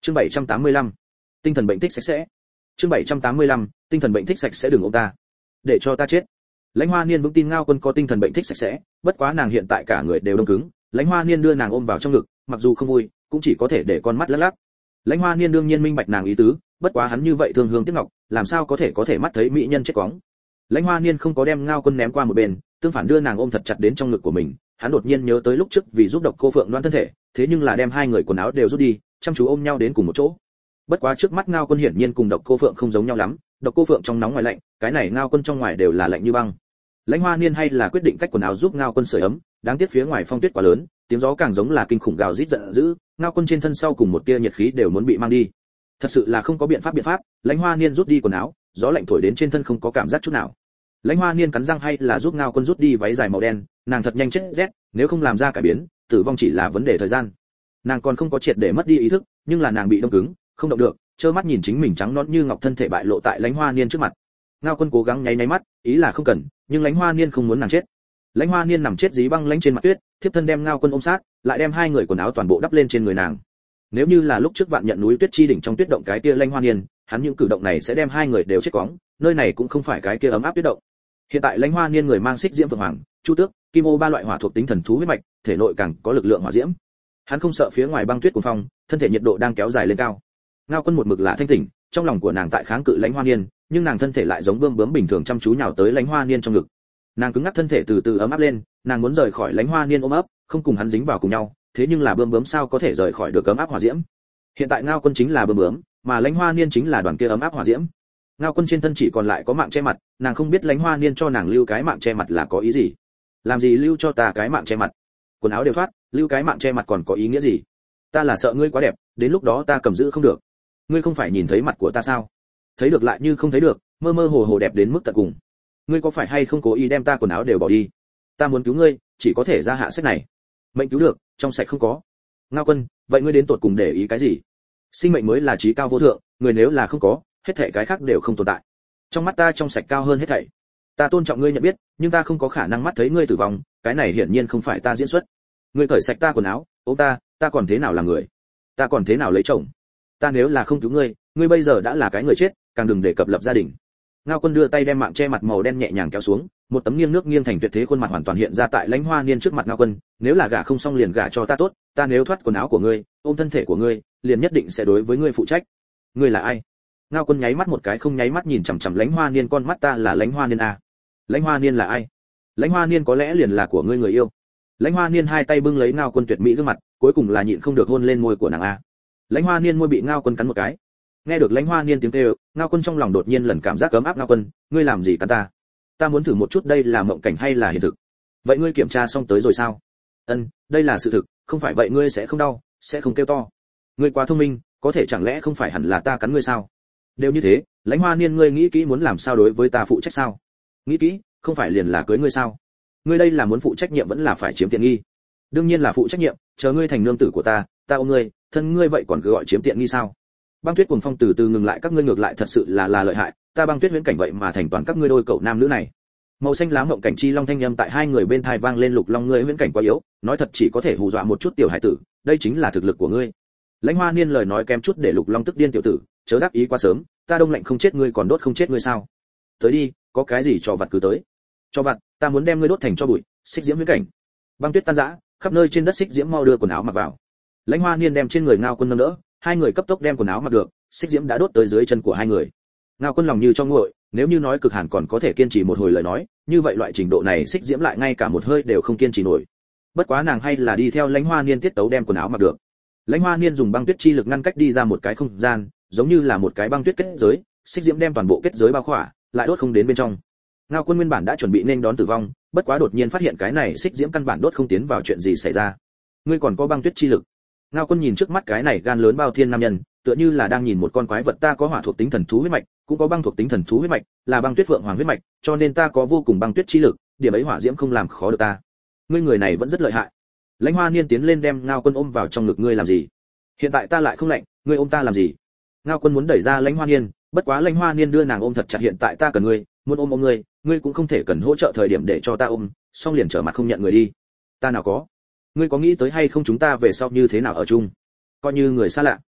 Chương 785. Tinh thần bệnh thích sạch sẽ. Chương 785. Tinh thần bệnh thích sạch sẽ, đừng ôm ta. Để cho ta chết. Lãnh Hoa Niên vững tin Ngao Quân có tinh thần bệnh thích sạch sẽ, bất quá nàng hiện tại cả người đều đông cứng, Lãnh Hoa Niên đưa nàng ôm vào trong ngực, mặc dù không vui, cũng chỉ có thể để con mắt lắc lắc. Lãnh Hoa Niên đương nhiên minh bạch nàng ý tứ, bất quá hắn như vậy thương hương tiếc ngọc, làm sao có thể mắt thấy mỹ nhân chết quóng. Lãnh Hoa Niên không có đem Ngao Quân ném qua một bên, tương phản đưa nàng ôm thật chặt đến trong ngực của mình, hắn đột nhiên nhớ tới lúc trước vì giúp Độc Cô Phượng Loan thân thể, thế nhưng là đem hai người quần áo đều rút đi, chăm chú ôm nhau đến cùng một chỗ. Bất quá trước mắt Ngao Quân hiển nhiên cùng Độc Cô Phượng không giống nhau lắm, Độc Cô Phượng trong nóng ngoài lạnh, cái này Ngao Quân trong ngoài đều là lạnh như băng. Lãnh Hoa Niên hay là quyết định cách quần áo giúp Ngao Quân sưởi ấm, đáng tiếc phía ngoài phong tuyết quá lớn, tiếng gió càng giống là kinh khủng gào rít giận dữ, Ngao Quân trên thân sau cùng một tia nhiệt khí đều muốn bị mang đi. Thật sự là không có biện pháp, Lãnh Hoa Niên rút đi quần áo, gió lạnh thổi đến trên thân không có cảm giác chút nào. Lãnh Hoa Niên cắn răng hay là giúp Ngao Quân rút đi váy dài màu đen, nàng thật nhanh chết rét, nếu không làm ra cải biến, tử vong chỉ là vấn đề thời gian. Nàng còn không có triệt để mất đi ý thức, nhưng là nàng bị đông cứng, không động được, trơ mắt nhìn chính mình trắng nõn như ngọc thân thể bại lộ tại Lãnh Hoa Niên trước mặt. Ngao Quân cố gắng nháy mắt, ý là không cần, nhưng Lãnh Hoa Niên không muốn nàng chết. Lãnh Hoa Niên nằm chết dí băng lãnh trên mặt tuyết, thiếp thân đem Ngao Quân ôm sát, lại đem hai người quần áo toàn bộ đắp lên trên người nàng. Nếu như là lúc trước Vạn Nhận núi tuyết chi đỉnh trong tuyết động cái kia Lãnh Hoa Niên, hắn những cử động này sẽ đem hai người đều chết quóng, nơi này cũng không phải cái kia ấm áp tuyết động. Hiện tại Lãnh Hoa Niên người mang xích diễm phượng hoàng, chu tước, kim ô ba loại hỏa thuộc tính thần thú huyết mạch, thể nội càng có lực lượng hỏa diễm. Hắn không sợ phía ngoài băng tuyết cuồng phong, thân thể nhiệt độ đang kéo dài lên cao. Ngao Quân một mực là thanh tỉnh, trong lòng của nàng tại kháng cự Lãnh Hoa Niên, nhưng nàng thân thể lại giống bươm bướm bình thường chăm chú nhào tới Lãnh Hoa Niên trong ngực. Nàng cứng ngắc thân thể từ từ ấm áp lên, nàng muốn rời khỏi Lãnh Hoa Niên ôm ấp, không cùng hắn dính vào cùng nhau, thế nhưng là bươm bướm sao có thể rời khỏi được ấm áp hỏa diễm. Hiện tại Ngao Quân chính là bươm bướm, mà Lãnh Hoa Niên chính là đoàn kia ấm áp hỏa diễm. Ngao Quân trên thân chỉ còn lại có mạng che mặt, nàng không biết Lãnh Hoa Niên cho nàng lưu cái mạng che mặt là có ý gì. Làm gì lưu cho ta cái mạng che mặt? Quần áo đều thoát, lưu cái mạng che mặt còn có ý nghĩa gì? Ta là sợ ngươi quá đẹp, đến lúc đó ta cầm giữ không được. Ngươi không phải nhìn thấy mặt của ta sao? Thấy được lại như không thấy được, mơ mơ hồ hồ đẹp đến mức tận cùng. Ngươi có phải hay không cố ý đem ta quần áo đều bỏ đi? Ta muốn cứu ngươi, chỉ có thể ra hạ sách này. Mệnh cứu được, trong sạch không có. Ngao Quân, vậy ngươi đến tột cùng để ý cái gì? Sinh mệnh mới là chí cao vô thượng, người nếu là không có, hết thảy cái khác đều không tồn tại. Trong mắt ta trong sạch cao hơn hết thảy. Ta tôn trọng ngươi nhận biết, nhưng ta không có khả năng mắt thấy ngươi tử vong, cái này hiển nhiên không phải ta diễn xuất. Ngươi cởi sạch ta quần áo, ôm ta còn thế nào là người? Ta còn thế nào lấy chồng? Ta nếu là không cứu ngươi, ngươi bây giờ đã là cái người chết, càng đừng để cập lập gia đình. Ngao Quân đưa tay đem mạng che mặt màu đen nhẹ nhàng kéo xuống, một tấm nghiêng nước nghiêng thành tuyệt thế khuôn mặt hoàn toàn hiện ra tại Lãnh Hoa Niên trước mặt Ngao Quân, nếu là gả không xong liền gả cho ta tốt, ta nếu thoát quần áo của ngươi, ôm thân thể của ngươi, liền nhất định sẽ đối với ngươi phụ trách. Ngươi là ai? Ngao Quân nháy mắt một cái không nháy mắt nhìn chằm chằm Lãnh Hoa Niên, con mắt ta là Lãnh Hoa Niên à? Lãnh Hoa Niên là ai? Lãnh Hoa Niên có lẽ liền là của ngươi người yêu. Lãnh Hoa Niên hai tay bưng lấy Ngao Quân tuyệt mỹ gương mặt, cuối cùng là nhịn không được hôn lên môi của nàng a. Lãnh Hoa Niên môi bị Ngao Quân cắn một cái. Nghe được Lãnh Hoa Niên tiếng kêu, Ngao Quân trong lòng đột nhiên lần cảm giác ấm áp. Ngao Quân, ngươi làm gì cắn ta? Ta muốn thử một chút đây là mộng cảnh hay là hiện thực. Vậy ngươi kiểm tra xong tới rồi sao? Ân, đây là sự thực, không phải vậy ngươi sẽ không đau, sẽ không kêu to. Ngươi quá thông minh, có thể chẳng lẽ không phải hẳn là ta cắn ngươi sao? Đều như thế, Lãnh Hoa Niên ngươi nghĩ kỹ muốn làm sao đối với ta phụ trách sao? Nghĩ kỹ, không phải liền là cưới ngươi sao? Ngươi đây là muốn phụ trách nhiệm vẫn là phải chiếm tiện nghi? Đương nhiên là phụ trách nhiệm, chờ ngươi thành nương tử của ta ôm ngươi, thân ngươi vậy còn cứ gọi chiếm tiện nghi sao? Băng tuyết cuồng phong từ từ ngừng lại, các ngươi ngược lại thật sự là lợi hại, ta băng tuyết huyễn cảnh vậy mà thành toàn các ngươi đôi cậu nam nữ này. Màu xanh lá mộng cảnh chi long thanh âm tại hai người bên tai vang lên, Lục Long ngươi huyễn cảnh quá yếu, nói thật chỉ có thể hù dọa một chút tiểu hải tử, đây chính là thực lực của ngươi. Lãnh Hoa Niên lời nói kém chút để Lục Long tức điên, tiểu tử, chớ đắc ý quá sớm, ta đông lạnh không chết ngươi còn đốt không chết ngươi sao? Tới đi, có cái gì cho vặt cứ tới. Cho vặt, ta muốn đem ngươi đốt thành cho bụi, xích diễm huyễn cảnh. Băng tuyết tan rã, khắp nơi trên đất xích diễm mau đưa quần áo mặc vào. Lãnh Hoa Niên đem trên người Ngao Quân nâng đỡ, hai người cấp tốc đem quần áo mặc được, xích diễm đã đốt tới dưới chân của hai người. Ngao Quân lòng như cho nguội, nếu như nói cực hàn còn có thể kiên trì một hồi lời nói, như vậy loại trình độ này xích diễm lại ngay cả một hơi đều không kiên trì nổi. Bất quá nàng hay là đi theo Lãnh Hoa Niên tiết tấu đem quần áo mặc được. Lãnh Hoa Niên dùng băng tuyết chi lực ngăn cách đi ra một cái không gian, giống như là một cái băng tuyết kết giới, xích diễm đem toàn bộ kết giới bao khỏa, lại đốt không đến bên trong. Ngao Quân nguyên bản đã chuẩn bị nên đón tử vong, bất quá đột nhiên phát hiện cái này xích diễm căn bản đốt không tiến vào, chuyện gì xảy ra? Ngươi còn có băng tuyết chi lực? Ngao Quân nhìn trước mắt cái này gan lớn bao thiên nam nhân, tựa như là đang nhìn một con quái vật. Ta có hỏa thuộc tính thần thú huyết mạch, cũng có băng thuộc tính thần thú huyết mạch, là băng tuyết phượng hoàng huyết mạch, cho nên ta có vô cùng băng tuyết chi lực, điểm ấy hỏa diễm không làm khó được ta. Ngươi người này vẫn rất lợi hại. Lãnh Hoa Niên tiến lên đem Ngao Quân ôm vào trong ngực, ngươi làm gì? Hiện tại ta lại không lạnh, ngươi ôm ta làm gì? Ngao Quân muốn đẩy ra Lãnh Hoa Niên, bất quá Lãnh Hoa Niên đưa nàng ôm thật chặt. Hiện tại ta cần ngươi, muốn ôm ngươi, ngươi cũng không thể cần hỗ trợ thời điểm để cho ta ôm, xong liền trở mặt không nhận người đi. Ta nào có? Ngươi có nghĩ tới hay không chúng ta về sau như thế nào ở chung? Coi như người xa lạ.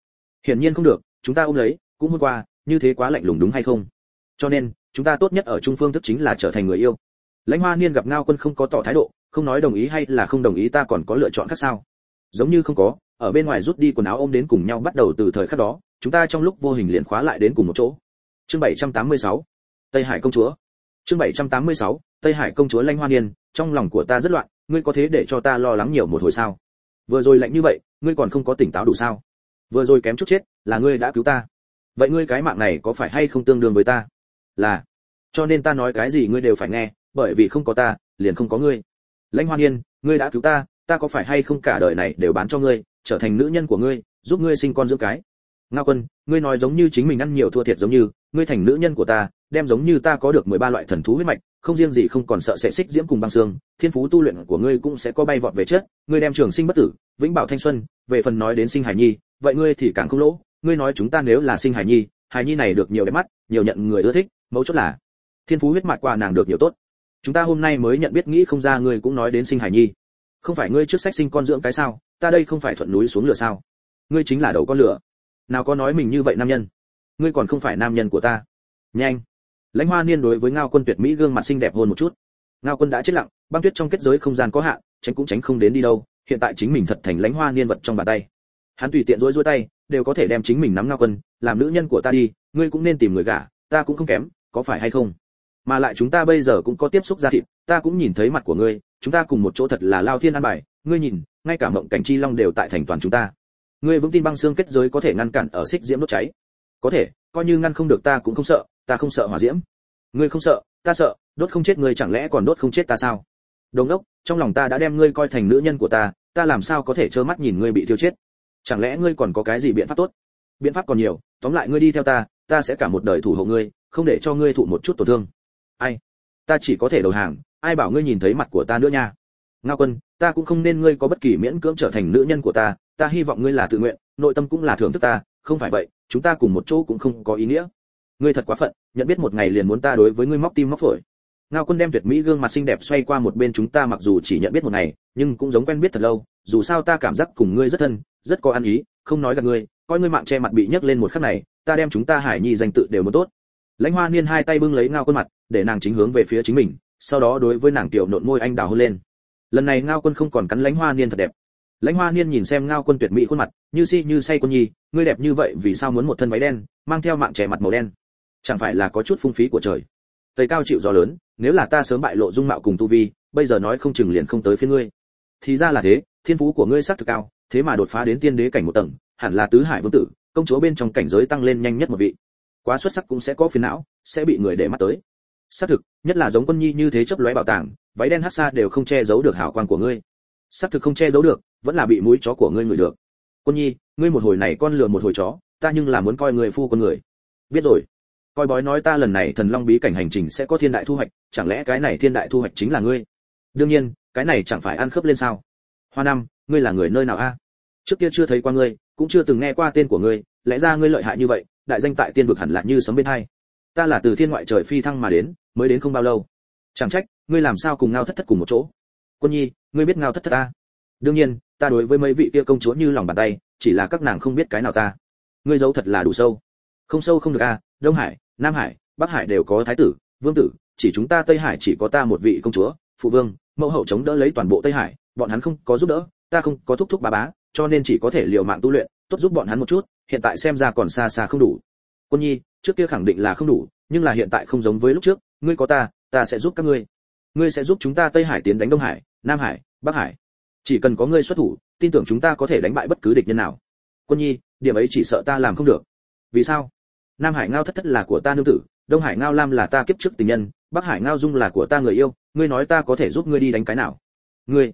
Hiển nhiên không được, chúng ta ôm lấy, cũng hôn qua, như thế quá lạnh lùng đúng hay không? Cho nên, chúng ta tốt nhất ở chung phương thức chính là trở thành người yêu. Lãnh Hoa Niên gặp Ngao Quân không có tỏ thái độ, không nói đồng ý hay là không đồng ý, ta còn có lựa chọn khác sao? Giống như không có, ở bên ngoài rút đi quần áo ôm đến cùng nhau, bắt đầu từ thời khắc đó, chúng ta trong lúc vô hình liền khóa lại đến cùng một chỗ. Chương 786. Tây Hải công chúa. Chương 786. Tây Hải công chúa. Lãnh Hoa Niên, trong lòng của ta rất loạn, ngươi có thế để cho ta lo lắng nhiều một hồi sao? Vừa rồi lạnh như vậy, ngươi còn không có tỉnh táo đủ sao? Vừa rồi kém chút chết, là ngươi đã cứu ta. Vậy ngươi cái mạng này có phải hay không tương đương với ta? Là. Cho nên ta nói cái gì ngươi đều phải nghe, bởi vì không có ta, liền không có ngươi. Lãnh Hoa Niên, ngươi đã cứu ta, ta có phải hay không cả đời này đều bán cho ngươi, trở thành nữ nhân của ngươi, giúp ngươi sinh con dưỡng cái. Ngao Quân, ngươi nói giống như chính mình ăn nhiều thua thiệt giống như, ngươi thành nữ nhân của ta, đem giống như ta có được 13 loại thần thú huyết mạch, không riêng gì không còn sợ sẽ xích diễm cùng băng xương, thiên phú tu luyện của ngươi cũng sẽ có bay vọt về chất, ngươi đem trường sinh bất tử, vĩnh bảo thanh xuân, về phần nói đến sinh hài nhi, vậy ngươi thì càng không lỗ, ngươi nói chúng ta nếu là sinh hài nhi này được nhiều đẹp mắt, nhiều nhận người ưa thích, mấu chốt là thiên phú huyết mạch qua nàng được nhiều tốt. Chúng ta hôm nay mới nhận biết, nghĩ không ra ngươi cũng nói đến sinh hài nhi. Không phải ngươi trước sách sinh con dưỡng cái sao, ta đây không phải thuận núi xuống lửa sao? Ngươi chính là đầu con lửa. Nào có nói mình như vậy nam nhân, ngươi còn không phải nam nhân của ta. Nhanh. Lãnh Hoa Niên đối với Ngao Quân tuyệt mỹ gương mặt xinh đẹp hôn một chút. Ngao Quân đã chết lặng, băng tuyết trong kết giới không gian có hạn, tránh cũng tránh không đến đi đâu, hiện tại chính mình thật thành Lãnh Hoa Niên vật trong bàn tay. Hắn tùy tiện duỗi tay, đều có thể đem chính mình nắm Ngao Quân, làm nữ nhân của ta đi, ngươi cũng nên tìm người gả, ta cũng không kém, có phải hay không? Mà lại chúng ta bây giờ cũng có tiếp xúc da thịt, ta cũng nhìn thấy mặt của ngươi, chúng ta cùng một chỗ thật là lao thiên an bài, ngươi nhìn, ngay cả mộng cảnh chi long đều tại thành toàn chúng ta. Ngươi vững tin băng xương kết giới có thể ngăn cản ở xích diễm đốt cháy? Có thể, coi như ngăn không được ta cũng không sợ, ta không sợ hỏa diễm. Ngươi không sợ, ta sợ, đốt không chết ngươi chẳng lẽ còn đốt không chết ta sao? Đồng đốc, trong lòng ta đã đem ngươi coi thành nữ nhân của ta, ta làm sao có thể trơ mắt nhìn ngươi bị thiêu chết? Chẳng lẽ ngươi còn có cái gì biện pháp tốt? Biện pháp còn nhiều, tóm lại ngươi đi theo ta, ta sẽ cả một đời thủ hộ ngươi, không để cho ngươi thụ một chút tổn thương. Ai? Ta chỉ có thể đầu hàng, ai bảo ngươi nhìn thấy mặt của ta nữa nha. Ngao Quân, ta cũng không nên ngươi có bất kỳ miễn cưỡng trở thành nữ nhân của ta, ta hy vọng ngươi là tự nguyện, nội tâm cũng là thưởng thức ta, không phải vậy, chúng ta cùng một chỗ cũng không có ý nghĩa. Ngươi thật quá phận, nhận biết một ngày liền muốn ta đối với ngươi móc tim móc phổi. Ngao Quân đem tuyệt mỹ gương mặt xinh đẹp xoay qua một bên, chúng ta mặc dù chỉ nhận biết một ngày, nhưng cũng giống quen biết thật lâu, dù sao ta cảm giác cùng ngươi rất thân, rất có ăn ý, không nói gạt ngươi, coi ngươi mạng che mặt bị nhấc lên một khắc này, ta đem chúng ta Hải Nhi danh tự đều muốn tốt. Lãnh Hoa Niên hai tay bưng lấy Ngao Quân mặt, để nàng chính hướng về phía chính mình, sau đó đối với nàng tiểu nộn môi anh đào hôn lên. Lần này Ngao Quân không còn cắn Lãnh Hoa Niên thật đẹp. Lãnh Hoa Niên nhìn xem Ngao Quân tuyệt mỹ khuôn mặt, như si như say. Quân nhi, ngươi đẹp như vậy vì sao muốn một thân váy đen, mang theo mạng che mặt màu đen? Chẳng phải là có chút phung phí của trời? Tây cao chịu gió lớn, nếu là ta sớm bại lộ dung mạo cùng tu vi, bây giờ nói không chừng liền không tới phía ngươi. Thì ra là thế, thiên phú của ngươi sắc thực cao, thế mà đột phá đến tiên đế cảnh một tầng, hẳn là tứ hải vương tử, công chúa bên trong cảnh giới tăng lên nhanh nhất một vị. Quá xuất sắc cũng sẽ có phiền não, sẽ bị người để mắt tới. Xác thực, nhất là giống Quân nhi như thế chấp lóe bảo tàng, váy đen hắc sa đều không che giấu được hào quang của ngươi. Xác thực không che giấu được, vẫn là bị mũi chó của ngươi ngửi được. Quân nhi, ngươi một hồi này con lừa một hồi chó, ta nhưng là muốn coi người phu con người. Biết rồi. Coi bói nói ta lần này thần long bí cảnh hành trình sẽ có thiên đại thu hoạch, chẳng lẽ cái này thiên đại thu hoạch chính là ngươi? Đương nhiên, cái này chẳng phải ăn khớp lên sao? Hoa Năm, ngươi là người nơi nào a? Trước kia chưa thấy qua ngươi, cũng chưa từng nghe qua tên của ngươi, lẽ ra ngươi lợi hại như vậy, đại danh tại tiên vực hẳn là như sấm bên hai. Ta là từ thiên ngoại trời phi thăng mà đến, mới đến không bao lâu. Chẳng trách, ngươi làm sao cùng Ngao Thất Thất cùng một chỗ? Quân nhi, ngươi biết Ngao Thất Thất a? Đương nhiên, ta đối với mấy vị kia công chúa như lòng bàn tay, chỉ là các nàng không biết cái nào ta. Ngươi giấu thật là đủ sâu. Không sâu không được a, Đông Hải, Nam Hải, Bắc Hải đều có thái tử, vương tử, chỉ chúng ta Tây Hải chỉ có ta một vị công chúa, phụ vương, mẫu hậu chống đỡ lấy toàn bộ Tây Hải, bọn hắn không có giúp đỡ, ta không có thúc thúc bá bá, cho nên chỉ có thể liều mạng tu luyện, tốt giúp bọn hắn một chút, hiện tại xem ra còn xa xa không đủ. Quân nhi, trước kia khẳng định là không đủ, nhưng là hiện tại không giống với lúc trước, ngươi có ta, ta sẽ giúp các ngươi. Ngươi sẽ giúp chúng ta Tây Hải tiến đánh Đông Hải, Nam Hải, Bắc Hải. Chỉ cần có ngươi xuất thủ, tin tưởng chúng ta có thể đánh bại bất cứ địch nhân nào. Quân nhi, điểm ấy chỉ sợ ta làm không được. Vì sao? Nam Hải Ngao Thất Thất là của ta nương tử, Đông Hải Ngao Lam là ta kiếp trước tình nhân, Bắc Hải Ngao Dung là của ta người yêu, ngươi nói ta có thể giúp ngươi đi đánh cái nào? Ngươi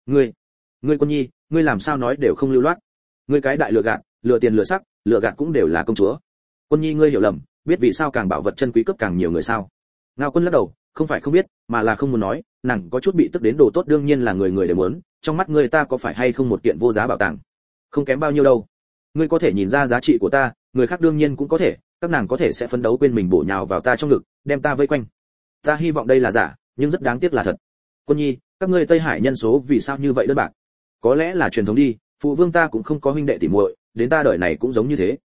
Quân nhi, ngươi làm sao nói đều không lưu loát. Ngươi cái đại lừa gạt, lừa tiền lừa sắc, lừa gạt cũng đều là công chúa. Quân nhi ngươi hiểu lầm, biết vì sao càng bảo vật chân quý cấp càng nhiều người sao? Ngao Quân lắc đầu, không phải không biết, mà là không muốn nói, nàng có chút bị tức đến đồ tốt đương nhiên là người người đều muốn, trong mắt ngươi ta có phải hay không một kiện vô giá bảo tàng? Không kém bao nhiêu đâu. Ngươi có thể nhìn ra giá trị của ta, người khác đương nhiên cũng có thể, các nàng có thể sẽ phấn đấu quên mình bổ nhào vào ta trong ngực, đem ta vây quanh. Ta hy vọng đây là giả, nhưng rất đáng tiếc là thật. Quân nhi, các ngươi Tây Hải nhân số vì sao như vậy đơn bạc? Có lẽ là truyền thống đi, phụ vương ta cũng không có huynh đệ tỉ muội, đến ta đời này cũng giống như thế.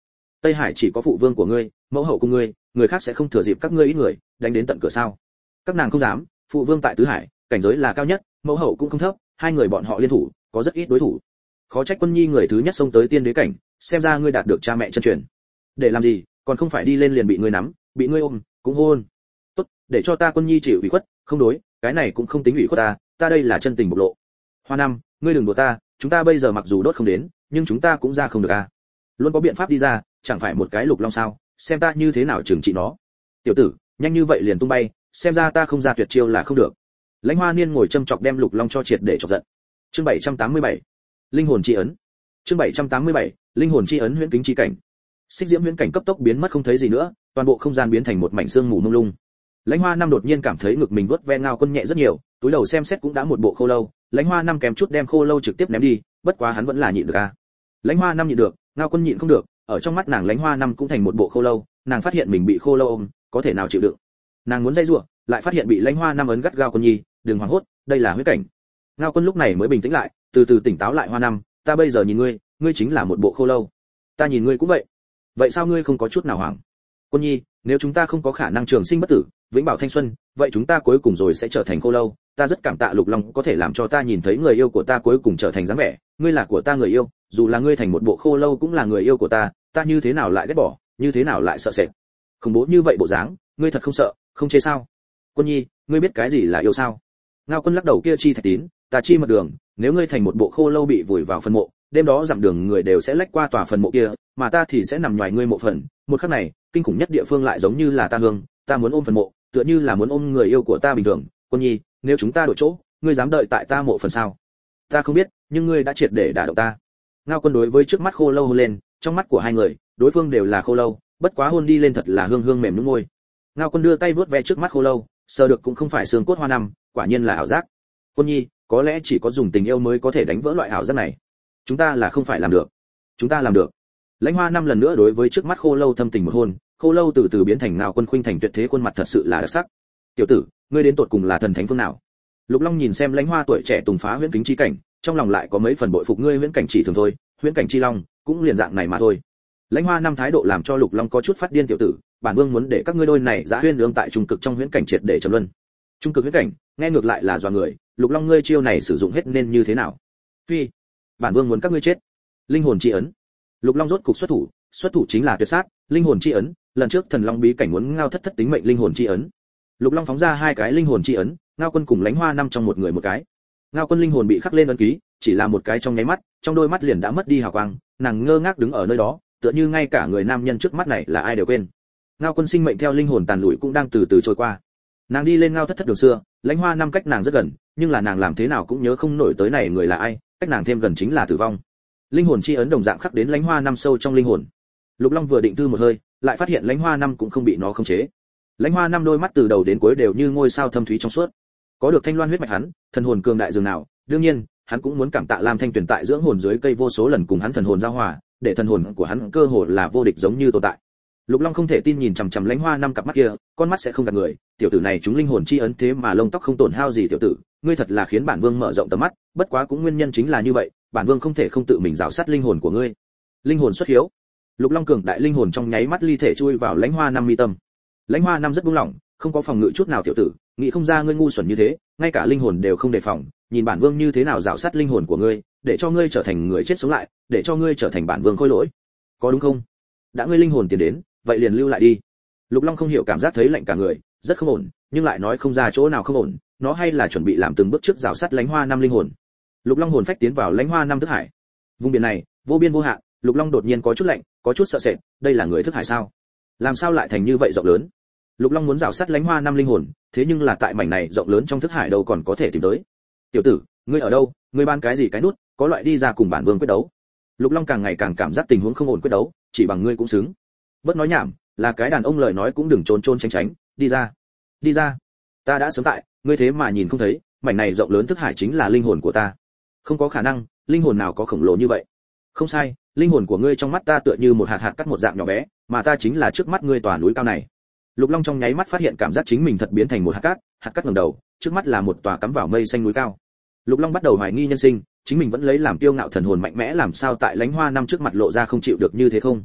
Tây Hải chỉ có phụ vương của ngươi, mẫu hậu cùng ngươi, người khác sẽ không thừa dịp các ngươi ít người, đánh đến tận cửa sao? Các nàng không dám, phụ vương tại tứ hải, cảnh giới là cao nhất, mẫu hậu cũng không thấp, hai người bọn họ liên thủ, có rất ít đối thủ. Khó trách Quân Nhi người thứ nhất xông tới tiên đế cảnh, xem ra ngươi đạt được cha mẹ chân truyền. Để làm gì, còn không phải đi lên liền bị ngươi nắm, bị ngươi ôm, cũng hôn. Tốt, để cho ta Quân Nhi chịu ủy khuất, không đối, cái này cũng không tính ủy khuất ta đây là chân tình bộc lộ. Hoa Năm, ngươi đừng đùa ta, chúng ta bây giờ mặc dù đốt không đến, nhưng chúng ta cũng ra không được luôn có biện pháp đi ra, chẳng phải một cái Lục Long sao, xem ta như thế nào trừng trị nó. Tiểu tử, nhanh như vậy liền tung bay, xem ra ta không ra tuyệt chiêu là không được. Lãnh Hoa Niên ngồi châm chọc đem Lục Long cho triệt để chọc giận. Chương 787. Linh hồn chi ấn. Chương 787. Linh hồn chi ấn huyễn kính chi cảnh. Xích diễm huyễn cảnh cấp tốc biến mất không thấy gì nữa, toàn bộ không gian biến thành một mảnh sương mù mông lung. Lãnh Hoa Năm đột nhiên cảm thấy ngực mình vuốt ve Ngao Quân nhẹ rất nhiều, túi đầu xem xét cũng đã một bộ khô lâu, Lãnh Hoa Năm kém chút đem khô lâu trực tiếp ném đi, bất quá hắn vẫn là nhịn được Lãnh Hoa Năm nhịn được, Ngao Quân nhịn không được, ở trong mắt nàng Lãnh Hoa Năm cũng thành một bộ khô lâu, nàng phát hiện mình bị khô lâu ôm, có thể nào chịu đựng. Nàng muốn dây rủa, lại phát hiện bị Lãnh Hoa Năm ấn gắt gao Quân Nhi, đừng hoảng hốt, đây là huyễn cảnh. Ngao Quân lúc này mới bình tĩnh lại, từ từ tỉnh táo lại. Hoa Năm, ta bây giờ nhìn ngươi, ngươi chính là một bộ khô lâu. Ta nhìn ngươi cũng vậy. Vậy sao ngươi không có chút nào hoảng? Quân Nhi, nếu chúng ta không có khả năng trường sinh bất tử, vĩnh bảo thanh xuân, vậy chúng ta cuối cùng rồi sẽ trở thành khô lâu. Ta rất cảm tạ Lục Long có thể làm cho ta nhìn thấy người yêu của ta cuối cùng trở thành dáng vẻ, ngươi là của ta người yêu, dù là ngươi thành một bộ khô lâu cũng là người yêu của ta như thế nào lại ghét bỏ, như thế nào lại sợ sệt. Khủng bố như vậy bộ dáng, ngươi thật không sợ, không chế sao? Quân Nhi, ngươi biết cái gì là yêu sao? Ngao Quân lắc đầu, kia chi thạch tín, ta chi mật đường, nếu ngươi thành một bộ khô lâu bị vùi vào phân mộ, đêm đó dặm đường người đều sẽ lách qua tòa phần mộ kia, mà ta thì sẽ nằm nhòi ngươi mộ phần. Một khắc này, kinh khủng nhất địa phương lại giống như là ta hương, ta muốn ôm phần mộ, tựa như là muốn ôm người yêu của ta bình thường. Quân Nhi, nếu chúng ta đổi chỗ, ngươi dám đợi tại ta mộ phần sao? Ta không biết, nhưng ngươi đã triệt để đả động ta. Ngao Quân đối với trước mắt khô lâu hôn lên, trong mắt của hai người, đối phương đều là khô lâu, bất quá hôn đi lên thật là hương hương mềm nhũn môi. Ngao Quân đưa tay vuốt ve trước mắt khô lâu, sờ được cũng không phải xương cốt Hoa Năm, quả nhiên là ảo giác. Quân Nhi, có lẽ chỉ có dùng tình yêu mới có thể đánh vỡ loại ảo giác này. Chúng ta là không phải làm được. Chúng ta làm được. Lãnh Hoa Năm lần nữa đối với trước mắt khô lâu thâm tình một hôn, khô lâu từ từ biến thành Ngao Quân khuynh thành tuyệt thế khuôn mặt thật sự là đặc sắc. Tiểu tử, ngươi đến tột cùng là thần thánh phương nào? Lục Long nhìn xem Lãnh Hoa tuổi trẻ tùng phá huyễn kính chi cảnh, trong lòng lại có mấy phần bội phục. Ngươi huyễn cảnh chỉ thường thôi, huyễn cảnh chi long cũng liền dạng này mà thôi. Lãnh Hoa Năm thái độ làm cho Lục Long có chút phát điên. Tiểu tử, bản vương muốn để các ngươi đôi này dã huyên ương tại trung cực trong huyễn cảnh triệt để trầm luân. Trung cực huyễn cảnh, nghe ngược lại là dọa người. Lục Long, ngươi chiêu này sử dụng hết nên như thế nào? Phi, bản vương muốn các ngươi chết. Linh hồn chi ấn. Lục Long rốt cục xuất thủ chính là tuyệt sát, linh hồn chi ấn. Lần trước Thần Long bí cảnh muốn Ngao Thất tính mệnh linh hồn chi ấn. Lục Long phóng ra hai cái linh hồn chi ấn, Ngao Quân cùng Lãnh Hoa Năm trong một người một cái. Ngao Quân linh hồn bị khắc lên ấn ký, chỉ là một cái trong nháy mắt, trong đôi mắt liền đã mất đi hào quang, nàng ngơ ngác đứng ở nơi đó, tựa như ngay cả người nam nhân trước mắt này là ai đều quên. Ngao Quân sinh mệnh theo linh hồn tàn lụi cũng đang từ từ trôi qua. Nàng đi lên Ngao Thất đường xưa, Lãnh Hoa Năm cách nàng rất gần, nhưng là nàng làm thế nào cũng nhớ không nổi tới này người là ai, cách nàng thêm gần chính là tử vong. Linh hồn chi ấn đồng dạng khắc đến Lãnh Hoa Năm sâu trong linh hồn. Lục Long vừa định tư một hơi, lại phát hiện Lãnh Hoa Năm cũng không bị nó khống chế. Lãnh Hoa Năm đôi mắt từ đầu đến cuối đều như ngôi sao thâm thúy trong suốt. Có được thanh loan huyết mạch hắn, thần hồn cường đại dường nào, đương nhiên, hắn cũng muốn cảm tạ Lam Thanh Tuyền tại dưỡng hồn dưới cây vô số lần cùng hắn thần hồn giao hòa, để thần hồn của hắn cơ hồ là vô địch giống như tồn tại. Lục Long không thể tin nhìn chằm chằm Lãnh Hoa Năm cặp mắt kia, con mắt sẽ không gạt người, tiểu tử này chúng linh hồn chi ấn thế mà lông tóc không tổn hao gì. Tiểu tử, ngươi thật là khiến bản vương mở rộng tầm mắt, bất quá cũng nguyên nhân chính là như vậy, bản vương không thể không tự mình rào sát linh hồn của ngươi. Linh hồn xuất hiếu. Lục Long cường đại linh hồn trong nháy mắt ly thể chui vào Lãnh Hoa Năm mi tâm. Lãnh Hoa Năm rất buông lỏng, không có phòng ngự chút nào. Tiểu tử, nghĩ không ra ngươi ngu xuẩn như thế, ngay cả linh hồn đều không đề phòng, nhìn bản vương như thế nào rào sát linh hồn của ngươi, để cho ngươi trở thành người chết sống lại, để cho ngươi trở thành bản vương khôi lỗi, có đúng không? Đã ngươi linh hồn tiến đến, vậy liền lưu lại đi. Lục Long không hiểu cảm giác thấy lạnh cả người, rất không ổn, nhưng lại nói không ra chỗ nào không ổn, nó hay là chuẩn bị làm từng bước trước rào sát Lãnh Hoa Năm linh hồn. Lục Long hồn phách tiến vào Lãnh Hoa Năm thức hải. Vùng biển này, vô biên vô hạn, Lục Long đột nhiên có chút lạnh, có chút sợ sệt, đây là người thức hải sao? Làm sao lại thành như vậy rộng lớn? Lục Long muốn rào sát Lãnh Hoa Năm linh hồn, thế nhưng là tại mảnh này rộng lớn trong thức hải đâu còn có thể tìm tới. Tiểu tử, ngươi ở đâu? Ngươi ban cái gì cái nút, có loại đi ra cùng bản vương quyết đấu. Lục Long càng ngày càng cảm giác tình huống không ổn, quyết đấu, chỉ bằng ngươi cũng xứng. Bớt nói nhảm, là cái đàn ông lời nói cũng đừng trốn trốn tránh tránh, đi ra. Đi ra. Ta đã sớm tại, ngươi thế mà nhìn không thấy, mảnh này rộng lớn thức hải chính là linh hồn của ta. Không có khả năng, linh hồn nào có khổng lồ như vậy? Không sai, linh hồn của ngươi trong mắt ta tựa như một hạt hạt cát một dạng nhỏ bé, mà ta chính là trước mắt ngươi tòa núi cao này. Lục Long trong nháy mắt phát hiện cảm giác chính mình thật biến thành một hạt cát ngẩng đầu, trước mắt là một tòa cắm vào mây xanh núi cao. Lục Long bắt đầu hoài nghi nhân sinh, chính mình vẫn lấy làm kiêu ngạo thần hồn mạnh mẽ làm sao tại Lãnh Hoa Năm trước mặt lộ ra không chịu được như thế không?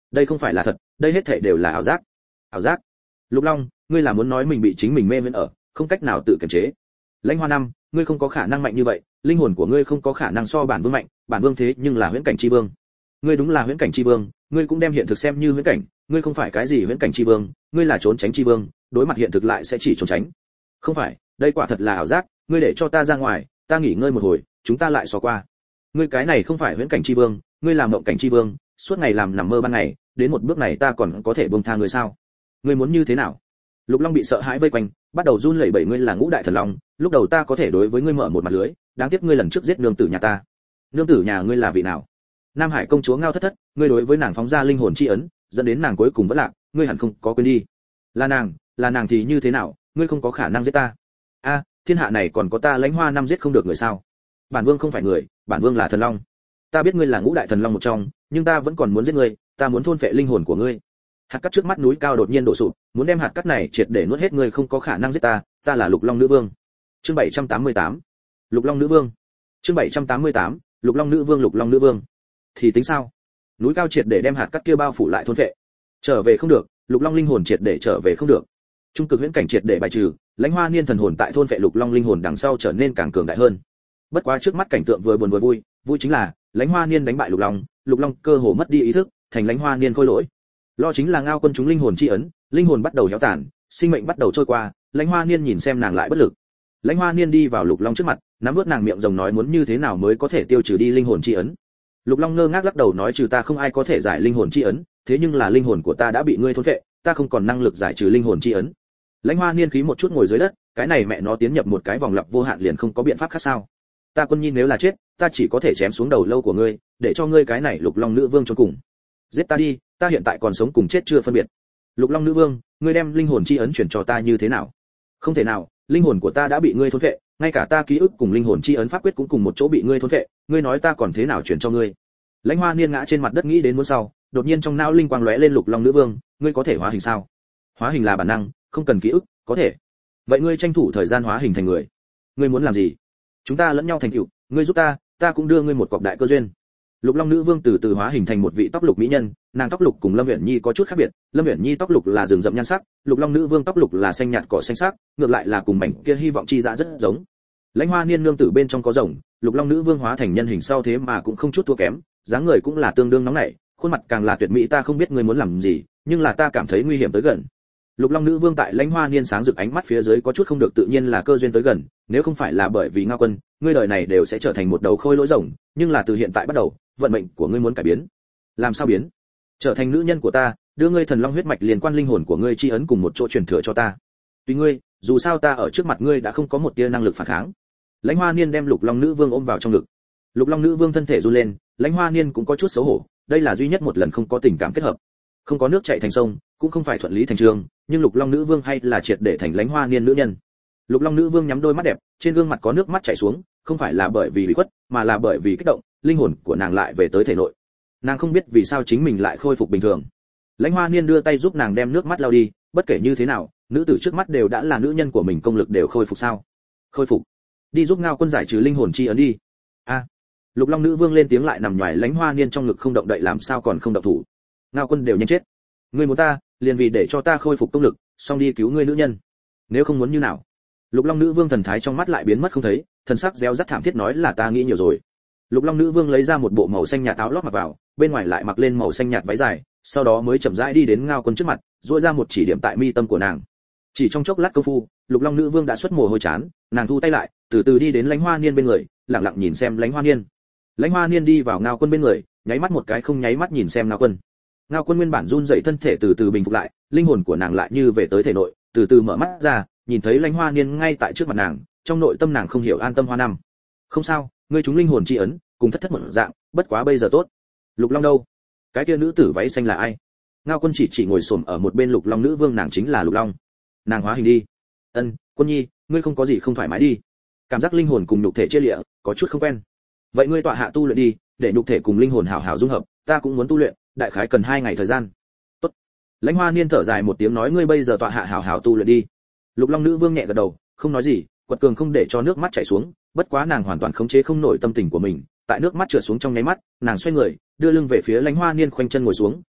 đây không phải là thật, đây hết thảy đều là ảo giác. Ảo giác? Lục Long, ngươi là muốn nói mình bị chính mình mê viễn ở, không cách nào tự kiềm chế. Lãnh Hoa Năm, ngươi không có khả năng mạnh như vậy, linh hồn của ngươi không có khả năng so bản vương mạnh, bản vương thế nhưng là huyễn cảnh chi vương. Ngươi đúng là huyễn cảnh chi vương, ngươi cũng đem hiện thực xem như huyễn cảnh, ngươi không phải cái gì huyễn cảnh chi vương, ngươi là trốn tránh chi vương, đối mặt hiện thực lại sẽ chỉ trốn tránh. Không phải, đây quả thật là ảo giác, ngươi để cho ta ra ngoài, ta nghỉ ngơi một hồi, chúng ta lại xò qua. Ngươi cái này không phải huyễn cảnh chi vương, ngươi là mộng cảnh chi vương, suốt ngày làm nằm mơ ban ngày, đến một bước này ta còn có thể buông tha ngươi sao? Ngươi muốn như thế nào? Lục Long bị sợ hãi vây quanh, bắt đầu run lẩy bẩy, ngươi là Ngũ Đại Thần Long, lúc đầu ta có thể đối với ngươi mở một mặt lưới, đáng tiếc ngươi lần trước giết nương tử nhà ta. Nương tử nhà ngươi là vị nào? Nam Hải công chúa Ngao Thất Thất, ngươi đối với nàng phóng ra linh hồn chi ấn, dẫn đến nàng cuối cùng vẫn lạc, ngươi hẳn không có quên đi. Là nàng thì như thế nào, ngươi không có khả năng giết ta. A, thiên hạ này còn có ta Lãnh Hoa Năm giết không được người sao? Bản vương không phải người, bản vương là thần long. Ta biết ngươi là Ngũ Đại Thần Long một trong, nhưng ta vẫn còn muốn giết ngươi, ta muốn thôn phệ linh hồn của ngươi. Hạt cát trước mắt núi cao đột nhiên đổ sụp, muốn đem hạt cát này triệt để nuốt hết, ngươi không có khả năng giết ta, ta là Lục Long Nữ Vương. Chương 788. Lục Long Nữ Vương. Chương 788. Lục Long Nữ Vương, Lục Long Nữ Vương. Thì tính sao? Núi cao triệt để đem hạt cát kia bao phủ lại thôn phệ. Trở về không được, Lục Long linh hồn triệt để trở về không được. Trung cực huyễn cảnh triệt để bài trừ, Lãnh Hoa Niên thần hồn tại thôn phệ Lục Long linh hồn đằng sau trở nên càng cường đại hơn. Bất quá trước mắt cảnh tượng vừa buồn vừa vui, vui chính là Lãnh Hoa Niên đánh bại Lục Long cơ hồ mất đi ý thức, thành Lãnh Hoa Niên khôi lỗi. Lo chính là Ngao Quân chúng linh hồn chi ấn, linh hồn bắt đầu héo tàn, sinh mệnh bắt đầu trôi qua, Lãnh Hoa Niên nhìn xem nàng lại bất lực. Lãnh Hoa Niên đi vào Lục Long trước mặt, nắm nuốt nàng miệng rồng nói muốn như thế nào mới có thể tiêu trừ đi linh hồn chi ấn. Lục Long ngơ ngác lắc đầu nói trừ ta không ai có thể giải linh hồn chi ấn, thế nhưng là linh hồn của ta đã bị ngươi thôn phệ, ta không còn năng lực giải trừ linh hồn chi ấn. Lãnh Hoa Niên khí một chút ngồi dưới đất, cái này mẹ nó tiến nhập một cái vòng lặp vô hạn liền không có biện pháp khác sao? Ta Quân Nhi nếu là chết, ta chỉ có thể chém xuống đầu lâu của ngươi, để cho ngươi cái này Lục Long Nữ Vương cho cùng. Giết ta đi, ta hiện tại còn sống cùng chết chưa phân biệt. Lục Long Nữ Vương, ngươi đem linh hồn chi ấn chuyển cho ta như thế nào? Không thể nào, linh hồn của ta đã bị ngươi thôn phệ, ngay cả ta ký ức cùng linh hồn chi ấn pháp quyết cũng cùng một chỗ bị ngươi thôn phệ, ngươi nói ta còn thế nào chuyển cho ngươi? Lãnh Hoa Niên ngã trên mặt đất nghĩ đến muốn sau, đột nhiên trong não linh quang lóe lên Lục Long Nữ Vương, ngươi có thể hóa hình sao? Hóa hình là bản năng, không cần ký ức, có thể. Vậy ngươi tranh thủ thời gian hóa hình thành người. Ngươi muốn làm gì? Chúng ta lẫn nhau thành tựu, ngươi giúp ta, ta cũng đưa ngươi một cọc đại cơ duyên. Lục Long Nữ Vương từ từ hóa hình thành một vị tóc lục mỹ nhân, nàng tóc lục cùng Lâm Uyển Nhi có chút khác biệt, Lâm Uyển Nhi tóc lục là rừng rậm nhan sắc, Lục Long Nữ Vương tóc lục là xanh nhạt cỏ xanh sắc, ngược lại là cùng mảnh kia hy vọng chi dã rất giống. Lãnh Hoa Niên nương tử bên trong có rồng, Lục Long Nữ Vương hóa thành nhân hình sau thế mà cũng không chút thua kém, dáng người cũng là tương đương nóng nảy, khuôn mặt càng là tuyệt mỹ, ta không biết ngươi muốn làm gì, nhưng là ta cảm thấy nguy hiểm tới gần. Lục Long Nữ Vương tại Lãnh Hoa Niên sáng rực ánh mắt phía dưới có chút không được tự nhiên, là cơ duyên tới gần, nếu không phải là bởi vì Ngao Quân, ngươi đời này đều sẽ trở thành một đầu khôi lỗi rồng, nhưng là từ hiện tại bắt đầu, vận mệnh của ngươi muốn cải biến. Làm sao biến? Trở thành nữ nhân của ta, đưa ngươi thần long huyết mạch liên quan linh hồn của ngươi chi ấn cùng một chỗ truyền thừa cho ta. Tùy ngươi, dù sao ta ở trước mặt ngươi đã không có một tia năng lực phản kháng. Lãnh Hoa Niên đem Lục Long Nữ Vương ôm vào trong ngực. Lục Long Nữ Vương thân thể run lên, Lãnh Hoa Niên cũng có chút xấu hổ, đây là duy nhất một lần không có tình cảm kết hợp. Không có nước chảy thành sông, cũng không phải thuận lý thành chương, nhưng Lục Long Nữ Vương hay là triệt để thành Lãnh Hoa Niên nữ nhân. Lục Long Nữ Vương nhắm đôi mắt đẹp, trên gương mặt có nước mắt chảy xuống, không phải là bởi vì bị khuất, mà là bởi vì kích động, linh hồn của nàng lại về tới thể nội. Nàng không biết vì sao chính mình lại khôi phục bình thường. Lãnh Hoa Niên đưa tay giúp nàng đem nước mắt lau đi, bất kể như thế nào, nữ tử trước mắt đều đã là nữ nhân của mình, công lực đều khôi phục sao? Khôi phục. Đi giúp Ngao Quân giải trừ linh hồn chi ấn đi. A. Lục Long Nữ Vương lên tiếng lại nằm nhòi Lãnh Hoa Niên trong ngực không động đậy, làm sao còn không động thủ? Ngao Quân đều nhanh chết. Ngươi muốn ta, liền vì để cho ta khôi phục công lực, xong đi cứu ngươi nữ nhân. Nếu không muốn như nào? Lục Long Nữ Vương thần thái trong mắt lại biến mất không thấy, thần sắc réo rắt thảm thiết nói là ta nghĩ nhiều rồi. Lục Long Nữ Vương lấy ra một bộ màu xanh nhạt áo lót mặc vào, bên ngoài lại mặc lên màu xanh nhạt váy dài, sau đó mới chậm rãi đi đến Ngao Quân trước mặt, duỗi ra một chỉ điểm tại mi tâm của nàng. Chỉ trong chốc lát công phu, Lục Long Nữ Vương đã xuất mồ hôi chán, nàng thu tay lại, từ từ đi đến Lãnh Hoa Niên bên người, lặng lặng nhìn xem Lãnh Hoa Niên. Lãnh Hoa Niên đi vào Ngao Quân bên người, nháy mắt một cái không nháy mắt nhìn xem Ngao Quân. Ngao Quân nguyên bản run rẩy thân thể từ từ bình phục lại, linh hồn của nàng lại như về tới thể nội, từ từ mở mắt ra, nhìn thấy Lãnh Hoa Niên ngay tại trước mặt nàng, trong nội tâm nàng không hiểu an tâm. Hoa Năm, không sao, ngươi chúng linh hồn chi ấn, cùng Thất Thất một dạng, bất quá bây giờ tốt. Lục Long đâu? Cái kia nữ tử váy xanh là ai? Ngao Quân chỉ ngồi xổm ở một bên Lục Long Nữ Vương, nàng chính là Lục Long. Nàng hóa hình đi. Ân, Quân Nhi, ngươi không có gì không thoải mái đi? Cảm giác linh hồn cùng nhục thể chia lịa, có chút không quen. Vậy ngươi tọa hạ tu luyện đi, để nhục thể cùng linh hồn hảo hảo dung hợp, ta cũng muốn tu luyện, đại khái cần 2 ngày thời gian. Tốt. Lãnh Hoa Niên thở dài một tiếng nói ngươi bây giờ tọa hạ hảo hảo tu luyện đi. Lục Long Nữ Vương nhẹ gật đầu, không nói gì, quật cường không để cho nước mắt chảy xuống, bất quá nàng hoàn toàn khống chế không nổi tâm tình của mình, tại nước mắt trượt xuống trong nháy mắt, nàng xoay người, đưa lưng về phía Lãnh Hoa Niên, khoanh chân ngồi xuống,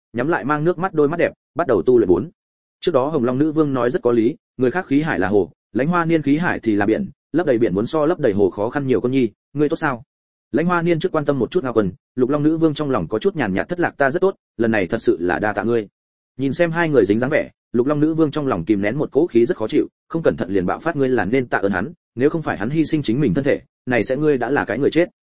nhắm lại mang nước mắt đôi mắt đẹp, bắt đầu tu luyện bốn. Trước đó Hồng Long nữ vương nói rất có lý, người khác khí hải là hồ, Lãnh Hoa Niên khí hải thì là biển, lấp đầy biển muốn so lấp đầy hồ khó khăn nhiều. Con nhi, ngươi tốt sao? Lãnh Hoa Niên trước quan tâm một chút Ngao Quân, Lục Long nữ vương trong lòng có chút nhàn nhạt thất lạc. Ta rất tốt, lần này thật sự là đa tạ ngươi. Nhìn xem hai người dính dáng vẻ, Lục Long nữ vương trong lòng kìm nén một cỗ khí rất khó chịu, không cẩn thận liền bạo phát. Ngươi là nên tạ ơn hắn, nếu không phải hắn hy sinh chính mình thân thể, này sẽ ngươi đã là cái người chết.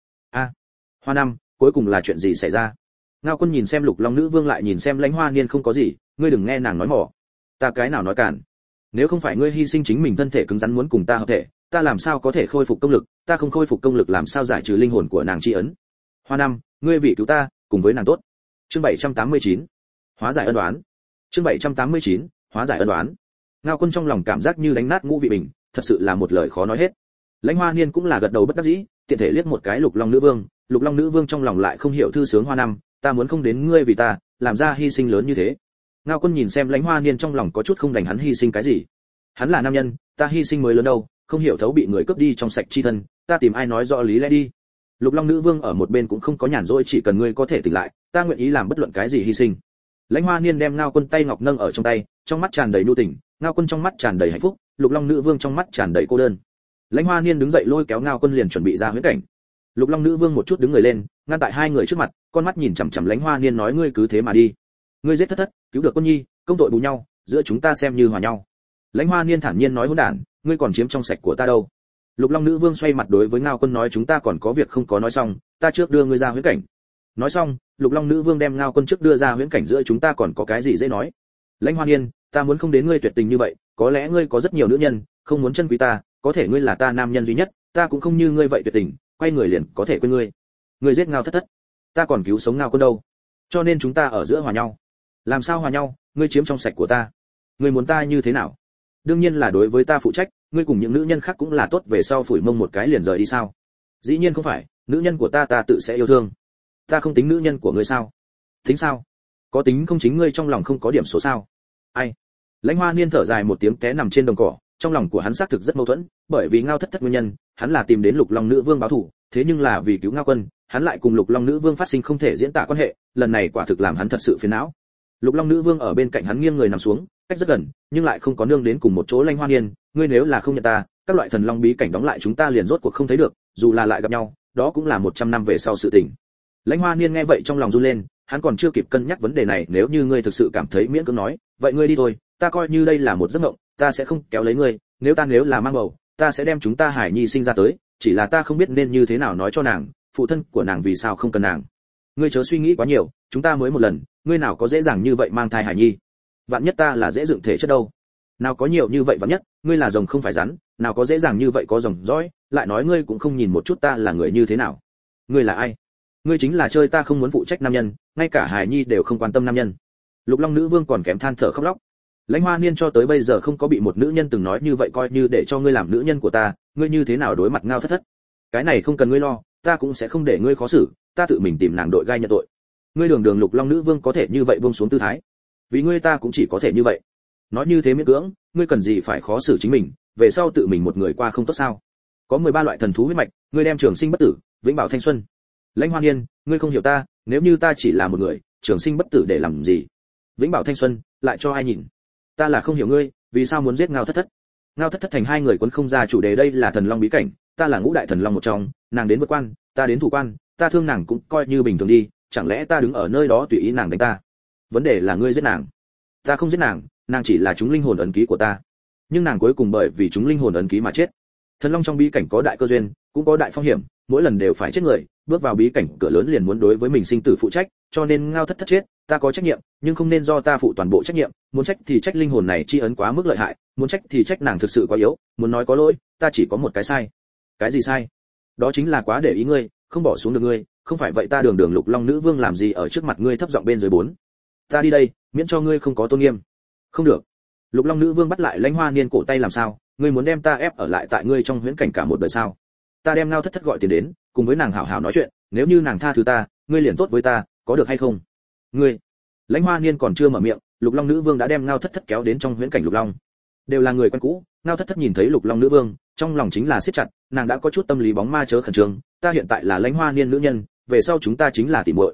Hoa Năm, cuối cùng là chuyện gì xảy ra? Ngao Quân nhìn xem Lục Long nữ vương lại nhìn xem Lãnh Hoa Niên. Không có gì, ngươi đừng nghe nàng nói mỏ. Ta cái nào nói cản? Nếu không phải ngươi hy sinh chính mình thân thể cứng rắn muốn cùng ta hợp thể, ta làm sao có thể khôi phục công lực? Ta không khôi phục công lực làm sao giải trừ linh hồn của nàng chi ấn? Hoa Năm, ngươi vì cứu ta, cùng với nàng tốt. Chương 789. Hóa giải ân oán. Chương 789. Hóa giải ân oán. Ngao Quân trong lòng cảm giác như đánh nát ngũ vị bình, thật sự là một lời khó nói hết. Lãnh Hoa Niên cũng là gật đầu bất đắc dĩ, tiện thể liếc một cái Lục Long nữ vương. Lục Long nữ vương trong lòng lại không hiểu thư sướng. Hoa Năm, ta muốn không đến ngươi vì ta làm ra hy sinh lớn như thế. Ngao Quân nhìn xem Lãnh Hoa Niên trong lòng có chút không đành, hắn hy sinh cái gì? Hắn là nam nhân, ta hy sinh mới lớn đâu, không hiểu thấu bị người cướp đi trong sạch chi thân, ta tìm ai nói rõ lý lẽ đi. Lục Long nữ vương ở một bên cũng không có nhàn rỗi, chỉ cần ngươi có thể tỉnh lại, ta nguyện ý làm bất luận cái gì hy sinh. Lãnh Hoa Niên đem Ngao Quân tay ngọc nâng ở trong tay, trong mắt tràn đầy nhu tình. Ngao Quân trong mắt tràn đầy hạnh phúc, Lục Long nữ vương trong mắt tràn đầy cô đơn. Lãnh Hoa Niên đứng dậy lôi kéo Ngao Quân liền chuẩn bị ra huyễn cảnh. Lục Long nữ vương một chút đứng người lên, ngăn tại hai người trước mặt, con mắt nhìn chằm chằm Lãnh Hoa Niên nói, ngươi cứ thế mà đi. Ngươi giết thất thất, cứu được Quân nhi, công tội bù nhau, giữa chúng ta xem như hòa nhau. Lãnh Hoa Niên thản nhiên nói, hỗn đản, ngươi còn chiếm trong sạch của ta đâu. Lục Long nữ vương xoay mặt đối với Ngao Quân nói, chúng ta còn có việc không có nói xong, ta trước đưa ngươi ra huyễn cảnh. Nói xong, Lục Long nữ vương đem Ngao Quân trước đưa ra huyễn cảnh, giữa chúng ta còn có cái gì dễ nói. Lãnh Hoa Niên, ta muốn không đến ngươi tuyệt tình như vậy, có lẽ ngươi có rất nhiều nữ nhân, không muốn chân quý ta, có thể ngươi là ta nam nhân duy nhất, ta cũng không như ngươi vậy tuyệt tình, quay người liền có thể quên ngươi. Ngươi giết Ngao thất thất, ta còn cứu sống Ngao Quân đâu, cho nên chúng ta ở giữa hòa nhau. Làm sao hòa nhau? Ngươi chiếm trong sạch của ta, ngươi muốn ta như thế nào? Đương nhiên là đối với ta phụ trách, ngươi cùng những nữ nhân khác cũng là tốt, về sau phủi mông một cái liền rời đi sao? Dĩ nhiên không phải, nữ nhân của ta tự sẽ yêu thương. Ta không tính nữ nhân của ngươi sao? Tính sao? Có tính không? Chính ngươi trong lòng không có điểm số sao? Ai? Lãnh Hoa Niên thở dài một tiếng, té nằm trên đồng cỏ, trong lòng của hắn xác thực rất mâu thuẫn, bởi vì Ngao thất thất nguyên nhân, hắn là tìm đến Lục Long nữ vương báo thù, thế nhưng là vì cứu Ngao Quân, hắn lại cùng Lục Long nữ vương phát sinh không thể diễn tả quan hệ, lần này quả thực làm hắn thật sự phiền não. Lục Long nữ vương ở bên cạnh hắn nghiêng người nằm xuống, cách rất gần, nhưng lại không có nương đến cùng một chỗ. Lãnh Hoa Niên, ngươi nếu là không nhận ta, các loại thần long bí cảnh đóng lại chúng ta liền rốt cuộc không thấy được, dù là lại gặp nhau, đó cũng là 100 năm về sau sự tình. Lãnh Hoa Niên nghe vậy trong lòng run lên, hắn còn chưa kịp cân nhắc vấn đề này, nếu như ngươi thực sự cảm thấy miễn cưỡng nói, vậy ngươi đi thôi, ta coi như đây là một giấc mộng, ta sẽ không kéo lấy ngươi, nếu là mang bầu, ta sẽ đem chúng ta Hải Nhi sinh ra tới, chỉ là ta không biết nên như thế nào nói cho nàng, phụ thân của nàng vì sao không cần nàng. Ngươi chớ suy nghĩ quá nhiều, chúng ta mới một lần, ngươi nào có dễ dàng như vậy mang thai Hải Nhi. Vạn nhất ta là dễ dựng thể chất đâu. Nào có nhiều như vậy, vạn nhất, ngươi là rồng không phải rắn, nào có dễ dàng như vậy có rồng dõi, lại nói ngươi cũng không nhìn một chút ta là người như thế nào. Ngươi là ai? Ngươi chính là chơi ta không muốn phụ trách nam nhân, ngay cả Hải Nhi đều không quan tâm nam nhân. Lục Long nữ vương còn kém than thở khóc lóc. Lãnh Hoa Niên cho tới bây giờ không có bị một nữ nhân từng nói như vậy, coi như để cho ngươi làm nữ nhân của ta, ngươi như thế nào đối mặt Ngao thất thất? Cái này không cần ngươi lo, ta cũng sẽ không để ngươi khó xử, ta tự mình tìm nàng đội gai nhận tội. Ngươi đường Lục Long nữ vương có thể như vậy buông xuống tư thái, vì ngươi ta cũng chỉ có thể như vậy. Nói như thế miễn cưỡng, ngươi cần gì phải khó xử chính mình, về sau tự mình một người qua không tốt sao? Có 13 loại thần thú huyết mạch, ngươi đem trường sinh bất tử, vĩnh bảo thanh xuân. Lãnh Hoa Niên, ngươi không hiểu ta, nếu như ta chỉ là một người, trường sinh bất tử để làm gì? Vĩnh bảo thanh xuân, lại cho ai nhìn? Ta là không hiểu ngươi, vì sao muốn giết Ngao thất thất? Ngao thất thất thành hai người quấn không ra chủ đề, đây là thần long bí cảnh, ta là ngũ đại thần long một trong, nàng đến vượt quan, ta đến thủ quan, ta thương nàng cũng coi như bình thường đi, chẳng lẽ ta đứng ở nơi đó tùy ý nàng đánh ta? Vấn đề là ngươi giết nàng. Ta không giết nàng, nàng chỉ là chúng linh hồn ấn ký của ta, nhưng nàng cuối cùng bởi vì chúng linh hồn ấn ký mà chết. Thần long trong bí cảnh có đại cơ duyên, cũng có đại phong hiểm, mỗi lần đều phải chết người, bước vào bí cảnh cửa lớn liền muốn đối với mình sinh tử phụ trách, cho nên Ngao thất thất chết, ta có trách nhiệm, nhưng không nên do ta phụ toàn bộ trách nhiệm, muốn trách thì trách linh hồn này chi ấn quá mức lợi hại, muốn trách thì trách nàng thực sự quá yếu, muốn nói có lỗi, ta chỉ có một cái sai. Cái gì sai? Đó chính là quá để ý ngươi, không bỏ xuống được ngươi, không phải vậy ta đường Lục Long nữ vương làm gì ở trước mặt ngươi thấp giọng bên dưới bốn. Ta đi đây, miễn cho ngươi không có tôn nghiêm. Không được. Lục Long nữ vương bắt lại Lãnh Hoa Niên cổ tay, làm sao? Ngươi muốn đem ta ép ở lại tại ngươi trong huyễn cảnh cả một đời sao? Ta đem Ngao thất thất gọi tiền đến, cùng với nàng hảo hảo nói chuyện, nếu như nàng tha thứ ta, ngươi liền tốt với ta, có được hay không? Ngươi. Lãnh Hoa Niên còn chưa mở miệng, Lục Long nữ vương đã đem Ngao thất thất kéo đến trong huyễn cảnh Lục Long. Đều là người quen cũ, Ngao thất thất nhìn thấy Lục Long nữ vương, trong lòng chính là siết chặt, nàng đã có chút tâm lý bóng ma, chớ khẩn trương, ta hiện tại là Lãnh Hoa Niên nữ nhân, về sau chúng ta chính là tỷ muội.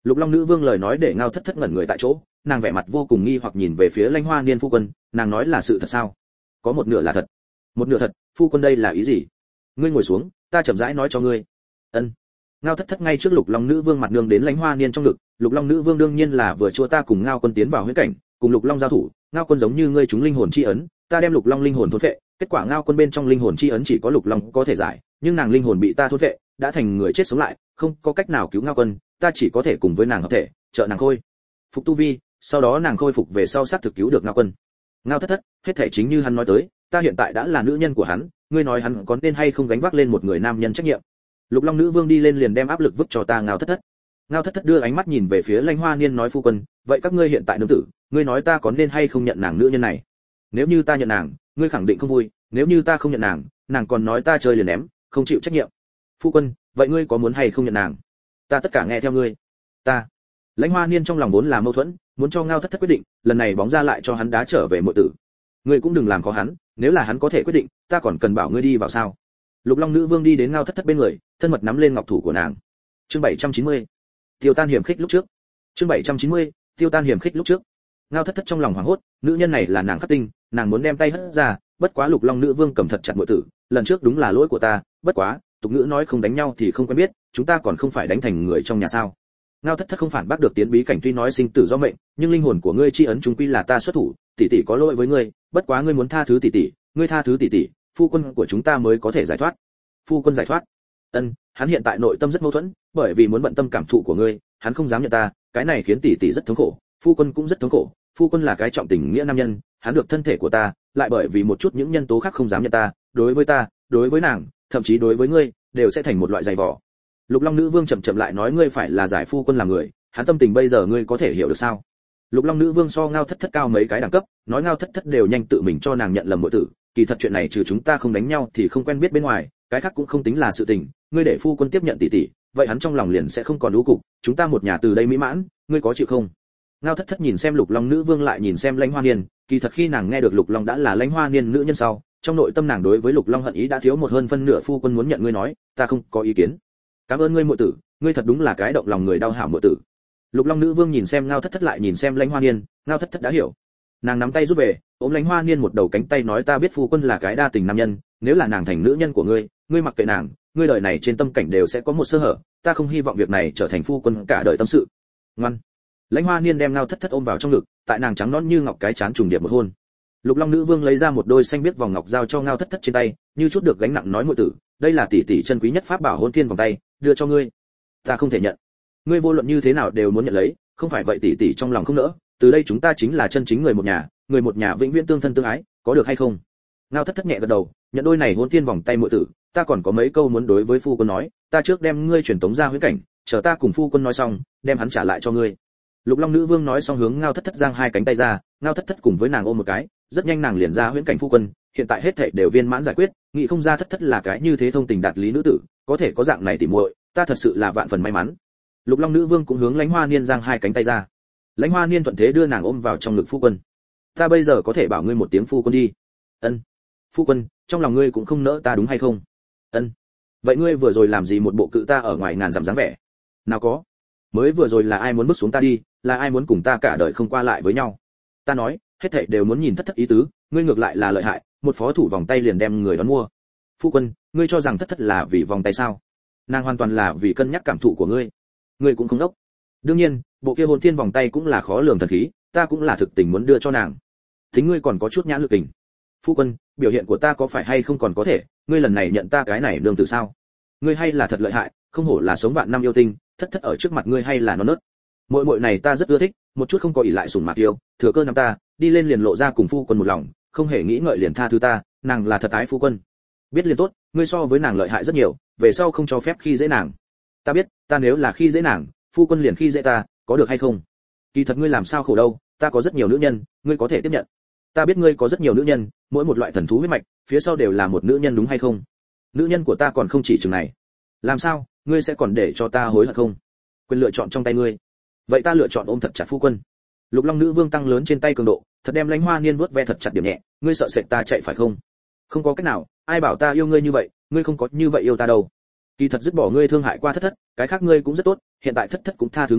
Lục Long nữ vương lời nói để Ngao Thất Thất ngẩn người tại chỗ, nàng vẻ mặt vô cùng nghi hoặc nhìn về phía Lãnh Hoa Niên phu quân, nàng nói là sự thật sao? Có một nửa là thật. Một nửa thật, phu quân đây là ý gì? Ngươi ngồi xuống, ta chậm rãi nói cho ngươi. Ân. Ngao Thất Thất ngay trước Lục Long nữ vương mặt nương đến Lãnh Hoa Niên trong ngực, Lục Long nữ vương đương nhiên là vừa chua ta cùng Ngao quân tiến vào huyễn cảnh, cùng Lục Long giao thủ, Ngao quân giống như ngươi chúng linh hồn chi ấn, ta đem Lục Long linh hồn thôn phệ, kết quả Ngao quân bên trong linh hồn chi ấn chỉ có Lục Long có thể giải, nhưng nàng linh hồn bị ta thôn phệ, đã thành người chết sống lại, không có cách nào cứu Ngao quân, ta chỉ có thể cùng với nàng hợp thể, trợ nàng khôi phục tu vi, sau đó nàng khôi phục về sau xác thực cứu được Ngao quân. Ngao Thất Thất, hết thể chính như hắn nói tới, ta hiện tại đã là nữ nhân của hắn, ngươi nói hắn có nên hay không gánh vác lên một người nam nhân trách nhiệm? Lục Long nữ vương đi lên liền đem áp lực vứt cho ta. Ngao Thất Thất. Ngao Thất Thất đưa ánh mắt nhìn về phía Lãnh Hoa Niên nói phu quân, vậy các ngươi hiện tại nương tử, ngươi nói ta có nên hay không nhận nàng nữ nhân này? Nếu như ta nhận nàng, ngươi khẳng định không vui, nếu như ta không nhận nàng, nàng còn nói ta chơi liền ném, không chịu trách nhiệm. Phu quân, vậy ngươi có muốn hay không nhận nàng? Ta tất cả nghe theo ngươi. Ta. Lãnh Hoa Niên trong lòng vốn là mâu thuẫn, muốn cho Ngao Thất Thất quyết định, lần này bóng ra lại cho hắn đá trở về muội tử. Ngươi cũng đừng làm khó hắn, nếu là hắn có thể quyết định, ta còn cần bảo ngươi đi vào sao? Lục Long nữ vương đi đến Ngao Thất Thất bên người, thân mật nắm lên ngọc thủ của nàng. Chương 790. Tiêu tan hiểm khích lúc trước. Chương 790. Tiêu tan hiểm khích lúc trước. Ngao Thất Thất trong lòng hoảng hốt, nữ nhân này là nàng khắc tinh, nàng muốn đem tay hất ra, bất quá Lục Long nữ vương cầm thật chặt muội tử, lần trước đúng là lỗi của ta, bất quá, tục ngữ nói không đánh nhau thì không quen biết, chúng ta còn không phải đánh thành người trong nhà sao? Ngao Thất Thất không phản bác được tiến bí cảnh, tuy nói sinh tử do mệnh, nhưng linh hồn của ngươi chi ấn chúng quy là ta xuất thủ, tỷ tỷ có lỗi với ngươi, bất quá ngươi muốn tha thứ tỷ tỷ, ngươi tha thứ tỷ tỷ, phu quân của chúng ta mới có thể giải thoát. Phu quân giải thoát? Ân, hắn hiện tại nội tâm rất mâu thuẫn, bởi vì muốn bận tâm cảm thụ của ngươi, hắn không dám nhận ta, cái này khiến tỷ tỷ rất thống khổ, phu quân cũng rất thống khổ, phu quân là cái trọng tình nghĩa nam nhân, hắn được thân thể của ta, lại bởi vì một chút những nhân tố khác không dám nhận ta, đối với nàng, thậm chí đối với ngươi, đều sẽ thành một loại dày vò. Lục Long nữ vương chậm chậm lại nói ngươi phải là giải phu quân làm người, hắn tâm tình bây giờ ngươi có thể hiểu được sao? Lục Long nữ vương so Ngao Thất Thất cao mấy cái đẳng cấp, nói Ngao Thất Thất đều nhanh tự mình cho nàng nhận lầm muội tử, kỳ thật chuyện này trừ chúng ta không đánh nhau thì không quen biết bên ngoài, cái khác cũng không tính là sự tình, ngươi để phu quân tiếp nhận tỷ tỷ, vậy hắn trong lòng liền sẽ không còn lũ cục, chúng ta một nhà từ đây mỹ mãn, ngươi có chịu không? Ngao Thất Thất nhìn xem Lục Long nữ vương lại nhìn xem Lãnh Hoa Niên, kỳ thật khi nàng nghe được Lục Long đã là Lãnh Hoa Niên nữ nhân sau, trong nội tâm nàng đối với Lục Long hận ý đã thiếu một hơn phân nửa. Phu quân muốn nhận ngươi nói, ta không có ý kiến. Cảm ơn ngươi muội tử, ngươi thật đúng là cái động lòng người đau hảo muội tử. Lục Long nữ vương nhìn xem Ngao Thất Thất lại nhìn xem Lãnh Hoa Niên, Ngao Thất Thất đã hiểu. Nàng nắm tay rút về, ôm Lãnh Hoa Niên một đầu cánh tay nói ta biết phu quân là cái đa tình nam nhân, nếu là nàng thành nữ nhân của ngươi, ngươi mặc kệ nàng, ngươi đời này trên tâm cảnh đều sẽ có một sơ hở, ta không hy vọng việc này trở thành phu quân cả đời tâm sự. Ngoan. Lãnh Hoa Niên đem Ngao Thất Thất ôm vào trong ngực, tại nàng trắng nõn như ngọc cái chán trùng điệp một hôn. Lục Long nữ vương lấy ra một đôi xanh biếc vòng ngọc giao cho Ngao Thất Thất trên tay, như chút được gánh nặng nói muội tử, đây là tỷ tỷ chân quý nhất pháp bảo hôn thiên vòng tay, đưa cho ngươi. Ta không thể nhận. Ngươi vô luận như thế nào đều muốn nhận lấy, không phải vậy tỷ tỷ trong lòng không nỡ, từ đây chúng ta chính là chân chính người một nhà vĩnh viễn tương thân tương ái, có được hay không? Ngao Thất Thất nhẹ gật đầu, nhận đôi này hôn thiên vòng tay muội tử, ta còn có mấy câu muốn đối với phu quân nói, ta trước đem ngươi truyền tống ra huyễn cảnh, chờ ta cùng phu quân nói xong, đem hắn trả lại cho ngươi. Lục Long nữ vương nói xong hướng Ngao Thất Thất giang hai cánh tay ra, Ngao Thất Thất cùng với nàng ôm một cái, rất nhanh nàng liền ra huyễn cảnh phu quân, hiện tại hết thảy đều viên mãn giải quyết, nghĩ không ra Thất Thất là cái như thế thông tình đạt lý nữ tử, có thể có dạng này tỉ muội, ta thật sự là vạn phần may mắn. Lục Long nữ vương cũng hướng Lãnh Hoa Niên giang hai cánh tay ra. Lãnh Hoa Niên thuận thế đưa nàng ôm vào trong ngực phu quân. Ta bây giờ có thể bảo ngươi một tiếng phu quân đi. Ân. Phu quân, trong lòng ngươi cũng không nỡ ta đúng hay không? Ân. Vậy ngươi vừa rồi làm gì một bộ cự ta ở ngoài ngàn dặm dáng vẻ? Nào có. Mới vừa rồi là ai muốn bước xuống ta đi, là ai muốn cùng ta cả đời không qua lại với nhau? Ta nói, hết thảy đều muốn nhìn Thất Thất ý tứ, ngươi ngược lại là lợi hại, một phó thủ vòng tay liền đem người đón mua. Phu quân, ngươi cho rằng Thất Thất là vì vòng tay sao? Nàng hoàn toàn là vì cân nhắc cảm thụ của ngươi. Ngươi cũng không đốc. Đương nhiên, bộ kia hồn thiên vòng tay cũng là khó lường thần khí, ta cũng là thực tình muốn đưa cho nàng. Thính ngươi còn có chút nhãn lực tình. Phu quân, biểu hiện của ta có phải hay không còn có thể, ngươi lần này nhận ta cái này nương tử sao? Ngươi hay là thật lợi hại, không hổ là sống vạn năm yêu tinh, Thất Thất ở trước mặt ngươi hay là non nớt. Muội muội này ta rất ưa thích, một chút không có ỷ lại sủng mạc yêu, thừa cơ nắm ta, đi lên liền lộ ra cùng phu quân một lòng, không hề nghĩ ngợi liền tha thứ ta, nàng là thật ái phu quân. Biết liền tốt, ngươi so với nàng lợi hại rất nhiều, về sau không cho phép khi dễ nàng. Ta biết, ta nếu là khi dễ nàng, phu quân liền khi dễ ta, có được hay không? Kỳ thật ngươi làm sao khổ đâu, ta có rất nhiều nữ nhân, ngươi có thể tiếp nhận. Ta biết ngươi có rất nhiều nữ nhân, mỗi một loại thần thú huyết mạch, phía sau đều là một nữ nhân đúng hay không? Nữ nhân của ta còn không chỉ chừng này. Làm sao, ngươi sẽ còn để cho ta hối hận không? Quyền lựa chọn trong tay ngươi. Vậy ta lựa chọn ôm thật chặt phu quân. Lục Long nữ vương tăng lớn trên tay cường độ, thật đem Lãnh Hoa Niên vuốt ve thật chặt điểm nhẹ, ngươi sợ sệt ta chạy phải không? Không có cách nào, ai bảo ta yêu ngươi như vậy, ngươi không có như vậy yêu ta đâu. Kỳ thật dứt bỏ ngươi thương hại qua Thất Thất, cái khác ngươi cũng rất tốt, hiện tại Thất Thất cũng tha thứ ngươi,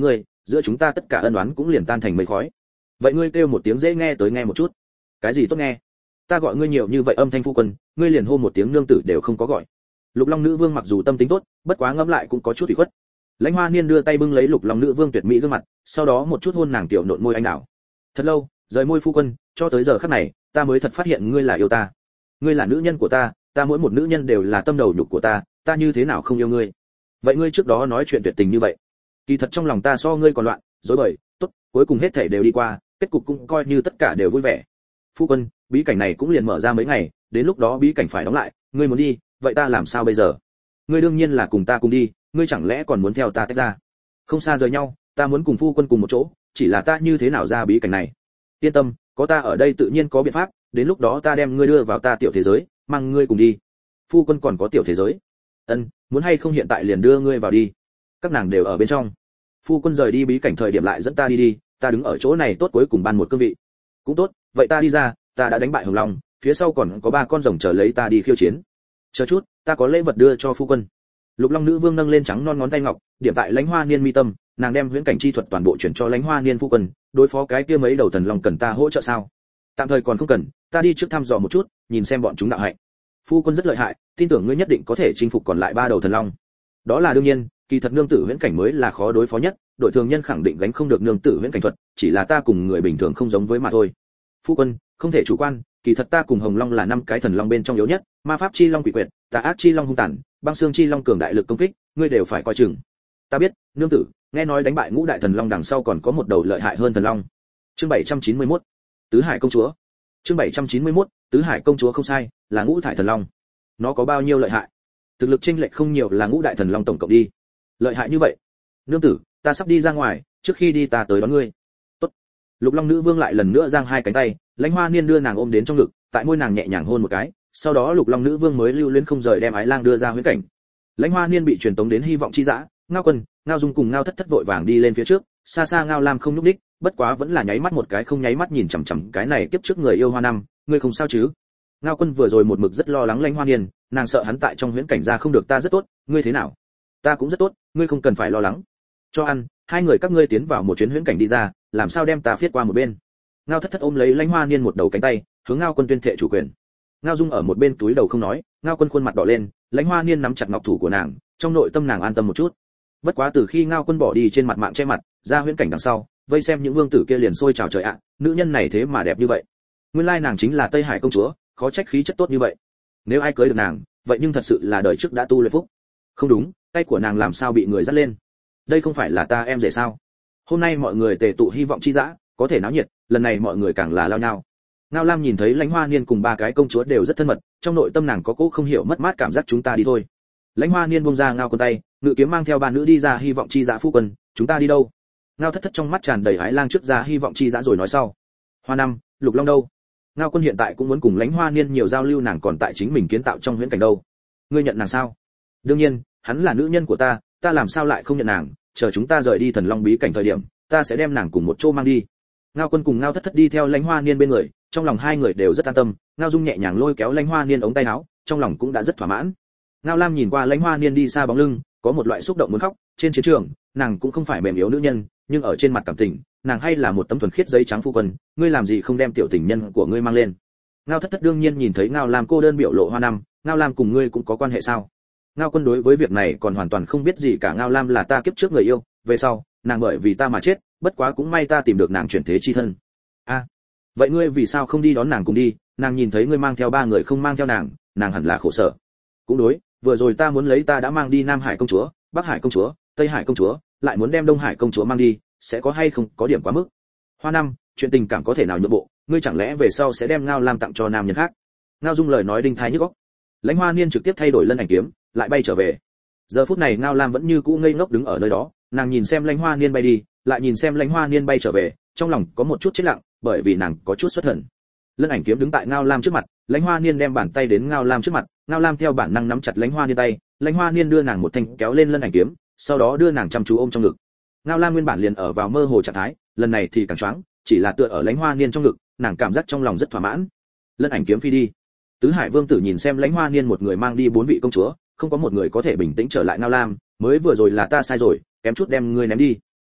giữa chúng ta tất cả ân oán cũng liền tan thành mây khói. Vậy ngươi kêu một tiếng dễ nghe tới nghe một chút. Cái gì tốt nghe? Ta gọi ngươi nhiều như vậy âm thanh phu quân, ngươi liền hô một tiếng nương tử đều không có gọi. Lục Long nữ vương mặc dù tâm tính tốt, bất quá ngẫm lại cũng có chút ủy khuất. Lãnh Hoa Niên đưa tay bưng lấy Lục Long nữ vương tuyệt mỹ gương mặt, sau đó một chút hôn nàng tiểu nộn môi anh đào. Thật lâu, rời môi phu quân, cho tới giờ khắc này, ta mới thật phát hiện ngươi là yêu ta. Ngươi là nữ nhân của ta, ta mỗi một nữ nhân đều là tâm đầu nhục của ta, ta như thế nào không yêu ngươi? Vậy ngươi trước đó nói chuyện tuyệt tình như vậy, kỳ thật trong lòng ta so ngươi còn loạn, rối bời, tốt, cuối cùng hết thảy đều đi qua, kết cục cũng coi như tất cả đều vui vẻ. Phu quân, bí cảnh này cũng liền mở ra mấy ngày, đến lúc đó bí cảnh phải đóng lại, ngươi muốn đi, vậy ta làm sao bây giờ? Ngươi đương nhiên là cùng ta cùng đi, ngươi chẳng lẽ còn muốn theo ta tách ra? Không xa rời nhau, ta muốn cùng phu quân cùng một chỗ, chỉ là ta như thế nào ra bí cảnh này? Yên tâm, có ta ở đây tự nhiên có biện pháp, đến lúc đó ta đem ngươi đưa vào ta tiểu thế giới, mang ngươi cùng đi. Phu quân còn có tiểu thế giới? Ân, muốn hay không hiện tại liền đưa ngươi vào đi. Các nàng đều ở bên trong. Phu quân rời đi bí cảnh thời điểm lại dẫn ta đi đi, ta đứng ở chỗ này tốt cuối cùng ban một cương vị. Cũng tốt, vậy ta đi ra, ta đã đánh bại Hồng Long, phía sau còn có 3 con rồng chờ lấy ta đi khiêu chiến. Chờ chút, ta có lễ vật đưa cho phu quân. Lục Long nữ vương nâng lên trắng non ngón tay ngọc, điểm tại Lãnh Hoa Niên mi tâm, nàng đem huyễn cảnh chi thuật toàn bộ chuyển cho Lãnh Hoa Niên phu quân, đối phó cái kia mấy đầu thần long cần ta hỗ trợ sao? Tạm thời còn không cần, ta đi trước thăm dò một chút, nhìn xem bọn chúng đạo hạnh. Phu quân rất lợi hại, tin tưởng ngươi nhất định có thể chinh phục còn lại 3 đầu thần long. Đó là đương nhiên, kỳ thật nương tử huyễn cảnh mới là khó đối phó nhất, đội thường nhân khẳng định gánh không được nương tử huyễn cảnh thuật, chỉ là ta cùng người bình thường không giống với mà thôi. Phu quân, không thể chủ quan, kỳ thật ta cùng Hồng Long là 5 cái thần long bên trong yếu nhất, ma pháp chi long quỷ quyệt, tà ác chi long hung tàn, băng xương chi long cường đại lực công kích, ngươi đều phải coi chừng. Ta biết, nương tử, nghe nói đánh bại ngũ đại thần long đằng sau còn có một đầu lợi hại hơn thần long. Chương 791, Tứ Hải công chúa. Chương 791, Tứ Hải công chúa không sai, là ngũ thải thần long. Nó có bao nhiêu lợi hại? Thực lực chênh lệch không nhiều là ngũ đại thần long tổng cộng đi. Lợi hại như vậy. Nương tử, ta sắp đi ra ngoài, trước khi đi ta tới đón ngươi. Tốt. Lục Long nữ vương lại lần nữa giang hai cánh tay, Lãnh Hoa Niên đưa nàng ôm đến trong ngực, tại môi nàng nhẹ nhàng hôn một cái, sau đó Lục Long nữ vương mới lưu luyến không rời đem Ái Lang đưa ra huyễn cảnh. Lãnh Hoa Niên bị truyền tống đến hy vọng chi dã, Ngao Quân, Ngao Dung cùng Ngao Thất Thất vội vàng đi lên phía trước, xa xa Ngao Lam không nhúc nhích, bất quá vẫn là nháy mắt một cái không nháy mắt nhìn chằm chằm cái này kiếp trước người yêu Hoa Năm, ngươi không sao chứ? Ngao Quân vừa rồi một mực rất lo lắng Lãnh Hoa Niên, nàng sợ hắn tại trong huyễn cảnh ra không được ta rất tốt, ngươi thế nào? Ta cũng rất tốt, ngươi không cần phải lo lắng. Cho ăn, hai người các ngươi tiến vào một chuyến huyễn cảnh đi ra, làm sao đem ta phiết qua một bên? Ngao Thất Thất ôm lấy Lãnh Hoa Niên một đầu cánh tay, hướng Ngao Quân tuyên thệ chủ quyền. Ngao Dung ở một bên túi đầu không nói, Ngao Quân khuôn mặt đỏ lên, Lãnh Hoa Niên nắm chặt ngọc thủ của nàng, trong nội tâm nàng an tâm một chút. Bất quá từ khi Ngao Quân bỏ đi trên mặt mạng che mặt, ra huyễn cảnh đằng sau, vây xem những vương tử kia liền sôi trào trời ạ, nữ nhân này thế mà đẹp như vậy. Nguyên lai nàng chính là Tây Hải công chúa, khó trách khí chất tốt như vậy. Nếu ai cưới được nàng, vậy nhưng thật sự là đời trước đã tu luyện phúc. Không đúng, tay của nàng làm sao bị người dắt lên? Đây không phải là ta em rể sao? Hôm nay mọi người tề tụ hy vọng chi dã, có thể náo nhiệt, lần này mọi người càng là lao nhau. Ngao Lam nhìn thấy Lãnh Hoa Niên cùng 3 cái công chúa đều rất thân mật, trong nội tâm nàng có cố không hiểu mất mát cảm giác chúng ta đi thôi. Lãnh Hoa Niên buông ra Ngao Quân tay, ngự kiếm mang theo 3 nữ đi ra hy vọng chi dã phu quân, chúng ta đi đâu? Ngao Thất Thất trong mắt tràn đầy Ái Lang trước ra hy vọng chi dã rồi nói sau. Hoa Năm, Lục Long đâu? Ngao Quân hiện tại cũng muốn cùng Lãnh Hoa Niên nhiều giao lưu, nàng còn tại chính mình kiến tạo trong huyễn cảnh đâu. Ngươi nhận nàng sao? Đương nhiên, hắn là nữ nhân của ta, ta làm sao lại không nhận nàng, chờ chúng ta rời đi Thần Long bí cảnh thời điểm, ta sẽ đem nàng cùng một chỗ mang đi. Ngao Quân cùng Ngao Thất Thất đi theo Lãnh Hoa Niên bên người, trong lòng hai người đều rất an tâm. Ngao Dung nhẹ nhàng lôi kéo Lãnh Hoa Niên ống tay áo, trong lòng cũng đã rất thỏa mãn. Ngao Lam nhìn qua Lãnh Hoa Niên đi xa bóng lưng, có một loại xúc động muốn khóc. Trên chiến trường, nàng cũng không phải mềm yếu nữ nhân, nhưng ở trên mặt cảm tình, nàng hay là một tấm thuần khiết giấy trắng phu quân. Ngươi làm gì không đem tiểu tình nhân của ngươi mang lên? Ngao Thất Thất đương nhiên nhìn thấy Ngao Lam cô đơn biểu lộ Hoa Năm, Ngao Lam cùng ngươi cũng có quan hệ sao? Ngao Quân đối với việc này còn hoàn toàn không biết gì cả. Ngao Lam là ta kiếp trước người yêu, về sau, nàng bởi vì ta mà chết, bất quá cũng may ta tìm được nàng chuyển thế chi thân. A, vậy ngươi vì sao không đi đón nàng cùng đi? Nàng nhìn thấy ngươi mang theo 3 người không mang theo nàng, nàng hẳn là khổ sở. Cũng đối, vừa rồi ta muốn lấy ta đã mang đi Nam Hải công chúa, Bắc Hải công chúa, Tây Hải công chúa, lại muốn đem Đông Hải công chúa mang đi, sẽ có hay không có điểm quá mức. Hoa Năm, chuyện tình cảm có thể nào nhượng bộ, ngươi chẳng lẽ về sau sẽ đem Ngao Lam tặng cho nam nhân khác? Ngao Dung lời nói đinh thái nhức óc. Lãnh Hoa Niên trực tiếp thay đổi lân ảnh kiếm, lại bay trở về. Giờ phút này Ngao Lam vẫn như cũ ngây ngốc đứng ở nơi đó, nàng nhìn xem Lãnh Hoa Niên bay đi, lại nhìn xem Lãnh Hoa Niên bay trở về, trong lòng có một chút chết lặng, bởi vì nàng có chút xuất thần. Lân ảnh kiếm đứng tại Ngao Lam trước mặt, Lãnh Hoa Niên đem bàn tay đến Ngao Lam trước mặt, Ngao Lam theo bản năng nắm chặt Lãnh Hoa Niên tay, Lãnh Hoa Niên đưa nàng một thanh kéo lên lân ảnh kiếm, sau đó đưa nàng chăm chú ôm trong ngực. Ngao Lam nguyên bản liền ở vào mơ hồ trạng thái, lần này thì càng choáng, chỉ là tựa ở Lãnh Hoa Niên trong ngực, nàng cảm giác trong lòng rất thỏa mãn. Lân ảnh kiếm phi đi. Tứ Hải Vương tử nhìn xem Lãnh Hoa Niên một người mang đi 4 vị công chúa, không có một người có thể bình tĩnh trở lại Ngao Lam, mới vừa rồi là ta sai rồi, kém chút đem ngươi ném đi.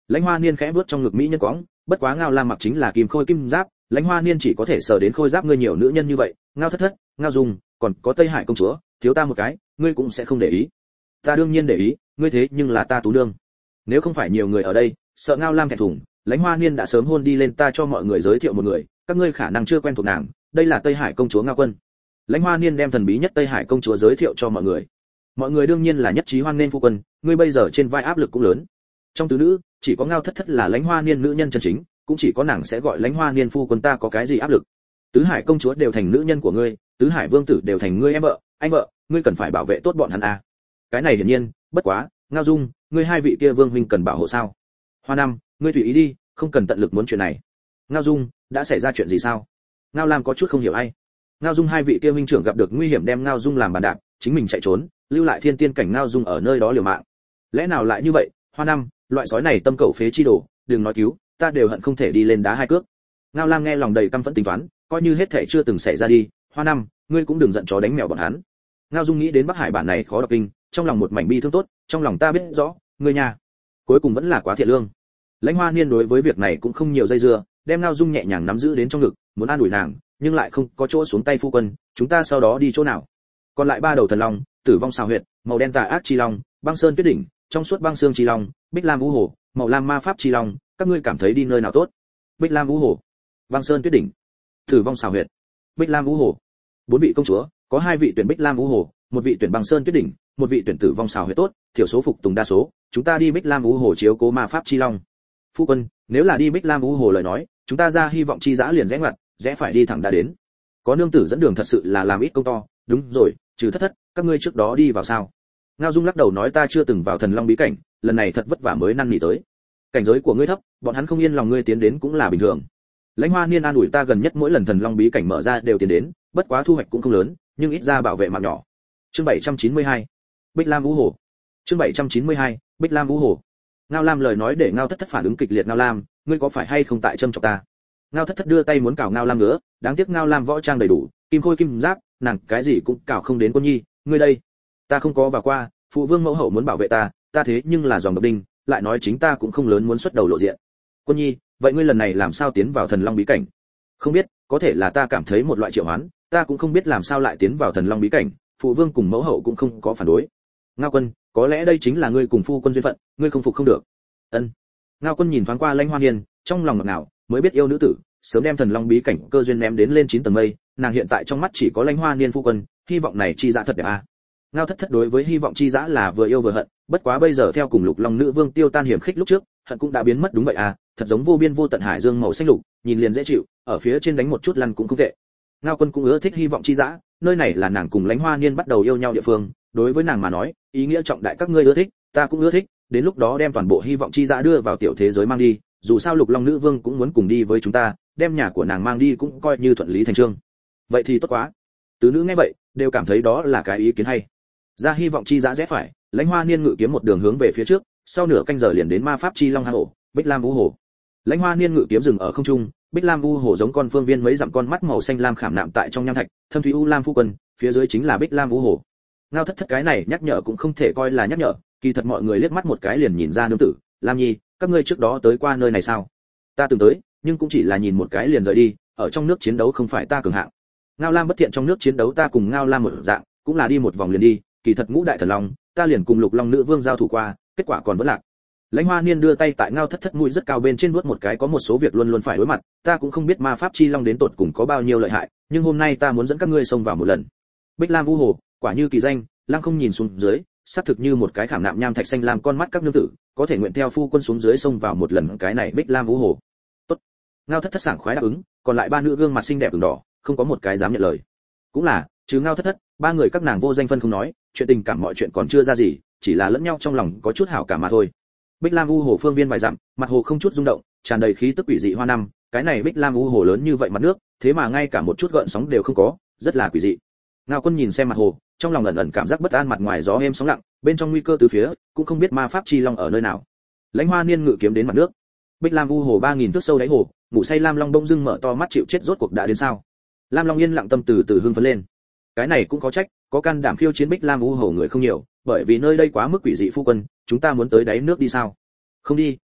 Lãnh Hoa Niên khẽ vuốt trong ngực mỹ nhân quõng, bất quá Ngao Lam mặc chính là kim khôi kim giáp, Lãnh Hoa Niên chỉ có thể sờ đến khôi giáp ngươi nhiều nữ nhân như vậy, Ngao Thất Thất, Ngao Dung, còn có Tây Hải công chúa, thiếu ta một cái, ngươi cũng sẽ không để ý. Ta đương nhiên để ý, ngươi thế nhưng là ta tú nương. Nếu không phải nhiều người ở đây, sợ Ngao Lam thẹn thùng, Lãnh Hoa Niên đã sớm hôn đi lên, ta cho mọi người giới thiệu một người, các ngươi khả năng chưa quen thuộc nàng, đây là Tây Hải công chúa Ngao Quân. Lãnh Hoa Niên đem thần bí nhất Tây Hải công chúa giới thiệu cho mọi người. Mọi người đương nhiên là nhất trí hoan nghênh phu quân, ngươi bây giờ trên vai áp lực cũng lớn. Trong tứ nữ, chỉ có Ngao Thất Thất là Lãnh Hoa Niên nữ nhân chân chính, cũng chỉ có nàng sẽ gọi Lãnh Hoa Niên phu quân, ta có cái gì áp lực? Tứ Hải công chúa đều thành nữ nhân của ngươi, Tứ Hải vương tử đều thành ngươi em vợ, anh vợ, ngươi cần phải bảo vệ tốt bọn hắn a. Cái này hiển nhiên, bất quá, Ngao Dung, ngươi hai vị kia vương huynh cần bảo hộ sao? Hoa Năm, ngươi tùy ý đi, không cần tận lực muốn chuyện này. Ngao Dung, đã xảy ra chuyện gì sao? Ngao Lam có chút không hiểu ai. Ngao Dung hai vị kia huynh trưởng gặp được nguy hiểm đem Ngao Dung làm bàn đạp, chính mình chạy trốn, lưu lại thiên tiên cảnh Ngao Dung ở nơi đó liều mạng. Lẽ nào lại như vậy? Hoa Năm, loại sói này tâm cẩu phế chi đồ, đừng nói cứu, ta đều hận không thể đi lên đá hai cước. Ngao Lam nghe lòng đầy căm phẫn tính toán, coi như hết thảy chưa từng xảy ra đi, Hoa Năm, ngươi cũng đừng giận chó đánh mèo bọn hắn. Ngao Dung nghĩ đến Bắc Hải bản này khó đọc kinh, trong lòng một mảnh bi thương tốt, trong lòng ta biết rõ, ngươi nhà, cuối cùng vẫn là quá thiện lương. Lãnh Hoa Niên đối với việc này cũng không nhiều dây dưa, đem Ngao Dung nhẹ nhàng nắm giữ đến trong ngực, muốn an ủi nàng, nhưng lại không có chỗ xuống tay phu quân, chúng ta sau đó đi chỗ nào? Còn lại ba đầu thần long, Tử Vong Xào Huyệt, màu đen tà ác chi long, Băng Sơn Tuyết Đỉnh, trong suốt băng xương chi long, Bích Lam Vũ Hồ, màu lam ma pháp chi long, các ngươi cảm thấy đi nơi nào tốt? Bích Lam Vũ Hồ, Băng Sơn Tuyết Đỉnh, Tử Vong Xào Huyệt, Bích Lam Vũ Hồ. Bốn vị công chúa, có hai vị tuyển Bích Lam Vũ Hồ, một vị tuyển Băng Sơn Tuyết Đỉnh, một vị tuyển Tử Vong Xào Huyệt tốt, thiểu số phục tùng đa số, chúng ta đi Bích Lam Vũ Hồ chiếu cố ma pháp chi long. Phu quân, nếu là đi Bích Lam Vũ Hồ lời nói, chúng ta ra hy vọng chi dã liền rẽ ngoặt, rẽ phải đi thẳng đã đến. Có nương tử dẫn đường thật sự là làm ít công to, đúng rồi, trừ Thất Thất, các ngươi trước đó đi vào sao? Ngao Dung lắc đầu nói ta chưa từng vào thần long bí cảnh, lần này thật vất vả mới năn nỉ tới. Cảnh giới của ngươi thấp, bọn hắn không yên lòng ngươi tiến đến cũng là bình thường. Lãnh Hoa Niên an ủi ta gần nhất mỗi lần thần long bí cảnh mở ra đều tiến đến, bất quá thu hoạch cũng không lớn, nhưng ít ra bảo vệ mạng nhỏ. Chương 792, Bích Lam Vũ Hồ. Chương 792, Bích Lam Vũ Hồ. Ngao Lam lời nói để Ngao Thất Thất phản ứng kịch liệt. Ngao Lam, ngươi có phải hay không tại châm chọc ta? Ngao Thất Thất đưa tay muốn cào Ngao Lam ngứa, đáng tiếc Ngao Lam võ trang đầy đủ, kim khôi kim giáp, nàng cái gì cũng cào không đến. Quân nhi, ngươi đây, ta không có vào qua, phụ vương mẫu hậu muốn bảo vệ ta, ta thế nhưng là dòng độc đinh, lại nói chính ta cũng không lớn muốn xuất đầu lộ diện. Quân nhi, vậy ngươi lần này làm sao tiến vào thần long bí cảnh? Không biết, có thể là ta cảm thấy một loại triệu hoán, ta cũng không biết làm sao lại tiến vào thần long bí cảnh, phụ vương cùng mẫu hậu cũng không có phản đối. Ngao Quân, có lẽ đây chính là ngươi cùng phu quân duyên phận, ngươi không phục không được. Ân. Ngao Quân nhìn thoáng qua Lãnh Hoa Niên, trong lòng ngọt ngào, mới biết yêu nữ tử, sớm đem thần long bí cảnh cơ duyên ném đến lên 9 tầng mây, nàng hiện tại trong mắt chỉ có Lãnh Hoa Niên phu quân, hy vọng này chi dã thật đẹp a. Ngao Thất Thất đối với hy vọng chi dã là vừa yêu vừa hận, bất quá bây giờ theo cùng Lục Long nữ vương tiêu tan hiểm khích lúc trước, hận cũng đã biến mất đúng vậy à, thật giống vô biên vô tận hải dương màu xanh lục, nhìn liền dễ chịu, ở phía trên đánh một chút lăn cũng không tệ. Ngao Quân cũng ưa thích hy vọng chi dã, nơi này là nàng cùng Lãnh Hoa Niên bắt đầu yêu nhau địa phương, đối với nàng mà nói, ý nghĩa trọng đại, các ngươi ưa thích, ta cũng ưa thích, đến lúc đó đem toàn bộ hy vọng chi dã đưa vào tiểu thế giới mang đi, dù sao Lục Long nữ vương cũng muốn cùng đi với chúng ta, đem nhà của nàng mang đi cũng coi như thuận lý thành chương. Vậy thì tốt quá. Tứ nữ nghe vậy, đều cảm thấy đó là cái ý kiến hay. Ra hy vọng chi dã rẽ phải, Lãnh Hoa Niên ngự kiếm một đường hướng về phía trước, sau nửa canh giờ liền đến ma pháp chi long hang ổ, Bích Lam Vũ Hồ. Lãnh Hoa Niên ngự kiếm dừng ở không trung, Bích Lam Vũ Hồ giống con phương viên mấy dặm con mắt màu xanh lam khảm nạm tại trong nham thạch, thâm thúy u lam phu quân, phía dưới chính là Bích Lam Vũ Hồ. Ngao Thất Thất cái này nhắc nhở cũng không thể coi là nhắc nhở, kỳ thật mọi người liếc mắt một cái liền nhìn ra nương tử, Lam Nhi, các ngươi trước đó tới qua nơi này sao? Ta từng tới, nhưng cũng chỉ là nhìn một cái liền rời đi, ở trong nước chiến đấu không phải ta cường hạng. Ngao Lam bất thiện trong nước chiến đấu ta cùng Ngao Lam một dạng, cũng là đi một vòng liền đi, kỳ thật ngũ đại thần long, ta liền cùng Lục Long nữ vương giao thủ qua, kết quả còn vẫn lạc. Lãnh Hoa Niên đưa tay tại Ngao Thất Thất mũi rất cao bên trên vuốt một cái, có một số việc luôn luôn phải đối mặt, ta cũng không biết ma pháp chi long đến tột cùng có bao nhiêu lợi hại, nhưng hôm nay ta muốn dẫn các ngươi xông vào một lần. Bích Lam Vũ Hồ, quả như kỳ danh, Lăng không nhìn xuống dưới, xác thực như một cái khảm nạm nham thạch xanh lam con mắt các nương tử, có thể nguyện theo phu quân xuống dưới xông vào một lần cái này Bích Lam Vũ Hồ. Tốt. Ngao Thất Thất sảng khoái đáp ứng, còn lại ba nữ gương mặt xinh đẹp ửng đỏ, không có một cái dám nhận lời. Cũng là, chứ Ngao Thất Thất, ba người các nàng vô danh phân không nói, chuyện tình cảm mọi chuyện còn chưa ra gì, chỉ là lẫn nhau trong lòng có chút hảo cảm mà thôi. Bích Lam Vũ Hồ phương viên vài dặm, mặt hồ không chút rung động, tràn đầy khí tức quỷ dị hoa năm, cái này Bích Lam Vũ Hồ lớn như vậy mặt nước, thế mà ngay cả một chút gợn sóng đều không có, rất là quỷ dị. Ngao Quân nhìn xem mặt hồ, trong lòng ẩn ẩn cảm giác bất an, mặt ngoài gió êm sóng lặng, bên trong nguy cơ từ phía, cũng không biết ma pháp chi long ở nơi nào. Lãnh Hoa Niên ngự kiếm đến mặt nước. Bích Lam Vũ Hồ 3000 thước sâu đáy hồ, ngủ say Lam Long bỗng dưng mở to mắt chịu chết, rốt cuộc đã đến sao? Lam Long yên lặng tâm từ từ hưng phấn lên. Cái này cũng có trách, có can đảm khiêu chiến Bích Lam Vũ Hồ người không nhiều, bởi vì nơi đây quá mức quỷ dị phu quân, chúng ta muốn tới đáy nước đi sao? Không đi,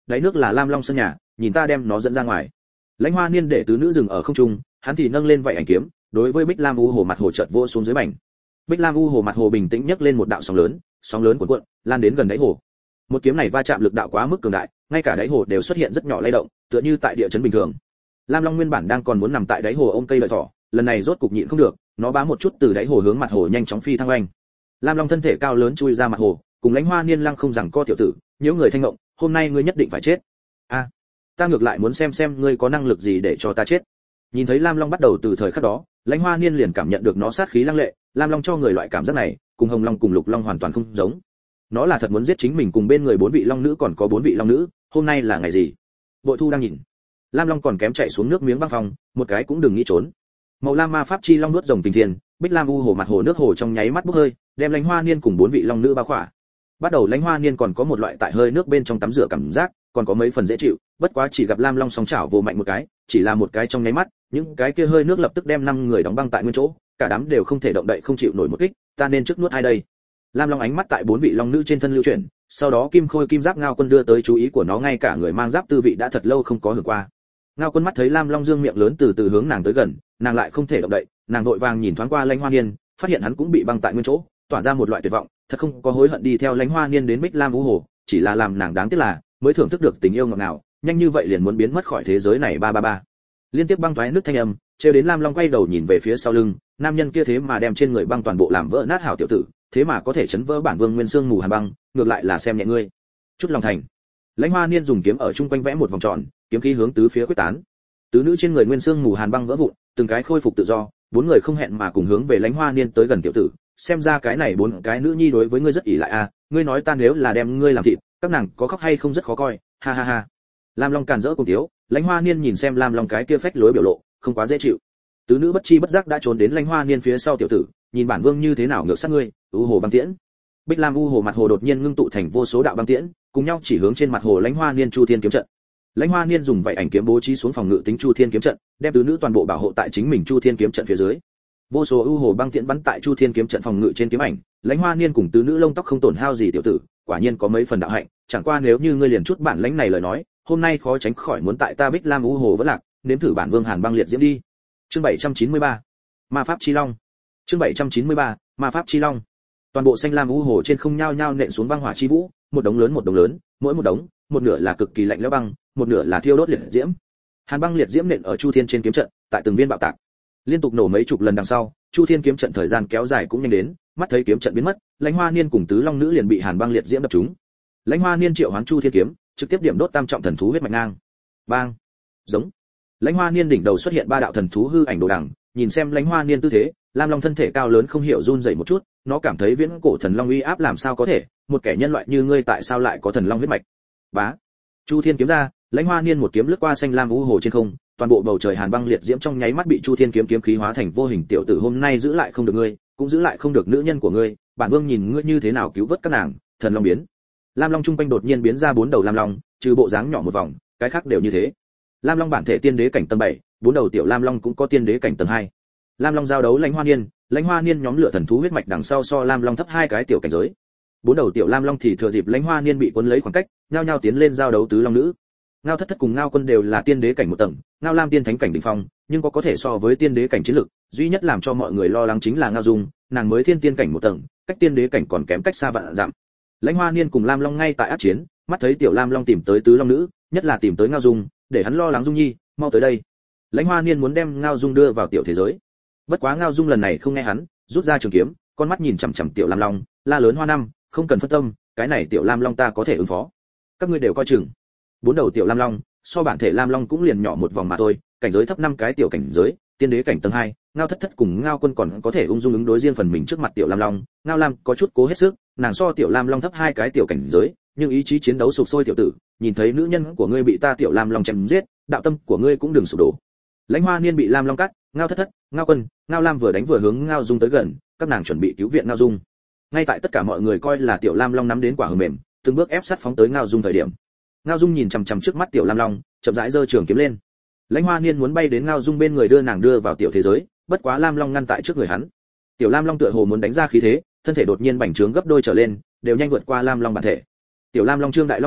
đáy nước là lam long sân nhà, nhìn ta đem nó dẫn ra ngoài. Lãnh Hoa Niên để tứ nữ dừng ở không trung, hắn thì nâng lên vảy ảnh kiếm, đối với Bích Lam U hồ mặt hồ chợt vỗ xuống dưới mảnh. Bích Lam U hồ mặt hồ bình tĩnh nhấc lên một đạo sóng lớn cuộn cuộn, lan đến gần đáy hồ. Một kiếm này va chạm lực đạo quá mức cường đại, ngay cả đáy hồ đều xuất hiện rất nhỏ lay động, tựa như tại địa chấn bình thường. Lam Long nguyên bản đang còn muốn nằm tại đáy hồ ôm cây lợi thỏ, lần này rốt cục nhịn không được, nó bám một chút từ đáy hồ hướng mặt hồ nhanh chóng phi thăng oanh. Lam Long thân thể cao lớn chui ra mặt hồ, cùng Lãnh Hoa Niên lăng không rằng co tiểu tử, nhiễu người thanh ngộng, hôm nay ngươi nhất định phải chết. A, ta ngược lại muốn xem ngươi có năng lực gì để cho ta chết. Nhìn thấy Lam Long bắt đầu từ thời khắc đó, Lãnh Hoa Niên liền cảm nhận được nó sát khí lăng lệ, Lam Long cho người loại cảm giác này, cùng Hồng Long cùng Lục Long hoàn toàn không giống. Nó là thật muốn giết chính mình cùng bên người 4 vị long nữ còn có 4 vị long nữ, hôm nay là ngày gì? Bội Thu đang nhìn. Lam Long còn kém chạy xuống nước miếng băng phòng, một cái cũng đừng nghĩ trốn. Màu lam ma pháp chi long nuốt rồng tình thiên, Bích Lam U hồ mặt hồ nước hồ trong nháy mắt bốc hơi, đem Lãnh Hoa Niên cùng 4 vị long nữ bao khỏa. Bắt đầu Lãnh Hoa Niên còn có một loại tại hơi nước bên trong tắm rửa cảm giác, còn có mấy phần dễ chịu, bất quá chỉ gặp Lam Long sóng chảo vô mạnh một cái, chỉ là một cái trong nháy mắt, những cái kia hơi nước lập tức đem 5 người đóng băng tại nguyên chỗ, cả đám đều không thể động đậy không chịu nổi một kích, ta nên trước nuốt ai đây? Lam Long ánh mắt tại 4 vị long nữ trên thân lưu chuyển, sau đó Kim Khôi Kim Giáp Ngao Quân đưa tới chú ý của nó, ngay cả người mang giáp tư vị đã thật lâu không có hưởng qua. Ngao Quân mắt thấy Lam Long dương miệng lớn từ từ hướng nàng tới gần, nàng lại không thể động đậy, nàng vội vàng nhìn thoáng qua Lãnh Hoa Niên, phát hiện hắn cũng bị băng tại nguyên chỗ, tỏa ra một loại tuyệt vọng, thật không có hối hận đi theo Lãnh Hoa Niên đến Bích Lam U hồ, chỉ là làm nàng đáng tiếc là mới thưởng thức được tình yêu ngọt ngào, nhanh như vậy liền muốn biến mất khỏi thế giới này. Ba ba ba. Liên tiếp băng toái nước thanh âm, trêu đến Lam Long quay đầu nhìn về phía sau lưng, nam nhân kia thế mà đem trên người băng toàn bộ làm vỡ nát hảo tiểu tử, thế mà có thể chấn vỡ bản vương nguyên xương mù hàn băng, ngược lại là xem nhẹ ngươi. Chút lòng thành. Lãnh Hoa Niên dùng kiếm ở trung quanh vẽ một vòng tròn, kiếm khí hướng tứ phía quyết tán. Tứ nữ trên người nguyên xương mù hàn băng vỡ vụn, từng cái khôi phục tự do, 4 người không hẹn mà cùng hướng về Lãnh Hoa Niên tới gần tiểu tử, xem ra cái này 4 cái nữ nhi đối với ngươi rất ỷ lại a, ngươi nói ta nếu là đem ngươi làm thịt, các nàng có khóc hay không rất khó coi, ha ha ha. Lam Long càn rỡ cùng tiếu, Lãnh Hoa Niên nhìn xem Lam Long cái kia phách lối biểu lộ, không quá dễ chịu. Tứ nữ bất chi bất giác đã trốn đến Lãnh Hoa Niên phía sau tiểu tử, nhìn bản vương như thế nào ngược sát ngươi. U hồ băng tiễn. Bích Lam U hồ mặt hồ đột nhiên ngưng tụ thành vô số đạo băng tiễn, cùng nhau chỉ hướng trên mặt hồ Lãnh Hoa Niên Chu Thiên kiếm trận. Lãnh Hoa Niên dùng vảy ảnh kiếm bố trí xuống phòng ngự tính Chu Thiên kiếm trận, đem tứ nữ toàn bộ bảo hộ tại chính mình Chu Thiên kiếm trận phía dưới. Vô số u hồ băng tiễn bắn tại Chu Thiên kiếm trận phòng ngự trên kiếm ảnh, Lãnh Hoa Niên cùng tứ nữ lông tóc không tổn hao gì tiểu tử, quả nhiên có mấy phần đạo hạnh, chẳng qua nếu như ngươi liền chút bản lãnh này lời nói, hôm nay khó tránh khỏi muốn tại ta Bích Lam U hồ vẫn lạc, nếm thử bản vương Hàn băng liệt diễm đi. Chương 793. Ma pháp chi long. Chương 793. Ma pháp chi long. Toàn bộ xanh lam u hồ trên không nhao nhao nện xuống băng hỏa chi vũ, một đống lớn, mỗi một đống, một nửa là cực kỳ lạnh lẽo băng, một nửa là thiêu đốt liệt diễm. Hàn băng liệt diễm nện ở Chu Thiên trên kiếm trận, tại từng viên bạo tạc. Liên tục nổ mấy chục lần đằng sau, Chu Thiên kiếm trận thời gian kéo dài cũng nhanh đến, mắt thấy kiếm trận biến mất, Lãnh Hoa Niên cùng tứ long nữ liền bị Hàn băng liệt diễm đập trúng. Lãnh Hoa Niên triệu hoán Chu Thiên kiếm, trực tiếp điểm đốt tam trọng thần thú huyết mạch ngang. Bang! Giống. Lãnh Hoa Niên đỉnh đầu xuất hiện 3 đạo thần thú hư ảnh đồ đằng, nhìn xem Lãnh Hoa Niên tư thế, Lam Long thân thể cao lớn không hiểu run rẩy một chút, nó cảm thấy viễn cổ thần long uy áp làm sao có thể, một kẻ nhân loại như ngươi tại sao lại có thần long huyết mạch? Bá. Chu Thiên kiếm ra, Lãnh Hoa Niên một kiếm lướt qua xanh lam u hồ trên không, toàn bộ bầu trời hàn băng liệt diễm trong nháy mắt bị Chu Thiên kiếm kiếm khí hóa thành vô hình. Tiểu tử, hôm nay giữ lại không được ngươi, cũng giữ lại không được nữ nhân của ngươi, bản vương nhìn ngươi như thế nào cứu vớt các nàng. Thần long biến. Lam Long trung quanh đột nhiên biến ra 4 đầu lam long, trừ bộ dáng nhỏ một vòng, cái khác đều như thế. Lam Long bản thể tiên đế cảnh tầng 7, 4 đầu tiểu lam long cũng có tiên đế cảnh tầng 2. Lam Long giao đấu Lãnh Hoa Niên nhóm lửa thần thú huyết mạch đằng sau so Lam Long thấp 2 cái tiểu cảnh giới. 4 đầu tiểu lam long thì thừa dịp Lãnh Hoa Niên bị cuốn lấy khoảng cách, nhao nhao tiến lên giao đấu tứ long nữ. Ngao Thất Thất cùng Ngao Quân đều là tiên đế cảnh một tầng, Ngao Lam tiên thánh cảnh đỉnh phong, nhưng có thể so với tiên đế cảnh chiến lực, duy nhất làm cho mọi người lo lắng chính là Ngao Dung, nàng mới thiên tiên cảnh một tầng, cách tiên đế cảnh còn kém cách xa vạn dặm. Lãnh Hoa Niên cùng Lam Long ngay tại ác chiến, mắt thấy tiểu lam long tìm tới tứ long nữ, nhất là tìm tới Ngao Dung, để hắn lo lắng Dung Nhi, mau tới đây. Lãnh Hoa Niên muốn đem Ngao Dung đưa vào tiểu thế giới. Bất quá Ngao Dung lần này không nghe hắn, rút ra trường kiếm, con mắt nhìn chằm chằm tiểu lam long, la lớn Hoa Năm, không cần phân tâm, cái này tiểu lam long ta có thể ứng phó. Các ngươi đều coi chừng. 4 đầu tiểu lam long, so bản thể lam long cũng liền nhỏ một vòng mà thôi, cảnh giới thấp 5 cái tiểu cảnh giới, tiên đế cảnh tầng 2, Ngao Thất Thất cùng Ngao Quân còn có thể ung dung ứng đối riêng phần mình trước mặt tiểu lam long. Ngao Lam có chút cố hết sức, nàng so tiểu lam long thấp 2 cái tiểu cảnh giới, nhưng ý chí chiến đấu sục sôi. Tiểu tử, nhìn thấy nữ nhân của ngươi bị ta tiểu lam long chém giết, đạo tâm của ngươi cũng đừng sụp đổ. Lãnh Hoa Niên bị lam long cắt, Ngao Thất Thất, Ngao Quân, Ngao Lam vừa đánh vừa hướng Ngao Dung tới gần, các nàng chuẩn bị cứu viện Ngao Dung. Ngay tại tất cả mọi người coi là tiểu lam long nắm đến quả hờ mềm, từng bước ép sát phóng tới Ngao Dung thời điểm, Ngao Dung nhìn chằm chằm trước mắt tiểu lam long, chậm rãi giơ trường kiếm lên. Lãnh Hoa Niên muốn bay đến Ngao Dung bên người đưa nàng đưa vào tiểu thế giới, bất quá lam long ngăn tại trước người hắn. Tiểu lam long tựa hồ muốn đánh ra khí thế, thân thể đột nhiên bành trướng gấp đôi trở lên, đều nhanh vượt qua lam long bản thể. Tiểu lam long trương đại long miệng,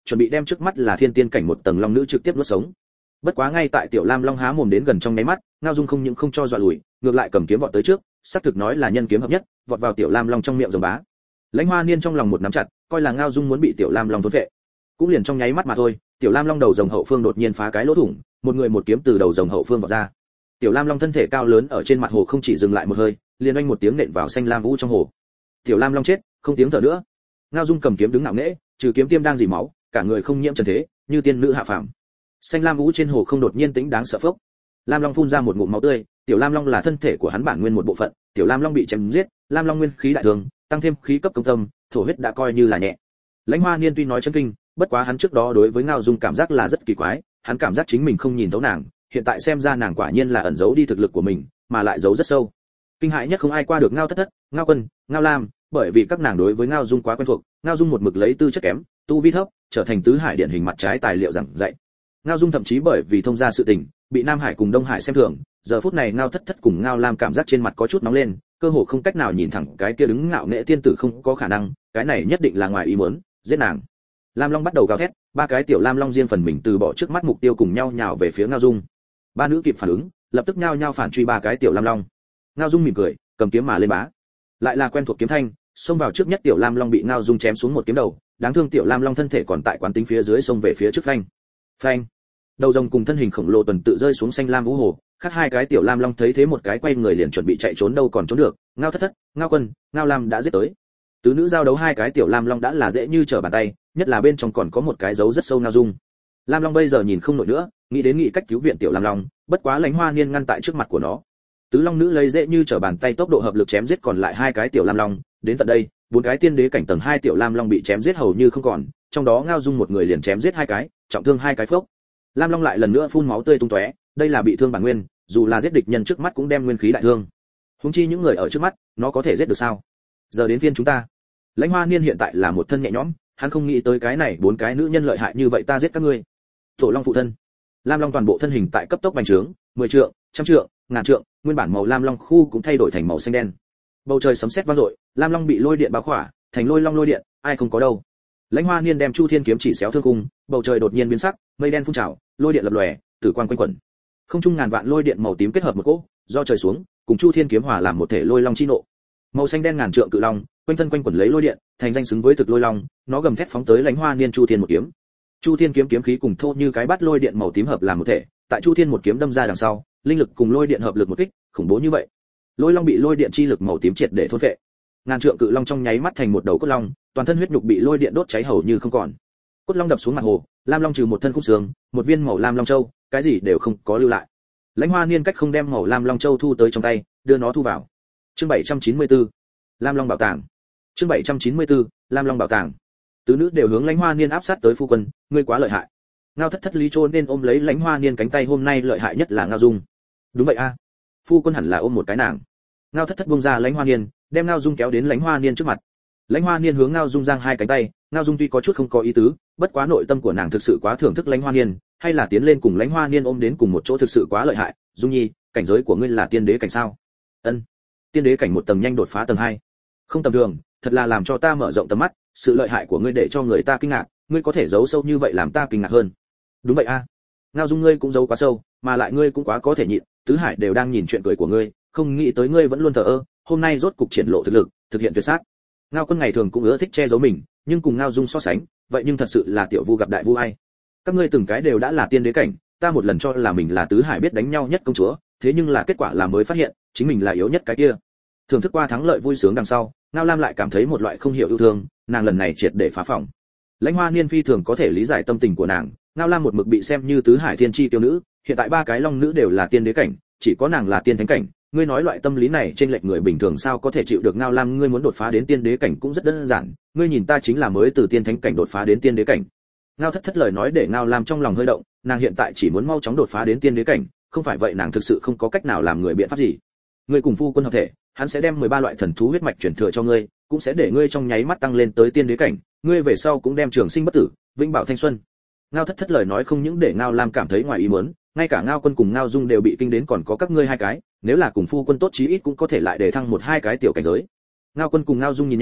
chuẩn bị đem trước mắt là thiên tiên cảnh một tầng long nữ trực tiếp nuốt sống. Bất quá ngay tại tiểu lam long há mồm đến gần trong nháy mắt, Ngao Dung không những không cho dọa lùi, ngược lại cầm kiếm vọt tới trước, xác thực nói là nhân kiếm hợp nhất, vọt vào tiểu lam long trong miệng rồng bá. Lãnh Hoa Niên trong lòng một nắm chặt, coi là Ngao Dung muốn bị tiểu lam long thôn vệ. Cũng liền trong nháy mắt mà thôi, tiểu lam long đầu rồng hậu phương đột nhiên phá cái lỗ thủng, một người một kiếm từ đầu rồng hậu phương vọt ra. Tiểu lam long thân thể cao lớn ở trên mặt hồ không chỉ dừng lại một hơi, liền oanh một tiếng nện vào xanh lam vũ trong hồ. Tiểu lam long chết, không tiếng thở nữa. Ngao Dung cầm kiếm đứng ngạo nghễ, trừ kiếm tiêm đang dỉ máu, cả người không nhiễm trần thế, như tiên nữ hạ phàm. Xanh lam vũ trên hồ không đột nhiên tĩnh đáng sợ phốc. Lam long phun ra một ngụm máu tươi, tiểu lam long là thân thể của hắn bản nguyên một bộ phận, tiểu lam long bị chém giết, lam long nguyên khí đại thường, tăng thêm khí cấp công tâm, thổ huyết đã coi như là nhẹ. Lãnh Hoa Niên tuy nói chấn kinh, bất quá hắn trước đó đối với Ngao Dung cảm giác là rất kỳ quái, hắn cảm giác chính mình không nhìn thấu nàng, hiện tại xem ra nàng quả nhiên là ẩn giấu đi thực lực của mình, mà lại giấu rất sâu. Kinh hãi nhất không ai qua được Ngao Thất Thất, Ngao Quân, Ngao Lam, bởi vì các nàng đối với Ngao Dung quá quen thuộc, Ngao Dung một mực lấy tư chất kém, tu vi thấp, trở thành tứ hải điển hình mặt trái tài liệu giảng dạy. Ngao Dung thậm chí bởi vì thông gia sự tình, bị Nam Hải cùng Đông Hải xem thường, giờ phút này Ngao Thất Thất cùng Ngao Lam cảm giác trên mặt có chút nóng lên, cơ hồ không cách nào nhìn thẳng cái kia đứng ngạo nghễ tiên tử không có khả năng, cái này nhất định là ngoài ý muốn, giết nàng. Lam Long bắt đầu gào thét, ba cái tiểu Lam Long riêng phần mình từ bỏ trước mắt mục tiêu cùng nhau nhào về phía Ngao Dung. Ba nữ kịp phản ứng, lập tức nhao nhao phản truy ba cái tiểu Lam Long. Ngao Dung mỉm cười, cầm kiếm mà lên bá. Lại là quen thuộc kiếm thanh, xông vào trước nhất tiểu Lam Long bị Ngao Dung chém xuống một kiếm đầu, đáng thương tiểu Lam Long thân thể còn tại quán tính phía dưới xông về phía trước phanh. Phanh. Đầu rồng cùng thân hình khổng lồ tuần tự rơi xuống xanh lam vũ hồ, khác hai cái tiểu Lam Long thấy thế một cái quay người liền chuẩn bị chạy trốn đâu còn trốn được, Ngao Thất Thất, Ngao Quân, Ngao Lam đã giết tới. Tứ nữ giao đấu hai cái tiểu Lam Long đã là dễ như trở bàn tay, nhất là bên trong còn có một cái dấu rất sâu Ngao Dung. Lam Long bây giờ nhìn không nổi nữa, nghĩ cách cứu viện tiểu Lam Long, bất quá Lãnh Hoa Niên ngăn tại trước mặt của nó. Tứ Long nữ lấy dễ như trở bàn tay tốc độ hợp lực chém giết còn lại hai cái tiểu Lam Long, đến tận đây, bốn cái tiên đế cảnh tầng 2 tiểu Lam Long bị chém giết hầu như không còn, trong đó Ngao Dung một người liền chém giết hai cái, trọng thương hai cái phốc. Lam Long lại lần nữa phun máu tươi tung tóe, đây là bị thương bản nguyên, dù là giết địch nhân trước mắt cũng đem nguyên khí đại thương. Huống chi những người ở trước mắt, nó có thể giết được sao? Giờ đến phiên chúng ta. Lãnh Hoa Niên hiện tại là một thân nhẹ nhõm, hắn không nghĩ tới cái này bốn cái nữ nhân lợi hại như vậy ta giết các ngươi. Tổ Long phụ thân. Lam Long toàn bộ thân hình tại cấp tốc bành trướng, 10 trượng, trăm trượng, ngàn trượng, nguyên bản màu lam long khu cũng thay đổi thành màu xanh đen. Bầu trời sấm sét vang dội, Lam Long bị lôi điện bao khỏa, thành lôi long lôi điện, ai không có đâu. Lãnh Hoa Niên đem Chu Thiên kiếm chỉ xéo thương cung, bầu trời đột nhiên biến sắc, mây đen phun trào, lôi điện lập lòe, tử quang quanh quẩn. Không trung ngàn vạn lôi điện màu tím kết hợp một cỗ, do trời xuống, cùng Chu Thiên kiếm hòa làm một thể lôi long chi nộ. Màu xanh đen ngàn trượng cự long, quanh thân quanh quẩn lấy lôi điện, thành danh xứng với thực lôi long, nó gầm thét phóng tới Lãnh Hoa Niên Chu Thiên một kiếm. Chu Thiên kiếm kiếm khí cùng thô như cái bát lôi điện màu tím hợp làm một thể, tại Chu Thiên một kiếm đâm ra đằng sau, linh lực cùng lôi điện hợp lực một kích, khủng bố như vậy. Lôi long bị lôi điện chi lực màu tím triệt để thôn phệ. Ngàn trượng cự long trong nháy mắt thành một đầu cốt long, toàn thân huyết nhục bị lôi điện đốt cháy hầu như không còn. Cốt long đập xuống mặt hồ, Lam Long trừ một thân khung xương, một viên màu lam long châu, cái gì đều không có lưu lại. Lãnh Hoa Niên cách không đem màu lam long châu thu tới trong tay, đưa nó thu vào. Chương 794. Lam Long bảo tàng. Chương 794. Lam Long bảo tàng. Tứ nữ đều hướng Lãnh Hoa Niên áp sát tới phu quân, ngươi quá lợi hại. Ngao Thất Thất lý trôn nên ôm lấy Lãnh Hoa Niên cánh tay hôm nay lợi hại nhất là Ngao Dung. Đúng vậy a, phu quân hẳn là ôm một cái nàng. Ngao Thất Thất buông ra Lãnh Hoa Niên, đem Ngao Dung kéo đến Lãnh Hoa Niên trước mặt. Lãnh Hoa Niên hướng Ngao Dung giang hai cánh tay, Ngao Dung tuy có chút không có ý tứ, bất quá nội tâm của nàng thực sự quá thưởng thức Lãnh Hoa Niên, hay là tiến lên cùng Lãnh Hoa Niên ôm đến cùng một chỗ thực sự quá lợi hại. Dung Nhi, cảnh giới của ngươi là tiên đế cảnh sao? Ân, tiên đế cảnh một tầng nhanh đột phá tầng 2. Không tầm thường, thật là làm cho ta mở rộng tầm mắt, sự lợi hại của ngươi để cho người ta kinh ngạc, ngươi có thể giấu sâu như vậy làm ta kinh ngạc hơn. Đúng vậy a, Ngao Dung ngươi cũng giấu quá sâu, mà lại ngươi cũng quá có thể nhịn, tứ hải đều đang nhìn chuyện cười của ngươi, không nghĩ tới ngươi vẫn luôn thờ ơ, hôm nay rốt cục triển lộ thực lực, thực hiện tuyệt sát. Ngao Quân ngày thường cũng ưa thích che giấu mình, nhưng cùng Ngao Dung so sánh, vậy nhưng thật sự là tiểu vu gặp đại vu ai. Các ngươi từng cái đều đã là tiên đế cảnh, ta một lần cho là mình là tứ hải biết đánh nhau nhất công chúa, thế nhưng là kết quả là mới phát hiện, chính mình là yếu nhất cái kia. Thưởng thức qua thắng lợi vui sướng đằng sau, Ngao Lam lại cảm thấy một loại không hiểu yêu thương, nàng lần này triệt để phá phòng. Lãnh Hoa Niên phi thường có thể lý giải tâm tình của nàng, Ngao Lam một mực bị xem như tứ hải thiên chi tiêu nữ, hiện tại ba cái long nữ đều là tiên đế cảnh, chỉ có nàng là tiên thánh cảnh, ngươi nói loại tâm lý này trên lệch người bình thường sao có thể chịu được. Ngao Lam ngươi muốn đột phá đến tiên đế cảnh cũng rất đơn giản, ngươi nhìn ta chính là mới từ tiên thánh cảnh đột phá đến tiên đế cảnh. Ngao Thất Thất lời nói để Ngao Lam trong lòng hơi động, nàng hiện tại chỉ muốn mau chóng đột phá đến tiên đế cảnh, không phải vậy nàng thực sự không có cách nào làm người biện pháp gì. Ngươi cùng phu quân hợp thể, hắn sẽ đem 13 loại thần thú huyết mạch truyền thừa cho ngươi, cũng sẽ để ngươi trong nháy mắt tăng lên tới tiên đế cảnh, ngươi về sau cũng đem trường sinh bất tử, vĩnh bảo thanh xuân. Ngao Thất Thất lời nói không những để Ngao Lam cảm thấy ngoài ý muốn, ngay cả Ngao Quân cùng Ngao Dung đều bị kinh đến, còn có các ngươi hai cái, nếu là cùng phu quân tốt chí ít cũng có thể lại để thăng một hai cái tiểu cảnh giới. Ngao Quân cùng Ngao Dung nhìn nhau,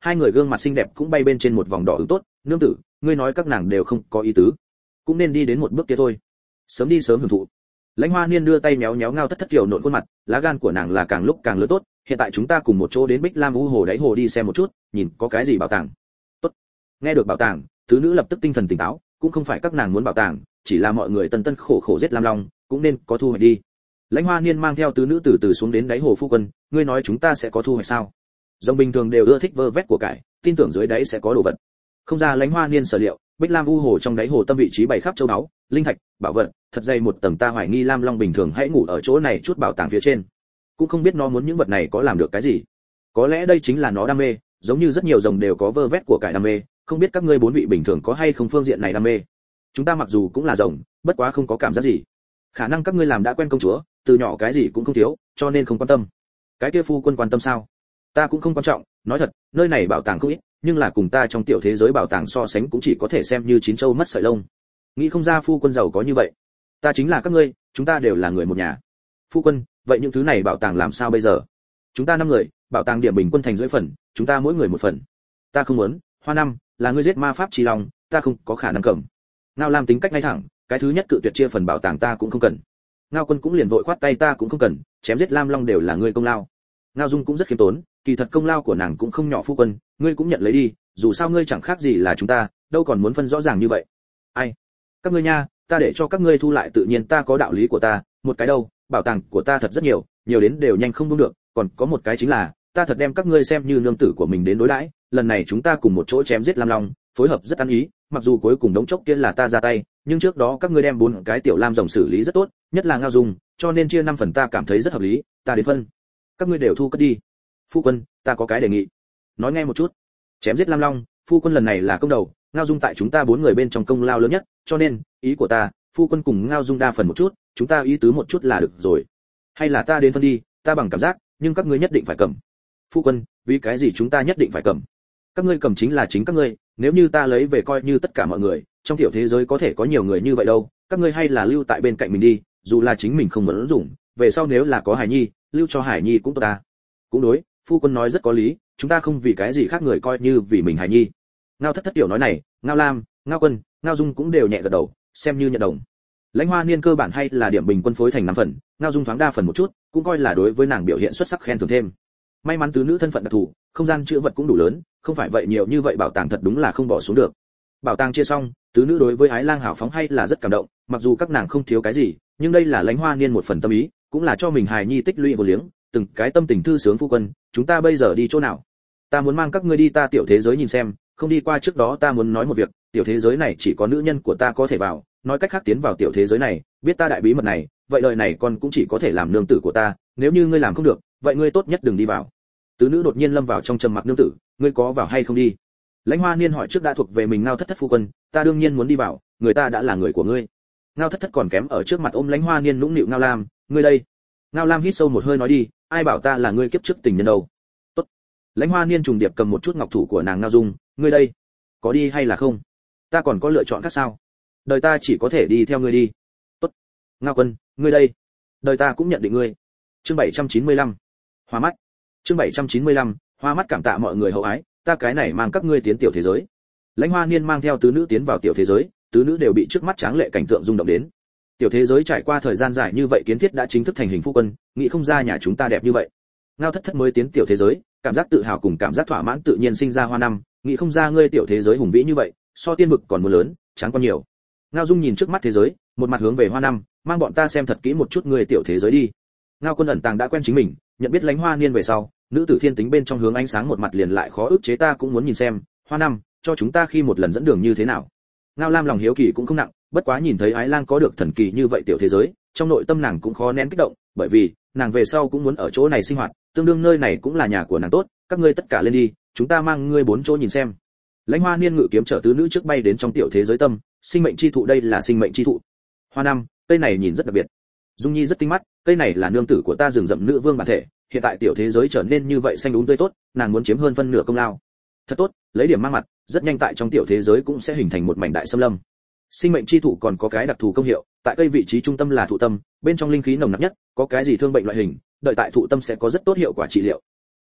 hai người gương mặt xinh đẹp cũng bay bên trên một vòng đỏ ửng. Tốt, nương tử, ngươi nói các nàng đều không có ý tứ, cũng nên đi đến một bước kia thôi, sớm đi sớm hưởng thụ. Lãnh Hoa Niên đưa tay méo méo Ngao Thất Thất kiểu nộn khuôn mặt, lá gan của nàng là càng lúc càng lớn. Tốt, hiện tại chúng ta cùng một chỗ đến Bích Lam U hồ đáy hồ đi xem một chút, nhìn có cái gì bảo tàng. Tốt. Nghe được bảo tàng, tứ nữ lập tức tinh thần tỉnh táo, cũng không phải các nàng muốn bảo tàng, chỉ là mọi người tân tân khổ khổ giết Lam Long, cũng nên có thu hoạch đi. Lãnh Hoa Niên mang theo tứ nữ từ từ xuống đến đáy hồ. Phu quân, ngươi nói chúng ta sẽ có thu hoạch sao? Rồng bình thường đều ưa thích vơ vét của cải, tin tưởng dưới đáy sẽ có đồ vật. Không ra Lãnh Hoa Niên sở liệu, Bích Lam U hồ trong đáy hồ tâm vị trí bày khắp châu báu, linh thạch, bảo vật, thật dày một tầng. Ta hoài nghi Lam Long bình thường hãy ngủ ở chỗ này chút bảo tàng phía trên, cũng không biết nó muốn những vật này có làm được cái gì. Có lẽ đây chính là nó đam mê, giống như rất nhiều rồng đều có vơ vét của cải đam mê, không biết các ngươi bốn vị bình thường có hay không phương diện này đam mê. Chúng ta mặc dù cũng là rồng, bất quá không có cảm giác gì. Khả năng các ngươi làm đã quen công chúa, từ nhỏ cái gì cũng không thiếu, cho nên không quan tâm. Cái kia phu quân quan tâm sao? Ta cũng không quan trọng, nói thật, nơi này bảo tàng không ít, nhưng là cùng ta trong tiểu thế giới bảo tàng so sánh cũng chỉ có thể xem như chín châu mất sợi lông. Nghĩ không ra phu quân giàu có như vậy. Ta chính là các ngươi, chúng ta đều là người một nhà. Phu quân, vậy những thứ này bảo tàng làm sao bây giờ? Chúng ta 5 người, bảo tàng điểm bình quân thành rưỡi phần, chúng ta mỗi người một phần. Ta không muốn, Hoa Năm, là ngươi giết ma pháp chi long, ta không có khả năng cầm. Ngao Lam tính cách ngay thẳng, cái thứ nhất cự tuyệt chia phần bảo tàng ta cũng không cần. Ngao Quân cũng liền vội khoát tay ta cũng không cần, chém giết Lam Long đều là ngươi công lao. Ngao Dung cũng rất khiêm tốn, kỳ thật công lao của nàng cũng không nhỏ. Phu quân, ngươi cũng nhận lấy đi, dù sao ngươi chẳng khác gì là chúng ta, đâu còn muốn phân rõ ràng như vậy. Ai? Các ngươi nha, ta để cho các ngươi thu lại tự nhiên ta có đạo lý của ta, một cái đâu, bảo tàng của ta thật rất nhiều, nhiều đến đều nhanh không buông được, còn có một cái chính là, ta thật đem các ngươi xem như nương tử của mình đến đối đãi, lần này chúng ta cùng một chỗ chém giết Lam Long, phối hợp rất ăn ý, mặc dù cuối cùng đống chốc kia là ta ra tay, nhưng trước đó các ngươi đem 4 cái tiểu lam rồng xử lý rất tốt, nhất là Ngao Dung, cho nên chia 5 phần ta cảm thấy rất hợp lý, ta đến phân. Các ngươi đều thu cất đi. Phu quân, ta có cái đề nghị. Nói nghe một chút. Chém giết Lam Long, phu quân lần này là công đầu, Ngao Dung tại chúng ta 4 người bên trong công lao lớn nhất, cho nên, ý của ta, phu quân cùng Ngao Dung đa phần một chút, chúng ta ý tứ một chút là được rồi. Hay là ta đến phân đi, ta bằng cảm giác, nhưng các ngươi nhất định phải cầm. Phu quân, vì cái gì chúng ta nhất định phải cầm? Các ngươi cầm chính là chính các ngươi, nếu như ta lấy về coi như tất cả mọi người, trong tiểu thế giới có thể có nhiều người như vậy đâu, các ngươi hay là lưu tại bên cạnh mình đi, dù là chính mình không muốn dùng, về sau nếu là có Hải Nhi, lưu cho Hải Nhi cũng tốt ta. Cũng đối, phu quân nói rất có lý, chúng ta không vì cái gì khác người coi như vì mình Hải Nhi. Ngao Thất Thất tiểu nói này, Ngao Lam, Ngao Quân, Ngao Dung cũng đều nhẹ gật đầu, xem như nhận đồng. Lãnh Hoa Niên cơ bản hay là điểm bình quân phối thành 5 phần, Ngao Dung thoáng đa phần một chút, cũng coi là đối với nàng biểu hiện xuất sắc khen thưởng thêm. May mắn tứ nữ thân phận đặc thù, không gian chứa vật cũng đủ lớn, không phải vậy nhiều như vậy bảo tàng thật đúng là không bỏ xuống được. Bảo tàng chia xong, tứ nữ đối với Ái Lang hảo phóng hay là rất cảm động, mặc dù các nàng không thiếu cái gì, nhưng đây là Lãnh Hoa Niên một phần tâm ý, cũng là cho mình hài nhi tích lũy vô liếng, từng cái tâm tình thư sướng. Phu quân, chúng ta bây giờ đi chỗ nào? Ta muốn mang các ngươi đi ta tiểu thế giới nhìn xem, không đi qua trước đó ta muốn nói một việc, tiểu thế giới này chỉ có nữ nhân của ta có thể vào, nói cách khác tiến vào tiểu thế giới này, biết ta đại bí mật này, vậy đời này con cũng chỉ có thể làm nương tử của ta, nếu như ngươi làm không được, vậy ngươi tốt nhất đừng đi vào. Tứ nữ đột nhiên lâm vào trong trầm mặc. Nương tử, ngươi có vào hay không đi? Lãnh Hoa Niên hỏi trước đã thuộc về mình. Ngao Thất Thất phu quân, ta đương nhiên muốn đi vào, người ta đã là người của ngươi. Ngao Thất Thất còn kém ở trước mặt ôm Lãnh Hoa Niên nũng nịu. Ngao Lam, ngươi đây. Ngao Lam hít sâu một hơi nói đi, ai bảo ta là ngươi kiếp trước tình nhân đâu. Tốt. Lãnh Hoa Niên trùng điệp cầm một chút ngọc thủ của nàng. Ngao Dung, ngươi đây, có đi hay là không? Ta còn có lựa chọn khác sao? Đời ta chỉ có thể đi theo ngươi đi. Tốt. Ngao Quân, ngươi đây, đời ta cũng nhận định ngươi. Chương 795. Hoa mắt. Chương 795, Hoa mắt. Cảm tạ mọi người hậu ái, ta cái này mang các ngươi tiến tiểu thế giới. Lãnh Hoa Niên mang theo tứ nữ tiến vào tiểu thế giới, tứ nữ đều bị trước mắt tráng lệ cảnh tượng rung động đến. Tiểu thế giới trải qua thời gian dài như vậy kiến thiết đã chính thức thành hình. Phu quân, nghĩ không ra nhà chúng ta đẹp như vậy. Ngao Thất Thất mới tiến tiểu thế giới, cảm giác tự hào cùng cảm giác thỏa mãn tự nhiên sinh ra. Hoa Năm, nghĩ không ra ngươi tiểu thế giới hùng vĩ như vậy, so tiên vực còn muốn lớn, tráng quan nhiều. Ngao Dung nhìn trước mắt thế giới, một mặt hướng về Hoa Năm, mang bọn ta xem thật kỹ một chút ngươi tiểu thế giới đi. Ngao Quân ẩn tàng đã quen chính mình, nhận biết Lãnh Hoa Niên về sau, nữ tử thiên tính bên trong hướng ánh sáng một mặt liền lại khó ức chế. Ta cũng muốn nhìn xem, Hoa Năm, cho chúng ta khi một lần dẫn đường như thế nào. Ngao Lam lòng hiếu kỳ cũng không nặng, bất quá nhìn thấy Ái Lang có được thần kỳ như vậy tiểu thế giới, trong nội tâm nàng cũng khó nén kích động, bởi vì nàng về sau cũng muốn ở chỗ này sinh hoạt, tương đương nơi này cũng là nhà của nàng. Tốt, các ngươi tất cả lên đi, chúng ta mang ngươi 4 chỗ nhìn xem. Lãnh Hoa Niên ngự kiếm chở tứ nữ trước bay đến trong tiểu thế giới tâm, sinh mệnh chi thụ. Đây là sinh mệnh chi thụ. Hoa Năm, cây này nhìn rất đặc biệt. Dung Nhi rất tinh mắt, cây này là nương tử của ta rừng rậm nữ vương bản thể, hiện tại tiểu thế giới trở nên như vậy xanh đúng tươi tốt, nàng muốn chiếm hơn phân nửa công lao. Thật tốt, lấy điểm mang mặt, rất nhanh tại trong tiểu thế giới cũng sẽ hình thành một mảnh đại xâm lâm. Sinh mệnh chi thụ còn có cái đặc thù công hiệu, tại cây vị trí trung tâm là thụ tâm, bên trong linh khí nồng nặc nhất, có cái gì thương bệnh loại hình, đợi tại thụ tâm sẽ có rất tốt hiệu quả trị liệu.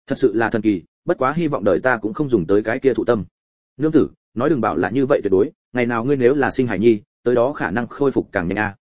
Thật sự là thần kỳ, bất quá hy vọng đời ta cũng không dùng tới cái kia thụ tâm. Nương tử, nói đừng bảo là như vậy tuyệt đối, ngày nào ngươi nếu là sinh hải nhi, tới đó khả năng khôi phục càng nhanh a.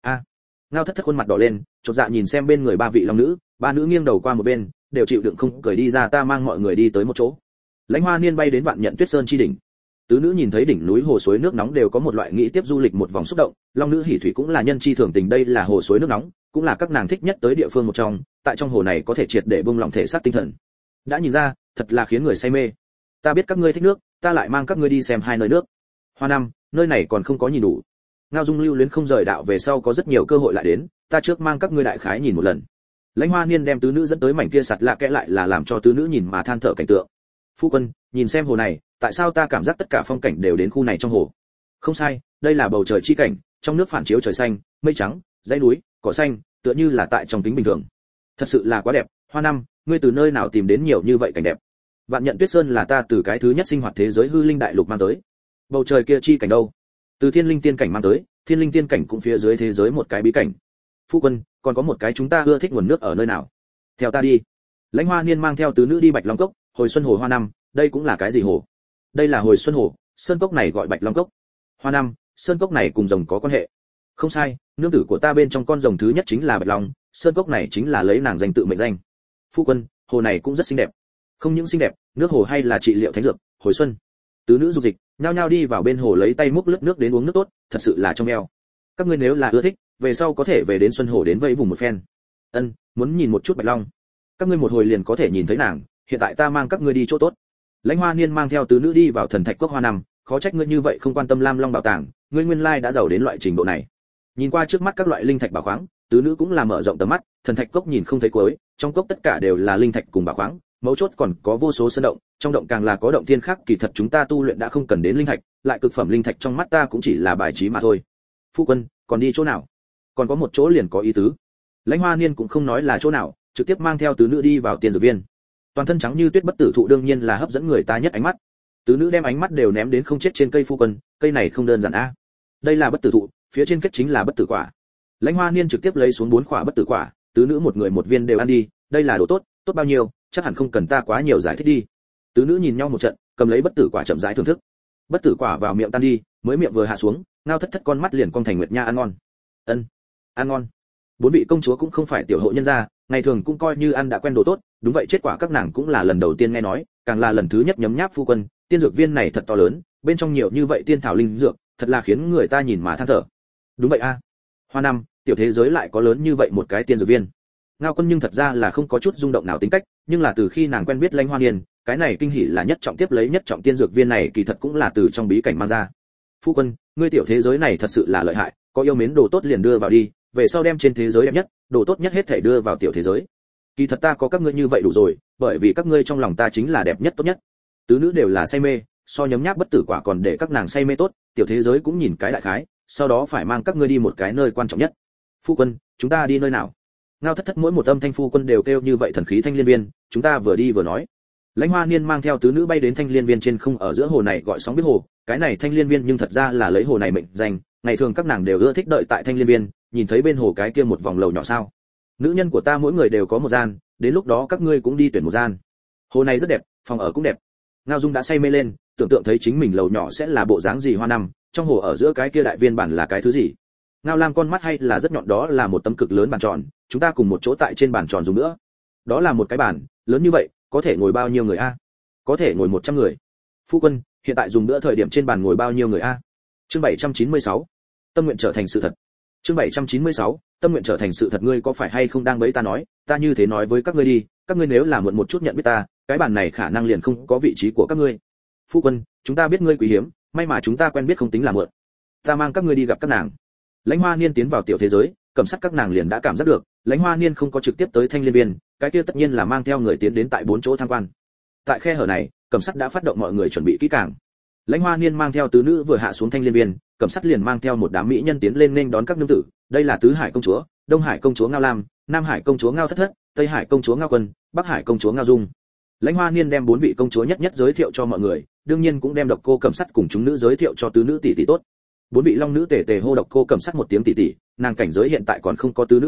Ngao thất thất khuôn mặt đỏ lên, chột dạ nhìn xem bên người ba vị long nữ, ba nữ nghiêng đầu qua một bên, đều chịu đựng không cười đi ra. Ta mang mọi người đi tới một chỗ. Lãnh Hoa Niên bay đến Vạn Nhận Tuyết Sơn chi đỉnh. Tứ nữ nhìn thấy đỉnh núi hồ suối nước nóng đều có một loại nghĩ tiếp du lịch một vòng xúc động, long nữ hỉ thủy cũng là nhân chi thường tình, đây là hồ suối nước nóng, cũng là các nàng thích nhất tới địa phương một trong, tại trong hồ này có thể triệt để bông lỏng thể xác tinh thần. Đã nhìn ra, thật là khiến người say mê. Ta biết các ngươi thích nước, ta lại mang các ngươi đi xem hai nơi nước. Hoa năm, nơi này còn không có nhìn đủ. Ngao Dung lưu luyến không rời đạo về sau có rất nhiều cơ hội lại đến, ta trước mang các ngươi đại khái nhìn một lần. Lãnh Hoa Niên đem tứ nữ dẫn tới mảnh kia sạt lạ kẽ lại là làm cho tứ nữ nhìn mà than thở cảnh tượng. Phu quân, nhìn xem hồ này, tại sao ta cảm giác tất cả phong cảnh đều đến khu này trong hồ? Không sai, đây là bầu trời chi cảnh, trong nước phản chiếu trời xanh, mây trắng, dãy núi, cỏ xanh, tựa như là tại trong kính bình thường. Thật sự là quá đẹp. Hoa năm, ngươi từ nơi nào tìm đến nhiều như vậy cảnh đẹp? Vạn Nhận Tuyết Sơn là ta từ cái thứ nhất sinh hoạt thế giới hư linh đại lục mang tới. Bầu trời kia chi cảnh đâu? Từ thiên linh tiên cảnh mang tới, thiên linh tiên cảnh cũng phía dưới thế giới một cái bí cảnh. Phu quân, còn có một cái chúng ta ưa thích nguồn nước ở nơi nào? Theo ta đi. Lãnh Hoa Niên mang theo tứ nữ đi Bạch Long Cốc, Hồi Xuân Hồ. Hoa năm, đây cũng là cái gì hồ? Đây là Hồi Xuân Hồ, sơn cốc này gọi Bạch Long Cốc. Hoa năm, sơn cốc này cùng rồng có quan hệ? Không sai, nương tử của ta bên trong con rồng thứ nhất chính là Bạch Long, sơn cốc này chính là lấy nàng danh tự mệnh danh. Phu quân, hồ này cũng rất xinh đẹp. Không những xinh đẹp, nước hồ hay là trị liệu thánh dược, hồi xuân. Tứ nữ dục dịch, nhao nhao đi vào bên hồ lấy tay múc lướt nước đến uống nước tốt, thật sự là trong eo. Các ngươi nếu là ưa thích, về sau có thể về đến Xuân Hồ đến vẫy vùng một phen. Ân, muốn nhìn một chút Bạch Long. Các ngươi một hồi liền có thể nhìn thấy nàng, hiện tại ta mang các ngươi đi chỗ tốt. Lãnh Hoa Niên mang theo tứ nữ đi vào Thần Thạch Cốc. Hoa năm, khó trách ngươi như vậy không quan tâm Lam Long bảo tàng, ngươi nguyên lai đã giàu đến loại trình độ này. Nhìn qua trước mắt các loại linh thạch bảo khoáng, tứ nữ cũng là mở rộng tầm mắt, Thần Thạch Cốc nhìn không thấy cuối, trong cốc tất cả đều là linh thạch cùng bảo khoáng, mấu chốt còn có vô số sơn động, trong động càng là có động thiên khác, kỳ thật chúng ta tu luyện đã không cần đến linh thạch, lại cực phẩm linh thạch trong mắt ta cũng chỉ là bài trí mà thôi. Phu quân, còn đi chỗ nào? Còn có một chỗ liền có ý tứ. Lãnh Hoa Niên cũng không nói là chỗ nào, trực tiếp mang theo tứ nữ đi vào tiên dược viên. Toàn thân trắng như tuyết bất tử thụ đương nhiên là hấp dẫn người ta nhất ánh mắt. Tứ nữ đem ánh mắt đều ném đến không chết trên cây. Phu quân, cây này không đơn giản a. Đây là bất tử thụ, phía trên kết chính là bất tử quả. Lãnh Hoa Niên trực tiếp lấy xuống 4 quả bất tử quả, tứ nữ một người một viên đều ăn đi, đây là đồ tốt, tốt bao nhiêu, chắc hẳn không cần ta quá nhiều giải thích đi. Tứ nữ nhìn nhau một trận, cầm lấy bất tử quả chậm rãi thưởng thức. Bất tử quả vào miệng tan đi, mới miệng vừa hạ xuống, Ngao thất thất con mắt liền cong thành nguyệt nha. Ăn ngon. Ân, ăn ngon. 4 vị công chúa cũng không phải tiểu hộ nhân gia, ngày thường cũng coi như ăn đã quen đồ tốt, đúng vậy, kết quả các nàng cũng là lần đầu tiên nghe nói, càng là lần thứ nhất nhấm nháp. Phu quân, tiên dược viên này thật to lớn, bên trong nhiều như vậy tiên thảo linh dược, thật là khiến người ta nhìn mà than thở. Đúng vậy a. Hoa năm, tiểu thế giới lại có lớn như vậy một cái tiên dược viên. Ngao Quân nhưng thật ra là không có chút rung động nào tính cách, nhưng là từ khi nàng quen biết Lãnh Hoa Niên, cái này kinh hỉ là nhất trọng tiếp lấy nhất trọng tiên dược viên này kỳ thật cũng là từ trong bí cảnh mang ra. Phu quân, ngươi tiểu thế giới này thật sự là lợi hại, có yêu mến đồ tốt liền đưa vào đi, về sau đem trên thế giới đẹp nhất, đồ tốt nhất hết thảy đưa vào tiểu thế giới. Kỳ thật ta có các ngươi như vậy đủ rồi, bởi vì các ngươi trong lòng ta chính là đẹp nhất tốt nhất. Tứ nữ đều là say mê, so nhấm nháp bất tử quả còn để các nàng say mê tốt, tiểu thế giới cũng nhìn cái đại khái, sau đó phải mang các ngươi đi một cái nơi quan trọng nhất. Phu quân, chúng ta đi nơi nào? Ngao thất thất mỗi một âm thanh phu quân đều kêu như vậy thần khí thanh liên viên, chúng ta vừa đi vừa nói. Lãnh Hoa Niên mang theo tứ nữ bay đến thanh liên viên trên không, ở giữa hồ này gọi sóng biết hồ, cái này thanh liên viên nhưng thật ra là lấy hồ này mệnh danh, ngày thường các nàng đều ưa thích đợi tại thanh liên viên, nhìn thấy bên hồ cái kia một vòng lầu nhỏ sao? Nữ nhân của ta mỗi người đều có một gian, đến lúc đó các ngươi cũng đi tuyển một gian. Hồ này rất đẹp, phòng ở cũng đẹp. Ngao Dung đã say mê lên, tưởng tượng thấy chính mình lầu nhỏ sẽ là bộ dáng gì. Hoa năm, trong hồ ở giữa cái kia đại viên bản là cái thứ gì? Ngao Lam con mắt hay là rất nhọn, đó là một tấm cực lớn bàn tròn, chúng ta cùng một chỗ tại trên bàn tròn dùng nữa. Đó là một cái bàn, lớn như vậy, có thể ngồi bao nhiêu người a? Có thể ngồi 100 người. Phu quân, hiện tại dùng bữa thời điểm trên bàn ngồi bao nhiêu người a? Chương 796. Tâm nguyện trở thành sự thật. Chương 796. Tâm nguyện trở thành sự thật. Ngươi có phải hay không đang bẫy ta nói, ta như thế nói với các ngươi đi, các ngươi nếu là muộn một chút nhận biết ta, cái bàn này khả năng liền không có vị trí của các ngươi. Phu quân, chúng ta biết ngươi quý hiếm, may mà chúng ta quen biết không tính là mượn. Ta mang các ngươi đi gặp các nàng. Lãnh Hoa Niên tiến vào tiểu thế giới, cầm sắc các nàng liền đã cảm giác được, Lãnh Hoa Niên không có trực tiếp tới thanh liên viên, cái kia tất nhiên là mang theo người tiến đến tại 4 chỗ tham quan. Tại khe hở này, cầm sắc đã phát động mọi người chuẩn bị kỹ càng. Lãnh Hoa Niên mang theo tứ nữ vừa hạ xuống thanh liên viên, cầm sắc liền mang theo một đám mỹ nhân tiến lên nên đón các nương tử. Đây là Tứ Hải công chúa, Đông Hải công chúa Ngao Lam, Nam Hải công chúa Ngao Thất Thất, Tây Hải công chúa Ngao Quân, Bắc Hải công chúa Ngao Dung. Lãnh Hoa Niên đem 4 vị công chúa nhất nhất giới thiệu cho mọi người, đương nhiên cũng đem Độc Cô Cẩm Sắt cùng chúng nữ giới thiệu cho tứ nữ tỷ tỷ tốt. 4 vị long nữ tề tề hô Độc Cô Cẩm Sắt một tiếng tỷ tỷ, nàng cảnh giới hiện tại còn không có tứ nữ cao,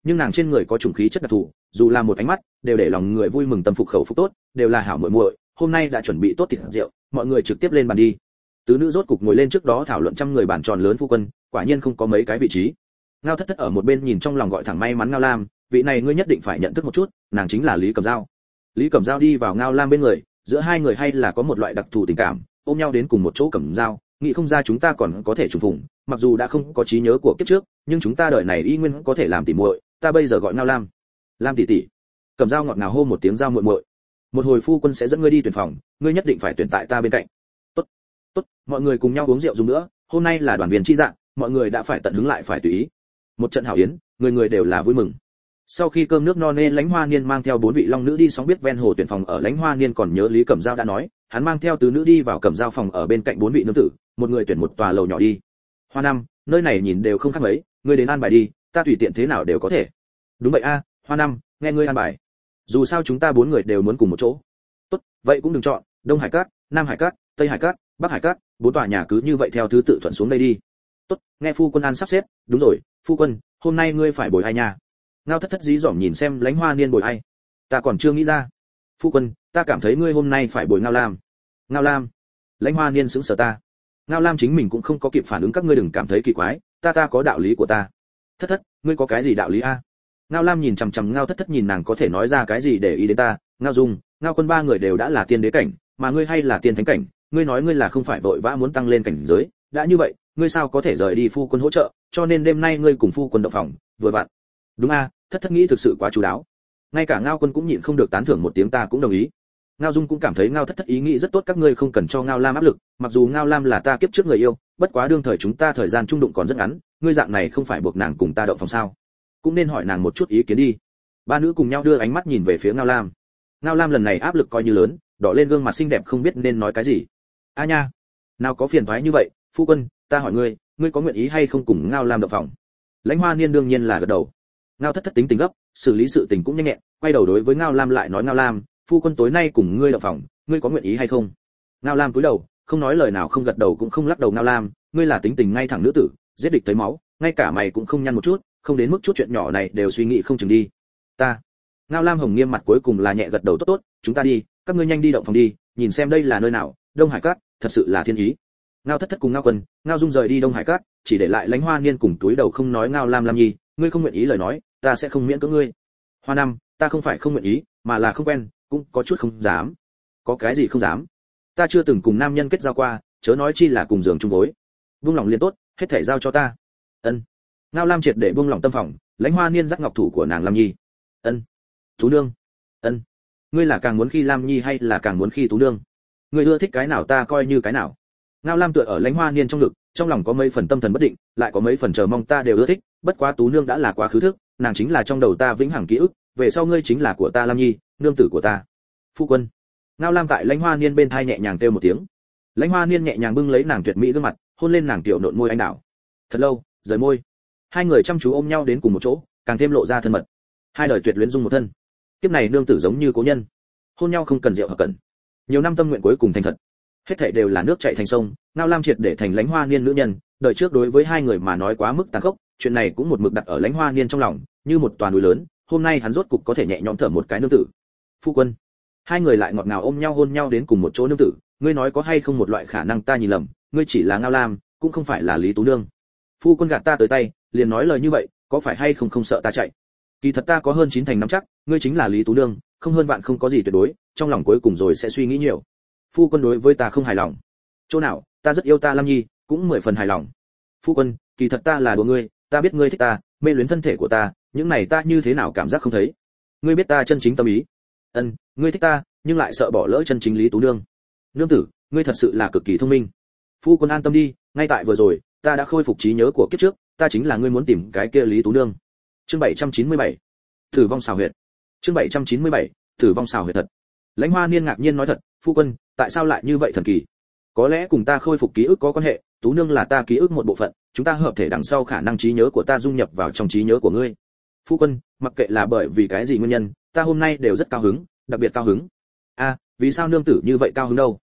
nhưng nàng trên người có chủng khí chất đặc thù, dù là một ánh mắt đều để lòng người vui mừng tâm phục khẩu phục tốt, đều là hảo muội muội. Hôm nay đã chuẩn bị tốt thịt rượu, mọi người trực tiếp lên bàn đi. Tứ nữ rốt cục ngồi lên trước đó thảo luận trăm người bàn tròn lớn phu quân, quả nhiên không có mấy cái vị trí. Ngao Thất Thất ở một bên nhìn trong lòng gọi thẳng may mắn Ngao Lam, vị này ngươi nhất định phải nhận thức một chút, nàng chính là Lý Cẩm Dao. Lý Cẩm Dao đi vào Ngao Lam bên người, giữa hai người hay là có một loại đặc thù tình cảm, ôm nhau đến cùng một chỗ Cẩm Dao, nghĩ không ra chúng ta còn có thể trùng phùng, mặc dù đã không có trí nhớ của kiếp trước, nhưng chúng ta đời này y nguyên có thể làm tỉ muội, ta bây giờ gọi Ngao Lam. Lam tỷ tỷ. Cẩm Dao ngọt ngào hô một tiếng Dao muội muội. Một hồi phu quân sẽ dẫn ngươi đi tuyển phòng, ngươi nhất định phải tuyển tại ta bên cạnh. Tốt, tốt, mọi người cùng nhau uống rượu dùng nữa, hôm nay là đoàn viên chi dạng, mọi người đã phải tận hứng lại phải tùy ý. Một trận hảo yến, người người đều là vui mừng. Sau khi cơm nước no nê, Lãnh Hoa Niên mang theo 4 vị long nữ đi sóng biết ven hồ tuyển phòng. Ở Lãnh Hoa Niên còn nhớ Lý Cẩm Dao đã nói, hắn mang theo tứ nữ đi vào Cẩm Dao phòng ở bên cạnh 4 vị nương tử, một người tuyển một tòa lầu nhỏ đi. Hoa Năm, nơi này nhìn đều không khác mấy, ngươi đến an bài đi, ta tùy tiện thế nào đều có thể. Đúng vậy a, Hoa Năm, nghe ngươi an bài. Dù sao chúng ta 4 người đều muốn cùng một chỗ. Tốt, vậy cũng đừng chọn, Đông Hải Cát, Nam Hải Cát, Tây Hải Cát, Bắc Hải Cát, 4 tòa nhà cứ như vậy theo thứ tự thuận xuống đây đi. Tốt, nghe phu quân an sắp xếp, đúng rồi, phu quân, hôm nay ngươi phải bồi ai nha? Ngao Thất Thất dí dỏm nhìn xem Lãnh Hoa Niên bồi ai. Ta còn chưa nghĩ ra. Phu quân, ta cảm thấy ngươi hôm nay phải bồi Ngao Lam. Ngao Lam? Lãnh Hoa Niên sững sờ ta. Ngao Lam chính mình cũng không có kịp phản ứng, các ngươi đừng cảm thấy kỳ quái, ta có đạo lý của ta. Thất Thất, ngươi có cái gì đạo lý a? Ngao Lam nhìn chằm chằm Ngao Thất Thất, nhìn nàng có thể nói ra cái gì để ý đến ta. Ngao Dung, Ngao Quân ba người đều đã là tiên đế cảnh, mà ngươi hay là tiên thánh cảnh, ngươi nói ngươi là không phải vội vã muốn tăng lên cảnh giới, đã như vậy, ngươi sao có thể rời đi phu quân hỗ trợ, cho nên đêm nay ngươi cùng phu quân động phòng, vừa vặn. Đúng a, Thất Thất nghĩ thực sự quá chú đáo. Ngay cả Ngao Quân cũng nhịn không được tán thưởng một tiếng, ta cũng đồng ý. Ngao Dung cũng cảm thấy Ngao Thất Thất ý nghĩ rất tốt, các ngươi không cần cho Ngao Lam áp lực, mặc dù Ngao Lam là ta kiếp trước người yêu, bất quá đương thời chúng ta thời gian chung đụng còn rất ngắn, ngươi dạng này không phải buộc nàng cùng ta động phòng sao? Cũng nên hỏi nàng một chút ý kiến đi. Ba nữ cùng nhau đưa ánh mắt nhìn về phía Ngao Lam. Ngao Lam lần này áp lực coi như lớn, đỏ lên gương mặt xinh đẹp không biết nên nói cái gì. A nha, nào có phiền toái như vậy, phu quân, ta hỏi ngươi, ngươi có nguyện ý hay không cùng Ngao Lam động phòng? Lãnh Hoa Niên đương nhiên là gật đầu. Ngao Thất Thất tính tình gấp, xử lý sự tình cũng nhanh nhẹn, quay đầu đối với Ngao Lam lại nói, Ngao Lam, phu quân tối nay cùng ngươi động phòng, ngươi có nguyện ý hay không? Ngao Lam cúi đầu, không nói lời nào, không gật đầu cũng không lắc đầu. Ngao Lam, ngươi là tính tình ngay thẳng nữ tử, giết địch thấy máu, ngay cả mày cũng không nhăn một chút, không đến mức chút chuyện nhỏ này đều suy nghĩ không chừng đi. Ta. Ngao Lam hồng nghiêm mặt cuối cùng là nhẹ gật đầu, tốt tốt, chúng ta đi, các ngươi nhanh đi động phòng đi, nhìn xem đây là nơi nào, Đông Hải Cát, thật sự là thiên ý. Ngao Thất Thất cùng Ngao Quân, Ngao Dung rời đi Đông Hải Cát, chỉ để lại Lãnh Hoa Niên cùng túi đầu không nói. Ngao Lam, Lam Nhi, ngươi không nguyện ý lời nói, ta sẽ không miễn cưỡng ngươi. Hoa Năm, ta không phải không nguyện ý, mà là không quen, cũng có chút không dám. Có cái gì không dám? Ta chưa từng cùng nam nhân kết giao qua, chớ nói chi là cùng giường chung gối. Buông lòng liền tốt, hết thảy giao cho ta. Ân. Ngao Lam triệt để buông lòng tâm phòng, Lãnh Hoa Niên dắt ngọc thủ của nàng Lam Nhi. Ân. Tú nương. Ân. Ngươi là càng muốn khi Lam Nhi hay là càng muốn khi Tú nương? Ngươi ưa thích cái nào ta coi như cái nào. Ngao Lam tựa ở Lãnh Hoa Niên trong ngực, trong lòng có mấy phần tâm thần bất định, lại có mấy phần chờ mong. Ta đều ưa thích, bất quá Tú nương đã là quá khứ thức, nàng chính là trong đầu ta vĩnh hằng ký ức, về sau ngươi chính là của ta Lam Nhi, nương tử của ta. Phu quân. Ngao Lam tại Lãnh Hoa Niên bên thai nhẹ nhàng kêu một tiếng. Lãnh Hoa Niên nhẹ nhàng bưng lấy nàng tuyệt mỹ gương mặt, hôn lên nàng tiểu nộn môi anh đào. Thật lâu, rời môi. Hai người chăm chú ôm nhau đến cùng một chỗ, càng thêm lộ ra thân mật. Hai đời tuyệt luyến dung một thân. Kiếp này nương tử giống như cố nhân. Hôn nhau không cần rượu hợp cẩn. Nhiều năm tâm nguyện cuối cùng thành thật. Hết thảy đều là nước chảy thành sông, Ngao Lam triệt để thành Lãnh Hoa Niên nữ nhân, đời trước đối với hai người mà nói quá mức tàn khốc, chuyện này cũng một mực đặt ở Lãnh Hoa Niên trong lòng, như một tòa núi lớn, hôm nay hắn rốt cục có thể nhẹ nhõm thở một cái nương tử. Phu quân. Hai người lại ngọt ngào ôm nhau hôn nhau đến cùng một chỗ. Nương tử, ngươi nói có hay không một loại khả năng ta nhìn lầm, ngươi chỉ là Ngao Lam, cũng không phải là Lý Tú nương. Phu quân gạt ta tới tay, liền nói lời như vậy, có phải hay không sợ ta chạy? Kỳ thật ta có hơn 9 thành nắm chắc, ngươi chính là Lý Tú nương, không hơn vạn không có gì tuyệt đối, trong lòng cuối cùng rồi sẽ suy nghĩ nhiều. Phu quân đối với ta không hài lòng. Chỗ nào, ta rất yêu ta Lam Nhi, cũng 10 phần hài lòng. Phu quân, kỳ thật ta là đùa ngươi, ta biết ngươi thích ta, mê luyến thân thể của ta, những này ta như thế nào cảm giác không thấy. Ngươi biết ta chân chính tâm ý. Ân, ngươi thích ta, nhưng lại sợ bỏ lỡ chân chính Lý Tú nương. Nương tử, ngươi thật sự là cực kỳ thông minh. Phu quân an tâm đi, ngay tại vừa rồi, ta đã khôi phục trí nhớ của kiếp trước, ta chính là ngươi muốn tìm cái kia Lý Tú nương. Chương 797. Tử vong xào huyệt. Chương 797. Tử vong xào huyệt thật. Lãnh Hoa Niên ngạc nhiên nói, thật, phu quân, tại sao lại như vậy thần kỳ? Có lẽ cùng ta khôi phục ký ức có quan hệ, Tú nương là ta ký ức một bộ phận, chúng ta hợp thể đằng sau khả năng trí nhớ của ta dung nhập vào trong trí nhớ của ngươi. Phu quân, mặc kệ là bởi vì cái gì nguyên nhân, ta hôm nay đều rất cao hứng, đặc biệt cao hứng. A, vì sao nương tử như vậy cao hứng đâu?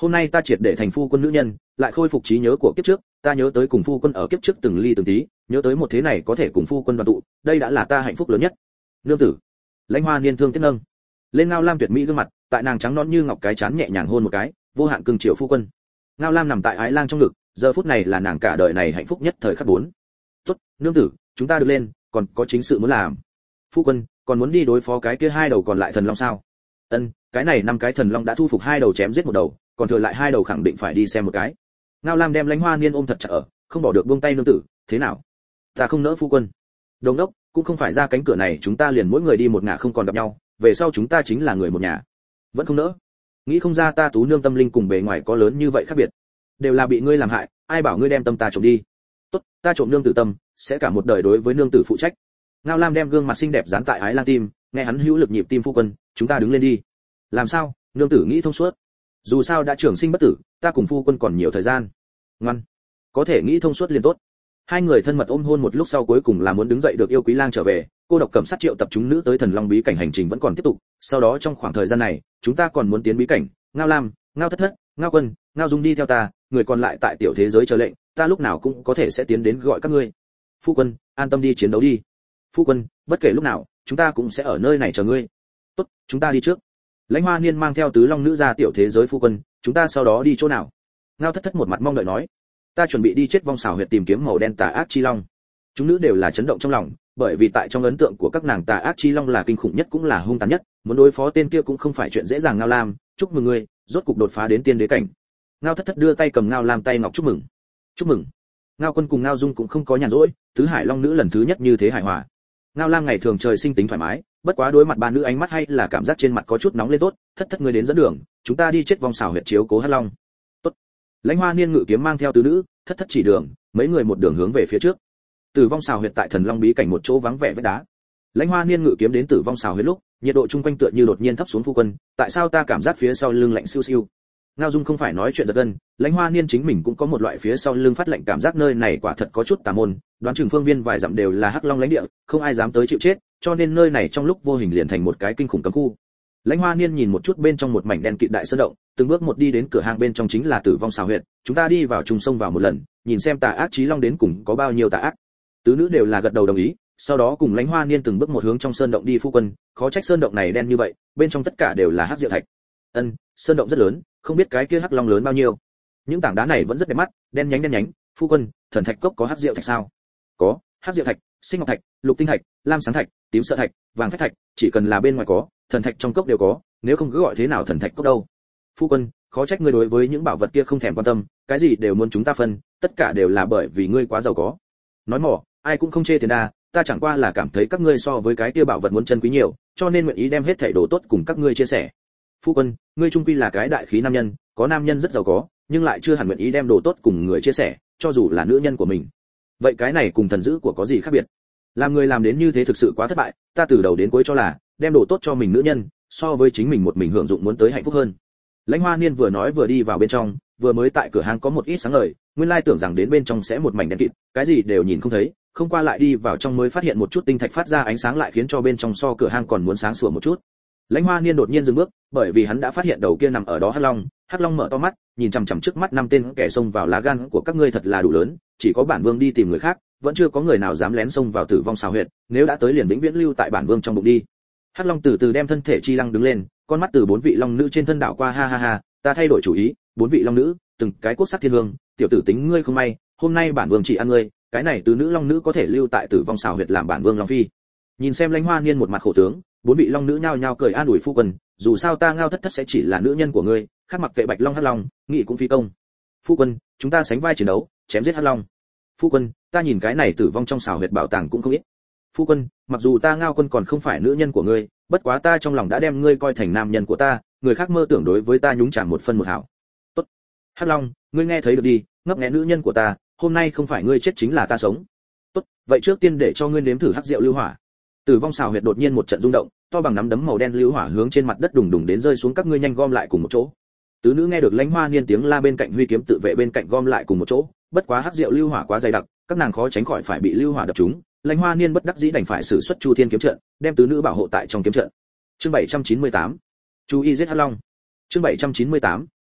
hôm nay ta triệt để thành phu quân nữ nhân, lại khôi phục trí nhớ của kiếp trước, ta nhớ tới cùng phu quân ở kiếp trước từng ly từng tí, nhớ tới một thế này có thể cùng phu quân đoàn tụ, đây đã là ta hạnh phúc lớn nhất. Nương tử. Lãnh Hoa Niên thương tiếc nâng lên Ngao Lam tuyệt mỹ gương mặt, tại nàng trắng nõn như ngọc cái chán nhẹ nhàng hôn một cái, vô hạn cưng chiều phu quân. Ngao Lam nằm tại ái lang trong ngực, giờ phút này là nàng cả đời này hạnh phúc nhất thời khắc 4. Tốt, nương tử, chúng ta được lên, còn có chính sự muốn làm. Phu quân, còn muốn đi đối phó cái kia 2 đầu còn lại thần long sao? Ân, cái này 5 cái thần long đã thu phục 2 đầu chém giết 1 đầu, còn thừa lại 2 đầu khẳng định phải đi xem một cái. Ngao Lam đem Lãnh Hoa Niên ôm thật chặt ở, không bỏ được buông tay nương tử, thế nào? Ta không nỡ phu quân. Đồng đốc, cũng không phải ra cánh cửa này chúng ta liền mỗi người đi một ngả không còn gặp nhau, về sau chúng ta chính là người một nhà. Vẫn không nỡ. Nghĩ không ra ta tú nương tâm linh cùng bề ngoài có lớn như vậy khác biệt. Đều là bị ngươi làm hại, ai bảo ngươi đem tâm ta trộm đi. Tốt, ta trộm nương tử tâm, sẽ cả một đời đối với nương tử phụ trách. Ngao Lam đem gương mặt xinh đẹp dán tại ái lang tim, nghe hắn hữu lực nhịp tim phu quân, chúng ta đứng lên đi. Làm sao? Nương tử nghĩ thông suốt. Dù sao đã trưởng sinh bất tử, ta cùng phu quân còn nhiều thời gian. Ngoan, có thể nghĩ thông suốt liền tốt. Hai người thân mật ôm hôn một lúc sau cuối cùng là muốn đứng dậy được yêu quý lang trở về, cô độc cầm sát triệu tập chúng nữ tới thần long bí cảnh hành trình vẫn còn tiếp tục, sau đó trong khoảng thời gian này, chúng ta còn muốn tiến bí cảnh, Ngao Lam, Ngao Thất Thất, Ngao Quân, Ngao Dung đi theo ta, người còn lại tại tiểu thế giới chờ lệnh, ta lúc nào cũng có thể sẽ tiến đến gọi các ngươi. Phu quân, an tâm đi chiến đấu đi. Phu quân, bất kể lúc nào, chúng ta cũng sẽ ở nơi này chờ ngươi. Tốt, chúng ta đi trước. Lãnh Hoa Niên mang theo tứ long nữ ra tiểu thế giới phu quân, chúng ta sau đó đi chỗ nào? Ngao Thất Thất một mặt mong đợi nói, ta chuẩn bị đi chết vong xảo huyệt tìm kiếm màu đen tà ác chi long. Chúng nữ đều là chấn động trong lòng, bởi vì tại trong ấn tượng của các nàng tà ác chi long là kinh khủng nhất cũng là hung tàn nhất, muốn đối phó tên kia cũng không phải chuyện dễ dàng. Ngao Lam, chúc mừng ngươi, rốt cục đột phá đến tiên đế cảnh. Ngao Thất Thất đưa tay cầm Ngao Lam tay ngọc chúc mừng. Chúc mừng. Ngao Quân cùng Ngao Dung cũng không có nhàn rỗi, tứ hải long nữ lần thứ nhất như thế hài hòa. Ngao Lam ngày thường trời sinh tính thoải mái, bất quá đối mặt ba nữ ánh mắt hay là cảm giác trên mặt có chút nóng lên. Tốt, Thất Thất ngươi đến dẫn đường, chúng ta đi chết vong xảo huyệt chiếu cố Hắc Long. Tốt. Lãnh Hoa Niên ngự kiếm mang theo tứ nữ, Thất Thất chỉ đường, mấy người một đường hướng về phía trước. Tử vong xảo huyệt tại thần long bí cảnh một chỗ vắng vẻ vách đá. Lãnh Hoa Niên ngự kiếm đến tử vong xảo huyệt lúc, nhiệt độ chung quanh tựa như đột nhiên thấp xuống. Phu quân, tại sao ta cảm giác phía sau lưng lạnh siêu siêu? Ngao Dung không phải nói chuyện giật gân, Lãnh Hoa Niên chính mình cũng có một loại phía sau lưng phát lạnh cảm giác. Nơi này quả thật có chút tà môn, đoán chừng phương viên vài dặm đều là Hắc Long lãnh địa, không ai dám tới chịu chết, cho nên nơi này trong lúc vô hình liền thành một cái kinh khủng cấm khu. Lãnh Hoa Niên nhìn một chút bên trong một mảnh đen kịt đại sơn động, từng bước một đi đến cửa hang bên trong chính là tử vong xảo huyệt, chúng ta đi vào trùng sông vào một lần, nhìn xem tà ác chí long đến cùng có bao nhiêu tà ác. Tứ nữ đều là gật đầu đồng ý, sau đó cùng Lãnh Hoa Niên từng bước một hướng trong sơn động đi. Phu quân, khó trách sơn động này đen như vậy, bên trong tất cả đều là hắc diệu thạch. Ân, sơn động rất lớn, không biết cái kia hắc long lớn bao nhiêu. Những tảng đá này vẫn rất đẹp mắt, đen nhánh. Phu quân, thần thạch cốc có hắc diệu thạch sao? Có, hắc diệu thạch, sinh ngọc thạch, lục tinh thạch, lam sáng thạch, tím sợ thạch, vàng phách thạch, chỉ cần là bên ngoài có, thần thạch trong cốc đều có, nếu không cứ gọi thế nào thần thạch cốc đâu. Phu quân, khó trách ngươi đối với những bảo vật kia không thèm quan tâm, cái gì đều muốn chúng ta phân, tất cả đều là bởi vì ngươi quá giàu có. Nói mỏ, ai cũng không chê tiền đa, ta chẳng qua là cảm thấy các ngươi so với cái kia bảo vật muốn chân quý nhiều, cho nên nguyện ý đem hết thảy đồ tốt cùng các ngươi chia sẻ. Phu quân, ngươi trung quy là cái đại khí nam nhân, có nam nhân rất giàu có, nhưng lại chưa hẳn nguyện ý đem đồ tốt cùng người chia sẻ, cho dù là nữ nhân của mình. Vậy cái này cùng thần dữ của có gì khác biệt? Làm người làm đến như thế thực sự quá thất bại, ta từ đầu đến cuối cho là đem đồ tốt cho mình nữ nhân, so với chính mình một mình hưởng dụng muốn tới hạnh phúc hơn. Lãnh Hoa Niên vừa nói vừa đi vào bên trong, vừa mới tại cửa hàng có một ít sáng ngời, nguyên lai tưởng rằng đến bên trong sẽ một mảnh đen kịt, cái gì đều nhìn không thấy, không qua lại đi vào trong mới phát hiện một chút tinh thạch phát ra ánh sáng lại khiến cho bên trong so cửa hàng còn muốn sáng sủa một chút. Lãnh Hoa Niên đột nhiên dừng bước, bởi vì hắn đã phát hiện đầu kia nằm ở đó Hắc Long. Hắc Long mở to mắt, nhìn chằm chằm trước mắt 5 tên kẻ xông vào lá gan của các ngươi thật là đủ lớn, chỉ có bản vương đi tìm người khác, vẫn chưa có người nào dám lén xông vào tử vong xảo huyệt, nếu đã tới liền vĩnh viễn lưu tại bản vương trong bụng đi. Hắc Long từ từ đem thân thể chi lăng đứng lên, con mắt từ 4 vị long nữ trên thân đảo qua. Ha, ta thay đổi chủ ý, 4 vị long nữ, từng cái quốc sắc thiên hương, tiểu tử tính ngươi không may, hôm nay bản vương chỉ ăn ngươi, cái này từ nữ long nữ có thể lưu tại tử vong xảo huyệt làm bản vương long phi. Nhìn xem Lãnh Hoa Niên một mặt khổ tướng, 4 vị long nữ nhao nhao cười an ủi phu quân, dù sao ta Ngao Thất Thất sẽ chỉ là nữ nhân của ngươi, khác mặc kệ Bạch Long Hắc Long, nghĩ cũng phi công. Phu quân, chúng ta sánh vai chiến đấu, chém giết Hắc Long. Phu quân, ta nhìn cái này tử vong trong xảo huyệt bảo tàng cũng không ít. Phu quân, mặc dù ta Ngao Quân còn không phải nữ nhân của ngươi, bất quá ta trong lòng đã đem ngươi coi thành nam nhân của ta, người khác mơ tưởng đối với ta nhúng chàm một phân một hảo. Tốt. Hắc Long, ngươi nghe thấy được đi, ngấp nghé nữ nhân của ta, hôm nay không phải ngươi chết chính là ta sống. Tốt, vậy trước tiên để cho ngươi nếm thử hắc rượu lưu hỏa. Tử vong xảo huyệt đột nhiên một trận rung động, to bằng nắm đấm màu đen lưu hỏa hướng trên mặt đất đùng đùng đến rơi xuống, các ngươi nhanh gom lại cùng một chỗ. Tứ nữ nghe được Lãnh Hoa Niên tiếng la bên cạnh huy kiếm tự vệ bên cạnh gom lại cùng một chỗ, bất quá hắc rượu lưu hỏa quá dày đặc, các nàng khó tránh khỏi phải bị lưu hỏa đập trúng. Lãnh Hoa Niên bất đắc dĩ đành phải sử xuất Chu Thiên kiếm trận, đem tứ nữ bảo hộ tại trong kiếm trận. Chương 798. Chu Y giết Hắc Long. Chương 798.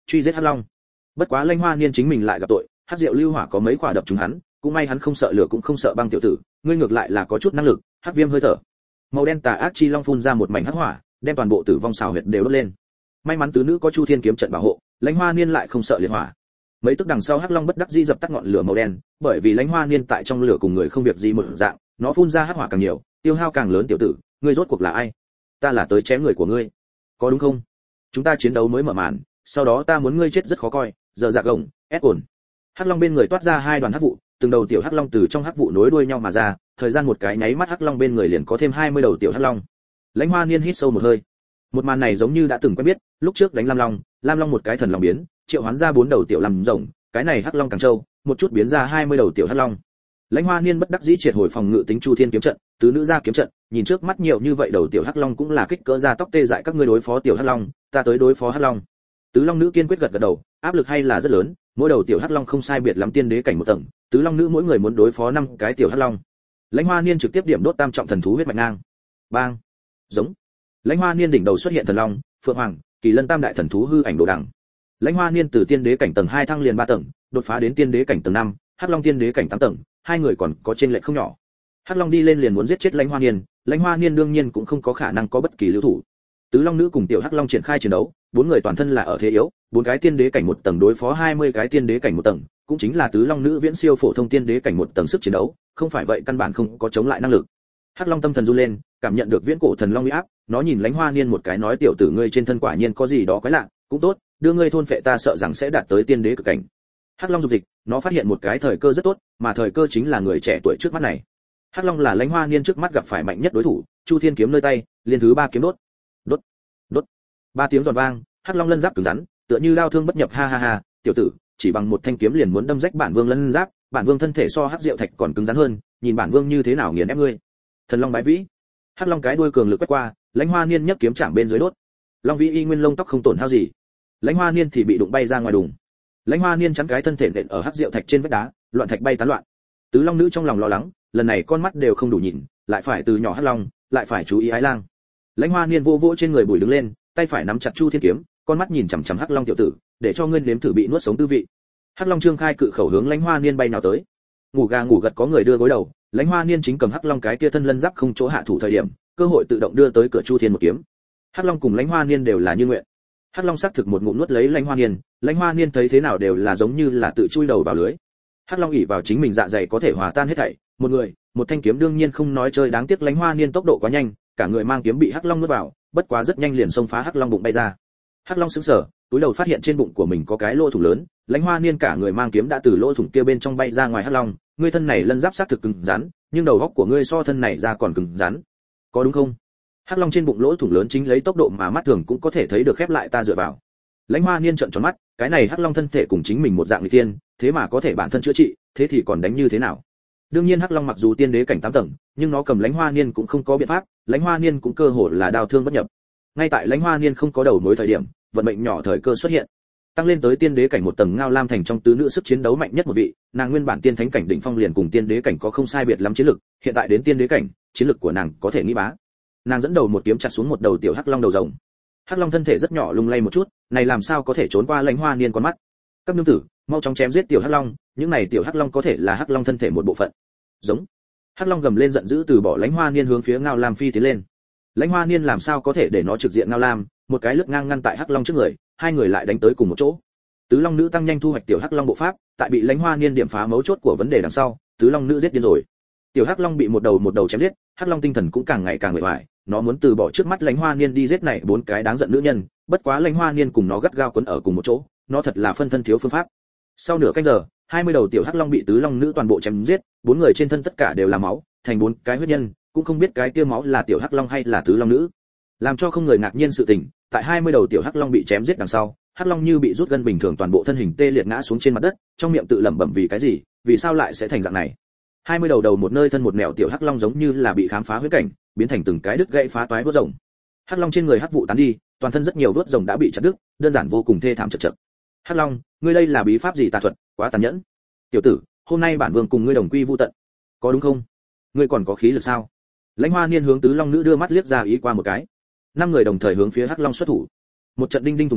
truy giết hắc long. Bất quá Lãnh Hoa Niên chính mình lại gặp tội, hắc diệu lưu hỏa có mấy quả đập trúng hắn, cũng may hắn không sợ lửa cũng không sợ băng. Tiểu tử, ngươi ngược lại là có chút năng lực. Hắc viêm hơi thở, màu đen tà ác chi long phun ra một mảnh hắc hỏa, đem toàn bộ tử vong xào huyệt đều đốt lên. May mắn tứ nữ có Chu Thiên kiếm trận bảo hộ, Lãnh Hoa Niên lại không sợ liệt hỏa. Mấy tức đằng sau hắc long bất đắc dĩ dập tắt ngọn lửa màu đen, bởi vì Lãnh Hoa Niên tại trong lửa cùng người không việc gì một dạng, nó phun ra hắc hỏa càng nhiều, tiêu hao càng lớn. Tiểu tử, ngươi rốt cuộc là ai? Ta là tới chém người của ngươi, có đúng không? Chúng ta chiến đấu mới mở màn, sau đó ta muốn ngươi chết rất khó coi. Giờ dạ gồng, ép ổn. Hắc long bên người toát ra hai đoàn hắc vụ, từng đầu tiểu hắc long từ trong hắc vụ nối đuôi nhau mà ra, thời gian một cái nháy mắt hắc long bên người liền có thêm 20 đầu tiểu hắc long. Lãnh Hoa Niên hít sâu một hơi. Một màn này giống như đã từng quen biết, lúc trước đánh Lam Long một cái thần long biến, triệu hoán ra 4 đầu tiểu làm rồng, cái này hắc long càng trâu, một chút biến ra 20 đầu tiểu hắc long. Lãnh Hoa Niên bất đắc dĩ triệt hồi phòng ngự tính Chu Thiên kiếm trận, tứ nữ ra kiếm trận, nhìn trước mắt nhiều như vậy đầu tiểu hắc long cũng là kích cỡ ra tóc tê dại. Các ngươi đối phó tiểu hắc long, ta tới đối phó hắc long. Tứ long nữ kiên quyết gật đầu, áp lực hay là rất lớn, mỗi đầu tiểu hắc long không sai biệt lắm tiên đế cảnh một tầng, tứ long nữ mỗi người muốn đối phó 5 cái tiểu hắc long. Lãnh Hoa Niên trực tiếp điểm đốt tam trọng thần thú huyết mạch ngang. Bang! Giống. Lãnh Hoa Niên đỉnh đầu xuất hiện thần long, phượng hoàng, kỳ lân tam đại thần thú hư ảnh đồ đằng. Lãnh Hoa Niên từ tiên đế cảnh tầng 2 thăng liền 3 tầng, đột phá đến tiên đế cảnh tầng 5, hắc long tiên đế cảnh 8 tầng, hai người còn có chênh lệch không nhỏ. Hắc long đi lên liền muốn giết chết Lãnh Hoa Niên, Lãnh Hoa Niên đương nhiên cũng không có khả năng có bất kỳ lưu thủ. Tứ long nữ cùng tiểu hắc long triển khai chiến đấu, 4 người toàn thân là ở thế yếu, 4 cái tiên đế cảnh một tầng đối phó 20 cái tiên đế cảnh một tầng, cũng chính là tứ long nữ viễn siêu phổ thông tiên đế cảnh một tầng sức chiến đấu, không phải vậy căn bản không có chống lại năng lực. Hắc long tâm thần run lên, cảm nhận được viễn cổ thần long uy áp, nó nhìn Lãnh Hoa Niên một cái nói tiểu tử ngươi trên thân quả nhiên có gì đó quái lạ, cũng tốt, đưa ngươi thôn phệ ta sợ rằng sẽ đạt tới tiên đế cực cảnh. Hắc long dục dịch, nó phát hiện một cái thời cơ rất tốt, mà thời cơ chính là người trẻ tuổi trước mắt này. Hắc long là Lãnh Hoa Niên trước mắt gặp phải mạnh nhất đối thủ, Chu Thiên kiếm nơi tay, liên thứ 3 kiếm đốt. Đốt, đốt. 3 tiếng giòn vang, Hắc long lân giáp cứng rắn, tựa như đao thương bất nhập. Ha ha ha, tiểu tử, chỉ bằng một thanh kiếm liền muốn đâm rách bản vương lân giáp, bản vương thân thể so Hắc Diệu Thạch còn cứng rắn hơn, nhìn bản vương như thế nào nghiền ép ngươi. Thần long bái vĩ. Hắc long cái đuôi cường lực quét qua, Lãnh Hoa Niên nhấc kiếm chạm bên dưới đốt. Long vĩ y nguyên lông tóc không tổn hao gì. Lãnh Hoa Niên thì bị đụng bay ra ngoài đùng. Lãnh Hoa Niên chắn cái thân thể nện ở Hắc Diệu Thạch trên vách đá, loạn thạch bay tán loạn. Tứ long nữ trong lòng lo lắng, lần này con mắt đều không đủ nhìn, lại phải từ nhỏ Hắc long, lại phải chú ý ái lang. Lãnh Hoa Niên vô vỗ trên người bùi đứng lên, tay phải nắm chặt Chu Thiên kiếm, con mắt nhìn chằm chằm Hắc long tiểu tử, để cho ngươi nếm thử bị nuốt sống tư vị. Hắc long trương khai cự khẩu hướng Lãnh Hoa Niên bay nào tới. Ngủ gà ngủ gật có người đưa gối đầu, Lãnh Hoa Niên chính cầm Hắc long cái kia thân lân giáp không chỗ hạ thủ thời điểm, cơ hội tự động đưa tới cửa Chu Thiên một kiếm. Hắc long cùng Lãnh Hoa Niên đều là như nguyện. Hắc long xác thực một ngụm nuốt lấy Lãnh Hoa Niên thấy thế nào đều là giống như là tự chui đầu vào lưới. Hắc long ỷ vào chính mình dạ dày có thể hòa tan hết thảy, một người, một thanh kiếm đương nhiên không nói chơi, đáng tiếc Lãnh Hoa Niên tốc độ quá nhanh, cả người mang kiếm bị Hắc long nuốt vào, bất quá rất nhanh liền xông phá Hắc long bụng bay ra. Hắc long sững sờ, túi đầu phát hiện trên bụng của mình có cái lỗ thủng lớn, Lãnh Hoa Niên cả người mang kiếm đã từ lỗ thủng kia bên trong bay ra ngoài. Hắc long, ngươi thân này lân giáp xác thực cứng rắn, nhưng đầu óc của ngươi so thân này ra còn cứng rắn, có đúng không? Hắc long trên bụng lỗ thủng lớn chính lấy tốc độ mà mắt thường cũng có thể thấy được khép lại. Ta dựa vào. Lãnh Hoa Niên trợn tròn mắt, cái này Hắc long thân thể cùng chính mình một dạng người tiên, thế mà có thể bản thân chữa trị, thế thì còn đánh như thế nào? Đương nhiên Hắc long mặc dù tiên đế cảnh 8 tầng, nhưng nó cầm Lãnh Hoa Niên cũng không có biện pháp, Lãnh Hoa Niên cũng cơ hồ là đao thương bất nhập. Ngay tại Lãnh Hoa Niên không có đầu mối thời điểm, vận mệnh nhỏ thời cơ xuất hiện. Tăng lên tới tiên đế cảnh một tầng Ngao Lam thành trong tứ nữ sức chiến đấu mạnh nhất một vị, nàng nguyên bản tiên thánh cảnh đỉnh phong liền cùng tiên đế cảnh có không sai biệt lắm chiến lực, hiện tại đến tiên đế cảnh, chiến lực của nàng có thể nghĩ bá. Nàng dẫn đầu một kiếm chặt xuống một đầu tiểu Hắc long đầu rồng. Hắc long thân thể rất nhỏ lung lay một chút, này làm sao có thể trốn qua Lãnh Hoa Niên con mắt. Các nương tử, mau chóng chém giết tiểu Hắc long, những này tiểu Hắc long có thể là Hắc long thân thể một bộ phận. Giống. Hắc long gầm lên giận dữ từ bỏ Lãnh Hoa Niên hướng phía Ngao Lam phi tiến lên. Lãnh Hoa Niên làm sao có thể để nó trực diện Ngao Lam, một cái lướt ngang ngăn tại Hắc long trước người, hai người lại đánh tới cùng một chỗ. Tứ long nữ tăng nhanh thu hoạch tiểu Hắc long bộ pháp, tại bị Lãnh Hoa Niên điểm phá mấu chốt của vấn đề đằng sau, tứ long nữ giết điên rồi. Tiểu Hắc long bị một đầu chém giết, Hắc long tinh thần cũng càng ngày càng bề bại, nó muốn từ bỏ trước mắt Lãnh Hoa Niên đi giết này 4 cái đáng giận nữ nhân, bất quá Lãnh Hoa Niên cùng nó gắt gao quấn ở cùng một chỗ, nó thật là phân thân thiếu phương pháp. Sau nửa canh giờ, 20 đầu tiểu Hắc long bị tứ long nữ toàn bộ chém giết, 4 người trên thân tất cả đều là máu, thành 4 cái huyết nhân, cũng không biết cái kia máu là tiểu Hắc long hay là tứ long nữ. Làm cho không người ngạc nhiên sự tình, tại 20 đầu tiểu Hắc long bị chém giết đằng sau, Hắc long như bị rút gân bình thường toàn bộ thân hình tê liệt ngã xuống trên mặt đất, trong miệng tự lẩm bẩm vì cái gì, vì sao lại sẽ thành dạng này. 20 đầu một nơi thân một mèo tiểu Hắc long giống như là bị khám phá huyết cảnh, biến thành từng cái đứt gãy phá toái vớt rồng. Hắc long trên người hắc vụ tán đi, toàn thân rất nhiều vớt rồng đã bị chặt đứt, đơn giản vô cùng thê thảm chật chật. Hắc long, ngươi đây là bí pháp gì tà thuật, quá tàn nhẫn. Tiểu tử, hôm nay bản vương cùng ngươi đồng quy vu tận, có đúng không? Ngươi còn có khí lực sao? Lãnh Hoa Niên hướng tứ long nữ đưa mắt liếc ra ý qua một cái. 5 người đồng thời hướng phía Hắc long xuất thủ. Một trận đinh đinh thùng thùng,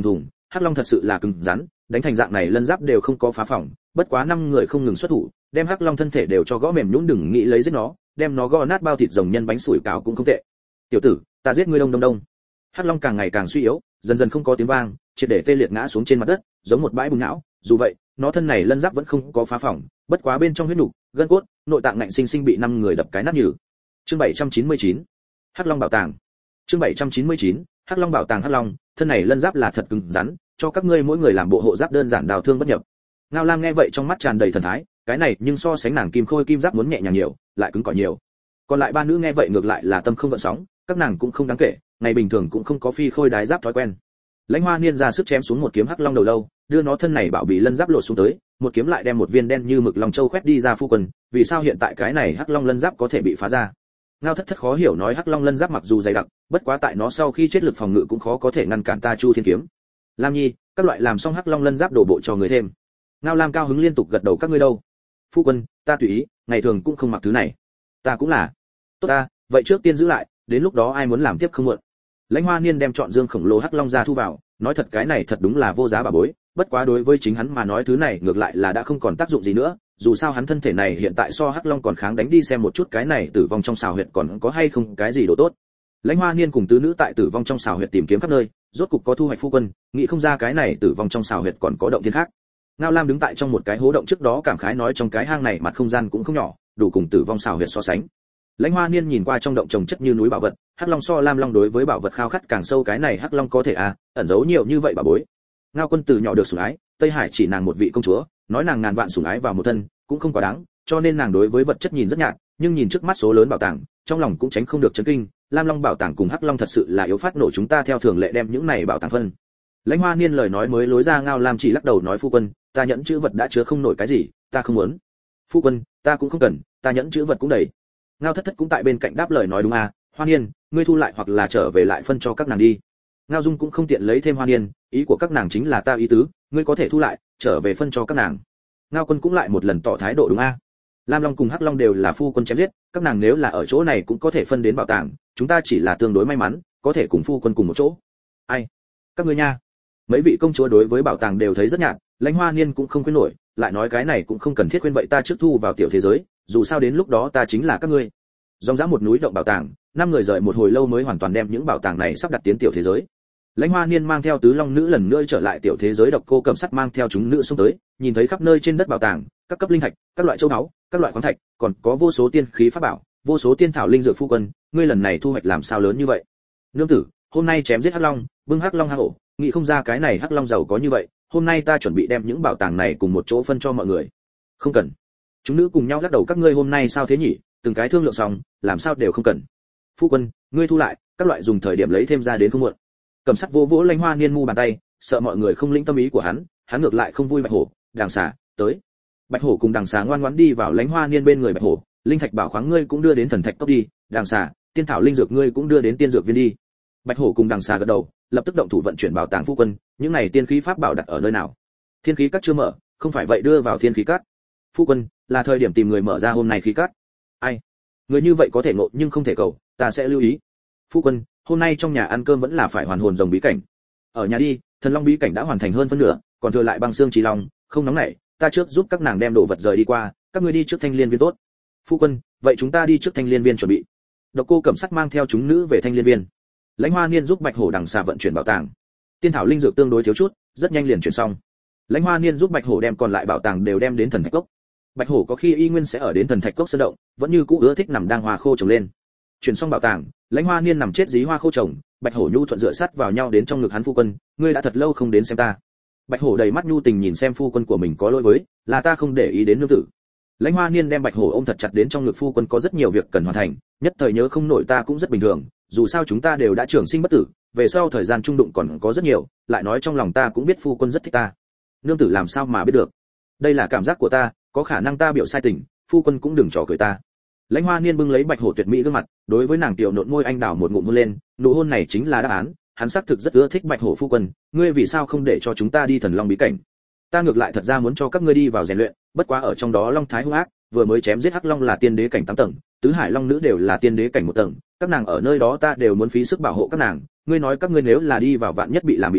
hắc long thật sự là cứng rắn, đánh thành dạng này lân giáp đều không có phá phỏng, bất quá 5 người không ngừng xuất thủ, đem hắc long thân thể đều cho gõ mềm nhũn, đừng nghĩ lấy giết nó, đem nó gõ nát bao thịt rồng nhân bánh sủi cảo cũng không tệ. Tiểu tử, ta giết ngươi đông đông đông. Hắc long càng ngày càng suy yếu, dần dần không có tiếng vang, triệt để tê liệt ngã xuống trên mặt đất, giống một bãi bùn não. Dù vậy, nó thân này lân giáp vẫn không có phá phỏng, bất quá bên trong huyết nục, gân cốt, nội tạng ngạnh sinh sinh bị 5 người đập cái nát nhừ. Chương 799. Hắc long bảo tàng. Chương 799. Hắc long bảo tàng. Hắc long, thân này lân giáp là thật cứng rắn, cho các ngươi mỗi người làm bộ hộ giáp đơn giản đào thương bất nhập. Ngao Lam nghe vậy trong mắt tràn đầy thần thái, cái này nhưng so sánh nàng kim khôi kim giáp muốn nhẹ nhàng nhiều, lại cứng cỏi nhiều. Còn lại ba nữ nghe vậy ngược lại là tâm không gợn sóng, các nàng cũng không đáng kể, ngày bình thường cũng không có phi khôi đái giáp thói quen. Lãnh Hoa Niên ra sức chém xuống một kiếm hắc long đầu lâu, đưa nó thân này bảo bị lân giáp lột xuống tới, một kiếm lại đem một viên đen như mực long châu khoét đi ra. Phu quân, vì sao hiện tại cái này hắc long lân giáp có thể bị phá ra? Ngao Thất Thất khó hiểu nói, hắc long lân giáp mặc dù dày đặc, bất quá tại nó sau khi chết lực phòng ngự cũng khó có thể ngăn cản ta Chu Thiên kiếm. Lam Nhi, các loại làm xong hắc long lân giáp đổ bộ cho người thêm. Ngao Lam cao hứng liên tục gật đầu, các ngươi đâu? Phu quân, ta tùy ý, ngày thường cũng không mặc thứ này. Ta cũng là. Tốt ta, vậy trước tiên giữ lại, đến lúc đó ai muốn làm tiếp không muộn. Lãnh Hoa Niên đem chọn dương khổng lồ hắc long ra thu vào, nói thật cái này thật đúng là vô giá bà bối, bất quá đối với chính hắn mà nói thứ này ngược lại là đã không còn tác dụng gì nữa, dù sao hắn thân thể này hiện tại so hắc long còn kháng đánh, đi xem một chút cái này tử vong trong xào huyệt còn có hay không cái gì đồ tốt. Lãnh Hoa Niên cùng tứ nữ tại tử vong trong xào huyệt tìm kiếm khắp nơi, rốt cục có thu hoạch. Phu quân, nghĩ không ra cái này tử vong trong xào huyệt còn có động thiên khác. Ngao Lam đứng tại trong một cái hố động trước đó cảm khái nói, trong cái hang này mặt không gian cũng không nhỏ, đủ cùng tử vong xào huyệt so sánh. Lãnh Hoa Niên nhìn qua trong động trồng chất như núi bảo vật, hắc long so lam long đối với bảo vật khao khát càng sâu, cái này hắc long có thể ẩn giấu nhiều như vậy bà bối. Ngao Quân từ nhỏ được sủng ái, Tây Hải chỉ nàng một vị công chúa, nói nàng ngàn vạn sủng ái vào một thân, cũng không quá đáng, cho nên nàng đối với vật chất nhìn rất nhạt, nhưng nhìn trước mắt số lớn bảo tàng, trong lòng cũng tránh không được chấn kinh. Lam long bảo tàng cùng hắc long thật sự là yếu phát nổ, chúng ta theo thường lệ đem những này bảo tàng phân. Lãnh Hoa Niên lời nói mới lối ra, Ngao Lam chỉ lắc đầu nói, phu quân, ta nhẫn chữ vật đã chứa không nổi cái gì, ta không muốn. Phu quân, ta cũng không cần, ta nhẫn chữ vật cũng đầy. Ngao Thất Thất cũng tại bên cạnh đáp lời nói, đúng Hoa Niên, ngươi thu lại hoặc là trở về lại phân cho các nàng đi. Ngao Dung cũng không tiện lấy thêm Hoa Niên, ý của các nàng chính là ta ý tứ, ngươi có thể thu lại, trở về phân cho các nàng. Ngao Quân cũng lại một lần tỏ thái độ, đúng Lam Long cùng Hắc Long đều là phu quân chém giết, các nàng nếu là ở chỗ này cũng có thể phân đến bảo tàng, chúng ta chỉ là tương đối may mắn, có thể cùng phu quân cùng một chỗ. Ai? Các ngươi nha. Mấy vị công chúa đối với bảo tàng đều thấy rất nhạt, Lãnh Hoa Niên cũng không khuyên nổi, lại nói cái này cũng không cần thiết khuyên, vậy ta trước thu vào tiểu thế giới, dù sao đến lúc đó ta chính là các ngươi. Dòng dã một núi động bảo tàng, 5 người rời một hồi lâu mới hoàn toàn đem những bảo tàng này sắp đặt tiến tiểu thế giới. Lãnh Hoa Niên mang theo tứ long nữ lần nữa trở lại tiểu thế giới, Độc Cô Cầm Sắt mang theo chúng nữ xông tới, nhìn thấy khắp nơi trên đất bảo tàng, các cấp linh thạch, các loại châu báu, các loại khoáng thạch, còn có vô số tiên khí pháp bảo, vô số tiên thảo linh dược. Phu quân, ngươi lần này thu hoạch làm sao lớn như vậy? Nương tử, hôm nay chém giết hắc long, bưng hắc long hang ổ, nghĩ không ra cái này hắc long giàu có như vậy, hôm nay ta chuẩn bị đem những bảo tàng này cùng một chỗ phân cho mọi người. Không cần. Chúng nữ cùng nhau lắc đầu, các ngươi hôm nay sao thế nhỉ, từng cái thương lượng xong, làm sao đều không cần. Phu quân, ngươi thu lại, các loại dùng thời điểm lấy thêm ra đến không muộn. Cầm Sắt vỗ vỗ Lãnh Hoa Niên mu bàn tay, sợ mọi người không lĩnh tâm ý của hắn ngược lại không vui. Bạch hổ, đằng xà, tới. Bạch hổ cùng đằng xà ngoan ngoãn đi vào Lãnh Hoa Niên bên người. Bạch hổ, linh thạch bảo khoáng ngươi cũng đưa đến thần thạch cốc đi, đằng xà, tiên thảo linh dược ngươi cũng đưa đến tiên dược viên đi. Bạch hổ cùng đằng xà gật đầu, lập tức động thủ vận chuyển bảo tàng. Phu quân, những này tiên khí pháp bảo đặt ở nơi nào? Thiên khí các chưa mở, không phải vậy đưa vào thiên khí các. Phu quân, là thời điểm tìm người mở ra hôm nay khí các. Ai? Người như vậy có thể ngộ nhưng không thể cầu, ta sẽ lưu ý. Phu quân, hôm nay trong nhà ăn cơm vẫn là phải hoàn hồn rồng bí cảnh. Ở nhà đi, thần long bí cảnh đã hoàn thành hơn phân nửa, còn thừa lại băng xương trì long, không nóng nảy, ta trước giúp các nàng đem đồ vật rời đi qua, các ngươi đi trước Thanh Liên viên tốt. Phu quân, vậy chúng ta đi trước Thanh Liên viên chuẩn bị. Độc Cô Cẩm Sắt mang theo chúng nữ về Thanh Liên viên. Lãnh Hoa Niên giúp Bạch hổ đằng xà vận chuyển bảo tàng. Tiên thảo linh dược tương đối thiếu chút, rất nhanh liền chuyển xong. Lãnh Hoa Niên giúp Bạch hổ đem còn lại bảo tàng đều đem đến thần thạch cốc. Bạch hổ có khi y nguyên sẽ ở đến thần thạch cốc sơn động, vẫn như cũ ưa thích nằm đang hoa khô trồng lên. Chuyển xong bảo tàng, Lãnh Hoa Niên nằm chết dí hoa khô trồng, Bạch hổ nhu thuận dựa sát vào nhau đến trong ngực hắn. Phu quân, ngươi đã thật lâu không đến xem ta. Bạch hổ đầy mắt nhu tình nhìn xem phu quân của mình, có lỗi với, là ta không để ý đến nương tử. Lãnh Hoa Niên đem Bạch hổ ôm thật chặt đến trong ngực. Phu quân có rất nhiều việc cần hoàn thành, nhất thời nhớ không nổi ta cũng rất bình thường, dù sao chúng ta đều đã trường sinh bất tử, về sau thời gian chung đụng còn có rất nhiều, lại nói trong lòng ta cũng biết phu quân rất thích ta. Nương tử làm sao mà biết được? Đây là cảm giác của ta, có khả năng ta biểu sai tình, phu quân cũng đừng trò cười ta. Lãnh Hoa Niên bưng lấy Bạch hổ tuyệt mỹ gương mặt, đối với nàng tiểu nộn môi anh đào một ngụm hôn lên, nụ hôn này chính là đáp án, hắn xác thực rất ưa thích Bạch hổ. Phu quân, ngươi vì sao không để cho chúng ta đi thần long bí cảnh? Ta ngược lại thật ra muốn cho các ngươi đi vào rèn luyện, bất quá ở trong đó long thái hung ác, vừa mới chém giết hắc long là tiên đế cảnh 8 tầng, tứ hải long nữ đều là tiên đế cảnh 1 tầng, các nàng ở nơi đó ta đều muốn phí sức bảo hộ các nàng, ngươi nói các ngươi nếu là đi vào vạn nhất bị làm bị thương,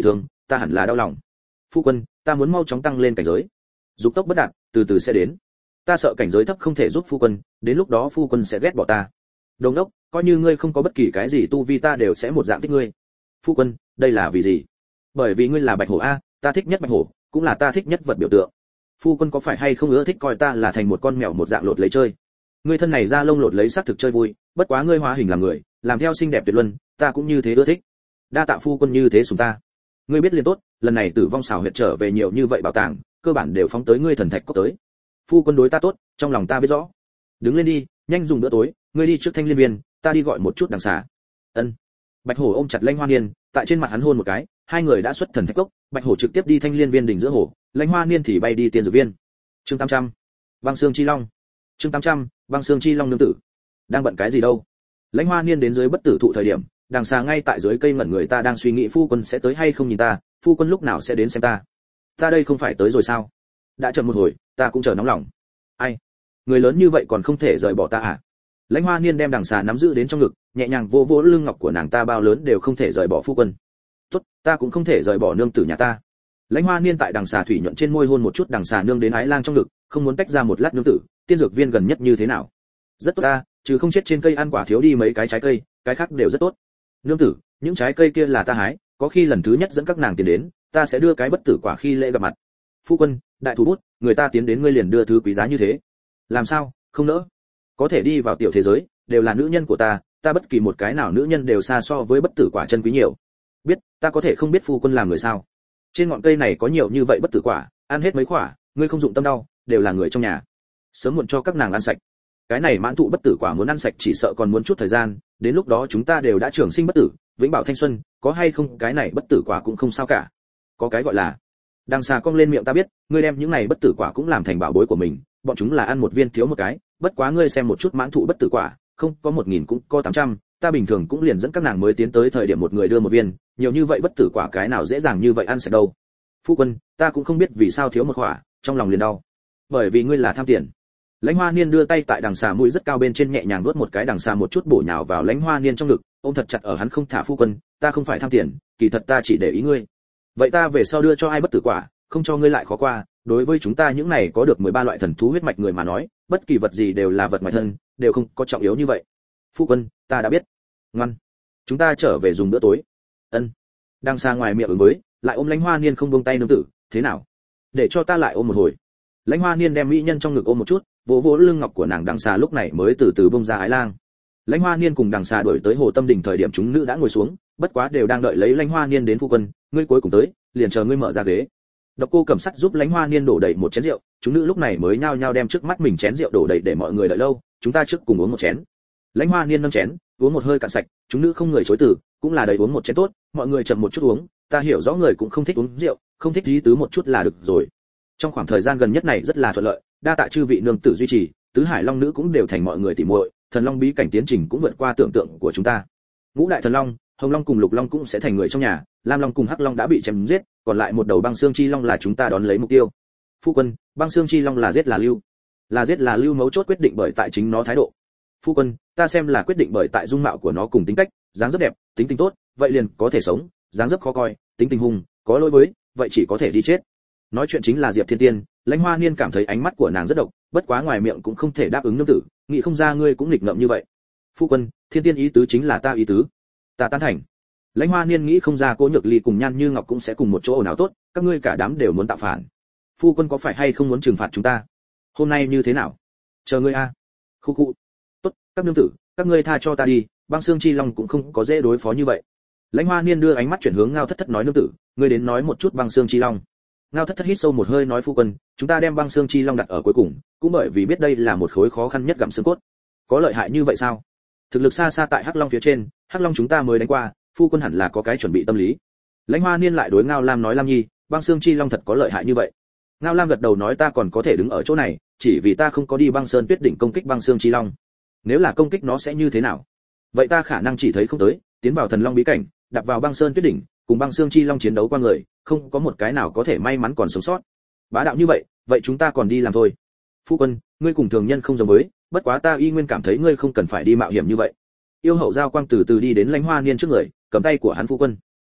ta hẳn là đau lòng. Phu quân, ta muốn mau chóng tăng lên cảnh giới. Dục tốc bất đạt, từ từ sẽ đến. Ta sợ cảnh giới thấp không thể giúp phu quân, đến lúc đó phu quân sẽ ghét bỏ ta. Đồng đốc, coi như ngươi không có bất kỳ cái gì tu vi ta đều sẽ một dạng thích ngươi. Phu quân, đây là vì gì? Bởi vì ngươi là bạch hổ a, ta thích nhất bạch hổ, cũng là ta thích nhất vật biểu tượng. Phu quân có phải hay không ưa thích coi ta là thành một con mèo một dạng lột lấy chơi? Ngươi thân này da lông lột lấy xác thực chơi vui, bất quá ngươi hóa hình làm người, làm theo xinh đẹp tuyệt luân, ta cũng như thế ưa thích. Đa tạ phu quân như thế sủng ta. Ngươi biết liền tốt, lần này Tử Vong xảo huyệt trở về nhiều như vậy bảo tàng, cơ bản đều phóng tới ngươi thần thạch cốc tới. Phu quân đối ta tốt, trong lòng ta biết rõ. Đứng lên đi, nhanh dùng bữa tối, ngươi đi trước Thanh Liên Viên, ta đi gọi một chút đằng xà. Ân. Bạch hổ ôm chặt Lãnh Hoa Niên, tại trên mặt hắn hôn một cái, hai người đã xuất thần thạch cốc, Bạch hổ trực tiếp đi Thanh Liên Viên đỉnh giữa hồ, Lãnh Hoa Niên thì bay đi Tiên Dược Viên. Chương 800. Băng Xương Chi Long. Chương 800. Băng Xương Chi Long nương tử. Đang bận cái gì đâu? Lãnh Hoa Niên đến dưới bất tử thụ thời điểm, đằng xà ngay tại dưới cây ngẩn người, ta đang suy nghĩ phu quân sẽ tới hay không nhìn ta, phu quân lúc nào sẽ đến xem ta. Ta đây không phải tới rồi sao? Đã chậm một hồi, ta cũng chờ nóng lòng. Ai? Người lớn như vậy còn không thể rời bỏ ta à? Lãnh Hoa Niên đem đằng xà nắm giữ đến trong ngực, nhẹ nhàng vỗ vỗ lưng ngọc của nàng, ta bao lớn đều không thể rời bỏ phu quân. Tốt, ta cũng không thể rời bỏ nương tử nhà ta. Lãnh Hoa Niên tại đằng xà thủy nhuận trên môi hôn một chút, đằng xà nương đến ái lang trong ngực, không muốn tách ra một lát nương tử. Tiên Dược Viên gần nhất như thế nào? Rất tốt ta, trừ không chết trên cây ăn quả thiếu đi mấy cái trái cây, cái khác đều rất tốt. Nương tử, những trái cây kia là ta hái, có khi lần thứ nhất dẫn các nàng tiến đến, ta sẽ đưa cái bất tử quả khi lễ gặp mặt. Phu quân, đại thủ bút, người ta tiến đến ngươi liền đưa thứ quý giá như thế. Làm sao, không nỡ? Có thể đi vào tiểu thế giới, đều là nữ nhân của ta, ta bất kỳ một cái nào nữ nhân đều xa so với bất tử quả chân quý nhiều. Biết, ta có thể không biết phu quân làm người sao? Trên ngọn cây này có nhiều như vậy bất tử quả, ăn hết mấy quả, ngươi không dụng tâm đau, đều là người trong nhà. Sớm muộn cho các nàng ăn sạch. Cái này mãn thụ bất tử quả muốn ăn sạch chỉ sợ còn muốn chút thời gian, đến lúc đó chúng ta đều đã trường sinh bất tử, vĩnh bảo thanh xuân, có hay không cái này bất tử quả cũng không sao cả. Có cái gọi là đằng xà cong lên miệng, ta biết, ngươi đem những này bất tử quả cũng làm thành bảo bối của mình, bọn chúng là ăn một viên thiếu một cái, bất quá ngươi xem một chút mãn thụ bất tử quả, không có 1000 cũng có 800, ta bình thường cũng liền dẫn các nàng mới tiến tới thời điểm một người đưa một viên, nhiều như vậy bất tử quả cái nào dễ dàng như vậy ăn sạch đâu. Phu quân, ta cũng không biết vì sao thiếu một quả, trong lòng liền đau. Bởi vì ngươi là tham tiền. Lãnh Hoa Niên đưa tay tại đằng xà mũi rất cao bên trên nhẹ nhàng nuốt một cái, đằng xà một chút bổ nhào vào Lãnh Hoa Niên trong ngực, ôm thật chặt ở hắn không thả. Phu quân, ta không phải tham tiền, kỳ thật ta chỉ để ý ngươi. Vậy ta về sau đưa cho ai bất tử quả, không cho ngươi lại khó qua, đối với chúng ta những này có được 13 loại thần thú huyết mạch người mà nói, bất kỳ vật gì đều là vật ngoài thân, đều không có trọng yếu như vậy. Phu quân, ta đã biết. Ngoan, chúng ta trở về dùng bữa tối. Ân. Đằng xà ngoài miệng ứng với, lại ôm Lãnh Hoa Niên không buông tay, nương tử, thế nào? Để cho ta lại ôm một hồi. Lãnh Hoa Niên đem mỹ nhân trong ngực ôm một chút, vỗ vỗ lưng ngọc của nàng, đằng xà lúc này mới từ từ bông ra ái lang. Lãnh Hoa Niên cùng đằng xà đuổi tới Hồ Tâm Đình thời điểm chúng nữ đã ngồi xuống, bất quá đều đang đợi lấy Lãnh Hoa Niên đến. Phu quân, ngươi cuối cùng tới, liền chờ ngươi mở ra ghế. Độc Cô Cẩm Sắt giúp Lãnh Hoa Niên đổ đầy một chén rượu, chúng nữ lúc này mới nhao nhao đem trước mắt mình chén rượu đổ đầy để mọi người đợi lâu, chúng ta trước cùng uống một chén. Lãnh Hoa Niên nâng chén, uống một hơi cạn sạch, chúng nữ không người chối từ, cũng là đầy uống một chén tốt, mọi người chậm một chút uống, ta hiểu rõ người cũng không thích uống rượu, không thích lý tứ một chút là được rồi. Trong khoảng thời gian gần nhất này rất là thuận lợi, đa tạ chư vị nương tử duy trì, tứ hải long nữ cũng đều thành mọi người tỉ muội, thần long bí cảnh tiến trình cũng vượt qua tưởng tượng của chúng ta. Ngũ đại thần long, hồng long cùng lục long cũng sẽ thành người trong nhà, lam long cùng hắc long đã bị chém giết, còn lại một đầu băng xương chi long là chúng ta đón lấy mục tiêu. Phu quân, băng xương chi long là giết là lưu? Là giết là lưu mấu chốt quyết định bởi tại chính nó thái độ. Phu quân, ta xem là quyết định bởi tại dung mạo của nó cùng tính cách, dáng dấp đẹp, tính tình tốt, vậy liền có thể sống, dáng dấp khó coi, tính tình hung, có lỗi với, vậy chỉ có thể đi chết. Nói chuyện chính là Diệp Thiên Tiên. Lãnh Hoa Niên cảm thấy ánh mắt của nàng rất độc, bất quá ngoài miệng cũng không thể đáp ứng nương tử, nghĩ không ra ngươi cũng nghịch ngợm như vậy. Phu quân, Thiên Tiên ý tứ chính là ta ý tứ. Ta tán thành. Lãnh Hoa Niên nghĩ không ra Cố Nhược Ly cùng Nhan Như Ngọc cũng sẽ cùng một chỗ ồn ào tốt, các ngươi cả đám đều muốn tạo phản. Phu quân có phải hay không muốn trừng phạt chúng ta? Hôm nay như thế nào? Chờ ngươi a. Khu khu. Tốt, các nương tử, các ngươi tha cho ta đi, băng xương chi long cũng không có dễ đối phó như vậy. Lãnh Hoa Niên đưa ánh mắt chuyển hướng Ngao Thất Thất, nói nương tử, ngươi đến nói một chút băng xương chi long. Ngao Thất Thất hít sâu một hơi, nói phu quân, chúng ta đem băng xương chi long đặt ở cuối cùng, cũng bởi vì biết đây là một khối khó khăn nhất gặm xương cốt. Có lợi hại như vậy sao? Thực lực xa xa tại Hắc Long phía trên, Hắc Long chúng ta mới đánh qua, phu quân hẳn là có cái chuẩn bị tâm lý. Lãnh Hoa Niên lại đối Ngao Lam nói, Lam Nhi, băng xương chi long thật có lợi hại như vậy? Ngao Lam gật đầu nói, ta còn có thể đứng ở chỗ này, chỉ vì ta không có đi băng sơn tuyết đỉnh công kích băng xương chi long. Nếu là công kích nó sẽ như thế nào? Vậy ta khả năng chỉ thấy không tới, tiến vào thần long bí cảnh, đạp vào băng sơn tuyết đỉnh, cùng băng xương chi long chiến đấu qua người, không có một cái nào có thể may mắn còn sống sót. Bá đạo như vậy, vậy chúng ta còn đi làm thôi. Phu quân, ngươi cùng thường nhân không giống với, bất quá ta y nguyên cảm thấy ngươi không cần phải đi mạo hiểm như vậy. Yêu hậu giao quang từ từ đi đến Lãnh Hoa Niên trước người, cầm tay của hắn. Phu quân,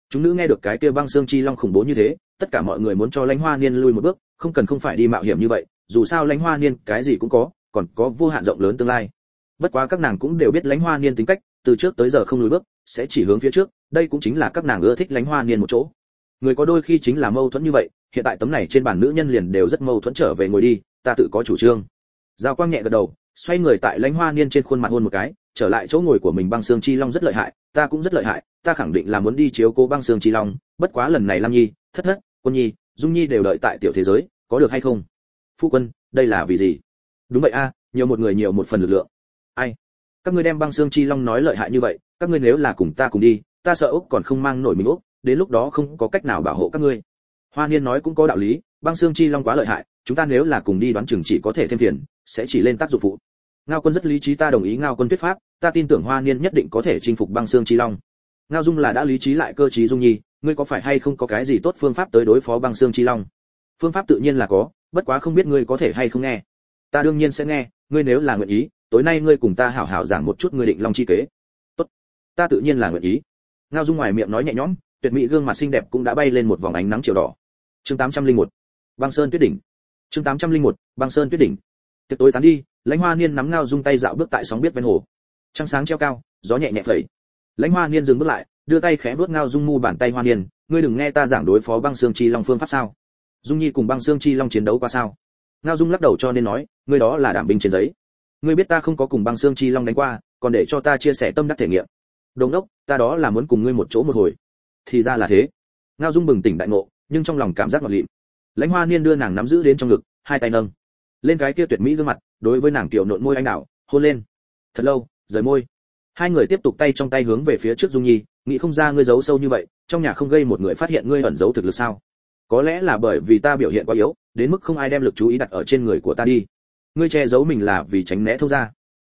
Chúng nữ nghe được cái kia băng xương chi long khủng bố như thế, tất cả mọi người muốn cho Lãnh Hoa Niên lui một bước, không phải đi mạo hiểm như vậy, dù sao Lãnh Hoa Niên cái gì cũng có, còn có vô hạn rộng lớn tương lai. Bất quá các nàng cũng đều biết Lãnh Hoa Niên tính cách, từ trước tới giờ không lùi bước, sẽ chỉ hướng phía trước, đây cũng chính là các nàng ưa thích Lãnh Hoa Niên một chỗ. Người có đôi khi chính là mâu thuẫn như vậy, hiện tại tấm này trên bàn nữ nhân liền đều rất mâu thuẫn, trở về ngồi đi, ta tự có chủ trương. Giao Quang nhẹ gật đầu, xoay người tại Lãnh Hoa Niên trên khuôn mặt hôn một cái, trở lại chỗ ngồi của mình. Băng xương chi long rất lợi hại, ta cũng rất lợi hại, ta khẳng định là muốn đi chiếu cố băng xương chi long, bất quá lần này Lam Nhi, Thất Thất, Quân Nhi, Dung Nhi đều đợi tại tiểu thế giới, có được hay không? Phu quân, đây là vì gì? Đúng vậy a, nhiều một người nhiều một phần lực lượng. Ai? Các ngươi đem băng xương chi long nói lợi hại như vậy, các ngươi nếu là cùng ta cùng đi, ta sợ Úc còn không mang nổi mình Úc, đến lúc đó không có cách nào bảo hộ các ngươi. Hoa Niên nói cũng có đạo lý, băng xương chi long quá lợi hại, chúng ta nếu là cùng đi đoán chừng chỉ có thể thêm phiền, sẽ chỉ lên tác dụng phụ. Ngao Quân rất lý trí, ta đồng ý Ngao Quân thuyết pháp, ta tin tưởng Hoa Niên nhất định có thể chinh phục băng xương chi long. Ngao Dung là đã lý trí lại cơ trí. Dung Nhi, ngươi có phải hay không có cái gì tốt phương pháp tới đối phó băng xương chi long? Phương pháp tự nhiên là có, bất quá không biết ngươi có thể hay không nghe. Ta đương nhiên sẽ nghe, ngươi nếu là nguyện ý, tối nay ngươi cùng ta hảo hảo giảng một chút ngươi định long chi kế. Tốt, ta tự nhiên là nguyện ý. Ngao Dung ngoài miệng nói nhẹ nhõm, tuyệt mỹ gương mặt xinh đẹp cũng đã bay lên một vòng ánh nắng chiều đỏ. Chương 801, băng sơn tuyết đỉnh. Chương 801, băng sơn tuyết đỉnh. Tiệc tối tán đi, Lãnh Hoa Niên nắm Ngao Dung tay dạo bước tại sóng biết ven hồ. Trăng sáng treo cao, gió nhẹ nhẹ phẩy. Lãnh Hoa Niên dừng bước lại, đưa tay khẽ vuốt Ngao Dung mu bàn tay. Hoa Niên, ngươi đừng nghe ta giảng đối phó băng xương chi long phương pháp sao? Dung Nhi cùng băng xương chi long chiến đấu qua sao? Ngao Dung lắc đầu cho nên nói, ngươi đó là đảm binh trên giấy. Ngươi biết ta không có cùng băng xương chi long đánh qua, còn để cho ta chia sẻ tâm đắc thể nghiệm. Đồng đốc, ta đó là muốn cùng ngươi một chỗ một hồi. Thì ra là thế. Ngao Dung bừng tỉnh đại ngộ, nhưng trong lòng cảm giác ngọt lịm. Lãnh Hoa Niên đưa nàng nắm giữ đến trong ngực, hai tay nâng lên cái kia tuyệt mỹ gương mặt, đối với nàng tiểu nộn môi anh đào, hôn lên. Thật lâu, rời môi. Hai người tiếp tục tay trong tay hướng về phía trước. Dung Nhi, nghĩ không ra ngươi giấu sâu như vậy, trong nhà không gây một người phát hiện ngươi ẩn giấu thực lực sao? Có lẽ là bởi vì ta biểu hiện quá yếu, đến mức không ai đem lực chú ý đặt ở trên người của ta đi. Ngươi che giấu mình là vì tránh né thông gia.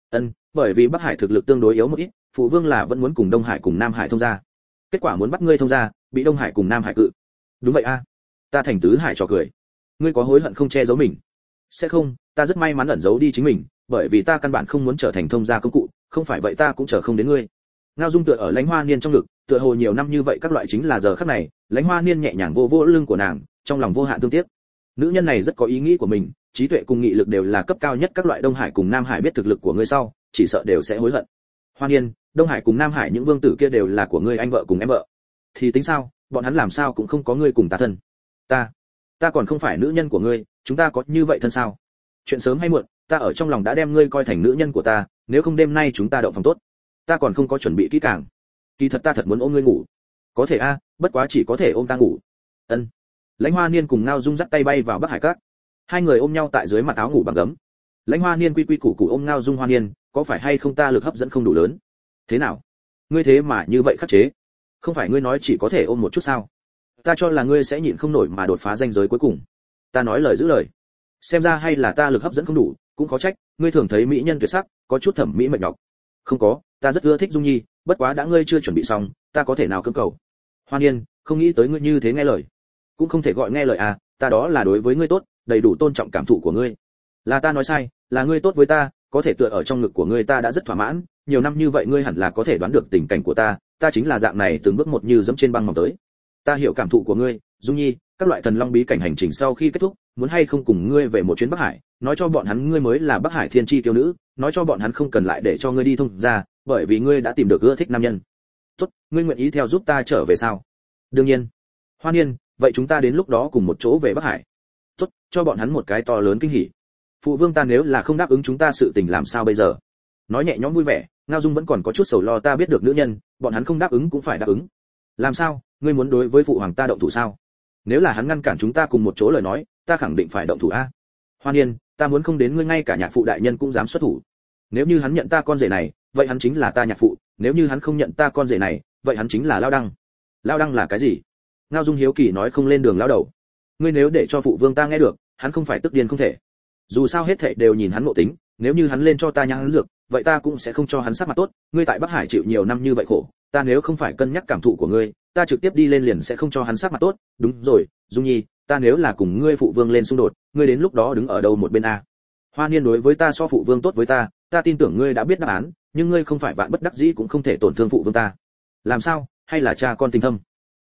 Bởi vì Bắc Hải thực lực tương đối yếu một ít, phụ vương là vẫn muốn cùng Đông Hải cùng Nam Hải thông gia. Kết quả muốn bắt ngươi thông gia, bị Đông Hải cùng Nam Hải cự. Đúng vậy a. Ta thành tứ hải trò cười. Ngươi có hối hận không che giấu mình? Sẽ không, ta rất may mắn ẩn giấu đi chính mình, bởi vì ta căn bản không muốn trở thành thông gia công cụ, không phải vậy ta cũng chờ không đến ngươi. Ngao Dung tựa ở Lãnh Hoa Niên trong ngực, tựa hồ nhiều năm như vậy các loại chính là giờ khắc này, Lãnh Hoa Niên nhẹ nhàng vô vô lưng của nàng, trong lòng vô hạn thương tiếc. Nữ nhân này rất có ý nghĩ của mình, trí tuệ cùng nghị lực đều là cấp cao nhất, các loại Đông Hải cùng Nam Hải biết thực lực của ngươi sau, chỉ sợ đều sẽ hối hận. Hoa Niên, Đông Hải cùng Nam Hải những vương tử kia đều là của ngươi anh vợ cùng em vợ. Thì tính sao, bọn hắn làm sao cũng không có ngươi cùng ta thân. Ta còn không phải nữ nhân của ngươi, chúng ta có như vậy thân sao? Chuyện sớm hay muộn, ta ở trong lòng đã đem ngươi coi thành nữ nhân của ta, nếu không đêm nay chúng ta động phòng tốt. Ta còn không có chuẩn bị kỹ càng. Kỳ thật ta thật muốn ôm ngươi ngủ. Có thể a, bất quá chỉ có thể ôm ta ngủ. Lãnh Hoa Niên cùng Ngao Dung dắt tay bay vào Bắc Hải Cát. Hai người ôm nhau tại dưới mặt áo ngủ bằng gấm. Lãnh Hoa Niên quy quy củ củ ôm Ngao Dung. Hoa Niên, có phải hay không ta lực hấp dẫn không đủ lớn? Thế nào? Ngươi thế mà như vậy khắc chế? Không phải ngươi nói chỉ có thể ôm một chút sao? Ta cho là ngươi sẽ nhịn không nổi mà đột phá ranh giới cuối cùng. Ta nói lời giữ lời. Xem ra hay là ta lực hấp dẫn không đủ, cũng khó trách, ngươi thường thấy mỹ nhân tuyệt sắc, có chút thẩm mỹ mệt nhọc. Không có, ta rất ưa thích Dung Nhi, bất quá đã ngươi chưa chuẩn bị xong, ta có thể nào cưỡng cầu. Hoa Niên, không nghĩ tới ngươi như thế nghe lời. Cũng không thể gọi nghe lời à, ta đó là đối với ngươi tốt, đầy đủ tôn trọng cảm thụ của ngươi. Là ta nói sai, là ngươi tốt với ta, có thể tựa ở trong ngực của ngươi ta đã rất thỏa mãn, nhiều năm như vậy ngươi hẳn là có thể đoán được tình cảnh của ta, ta chính là dạng này từng bước một như dẫm trên băng mỏng tới. Ta hiểu cảm thụ của ngươi, Dung Nhi, các loại thần long bí cảnh hành trình sau khi kết thúc, muốn hay không cùng ngươi về một chuyến Bắc Hải, nói cho bọn hắn ngươi mới là Bắc Hải thiên chi tiêu nữ, nói cho bọn hắn không cần lại để cho ngươi đi thông ra, bởi vì ngươi đã tìm được ưa thích nam nhân. Tốt, ngươi nguyện ý theo giúp ta trở về sao? Đương nhiên. Hoa Niên, vậy chúng ta đến lúc đó cùng một chỗ về Bắc Hải. Tốt, cho bọn hắn một cái to lớn kinh hỉ. Phụ vương ta nếu là không đáp ứng chúng ta sự tình làm sao bây giờ? Nói nhẹ nhõm vui vẻ, Ngao Dung vẫn còn có chút sầu lo, ta biết được nữ nhân, bọn hắn không đáp ứng cũng phải đáp ứng. Làm sao, ngươi muốn đối với phụ hoàng ta động thủ sao? Nếu là hắn ngăn cản chúng ta cùng một chỗ lời nói, ta khẳng định phải động thủ a. Hoa Niên, ta muốn không đến ngươi ngay cả nhạc phụ đại nhân cũng dám xuất thủ. Nếu như hắn nhận ta con rể này, vậy hắn chính là ta nhạc phụ, nếu như hắn không nhận ta con rể này, vậy hắn chính là Lao Đăng. Lao Đăng là cái gì? Ngao Dung hiếu kỳ nói, không lên đường lao đầu. Ngươi nếu để cho phụ vương ta nghe được, hắn không phải tức điên không thể. Dù sao hết thảy đều nhìn hắn ngộ tính, nếu như hắn lên cho ta nhang hắn dược, vậy ta cũng sẽ không cho hắn sắc mặt tốt. Ngươi tại Bắc Hải chịu nhiều năm như vậy khổ, ta nếu không phải cân nhắc cảm thụ của ngươi, ta trực tiếp đi lên liền sẽ không cho hắn sắc mặt tốt. Đúng rồi, Dung Nhi, ta nếu là cùng ngươi phụ vương lên xung đột, ngươi đến lúc đó đứng ở đâu một bên a? Hoa Niên, đối với ta so phụ vương tốt với ta, ta tin tưởng ngươi đã biết đáp án, nhưng ngươi không phải vạn bất đắc dĩ cũng không thể tổn thương phụ vương ta. Làm sao, hay là cha con tình thâm?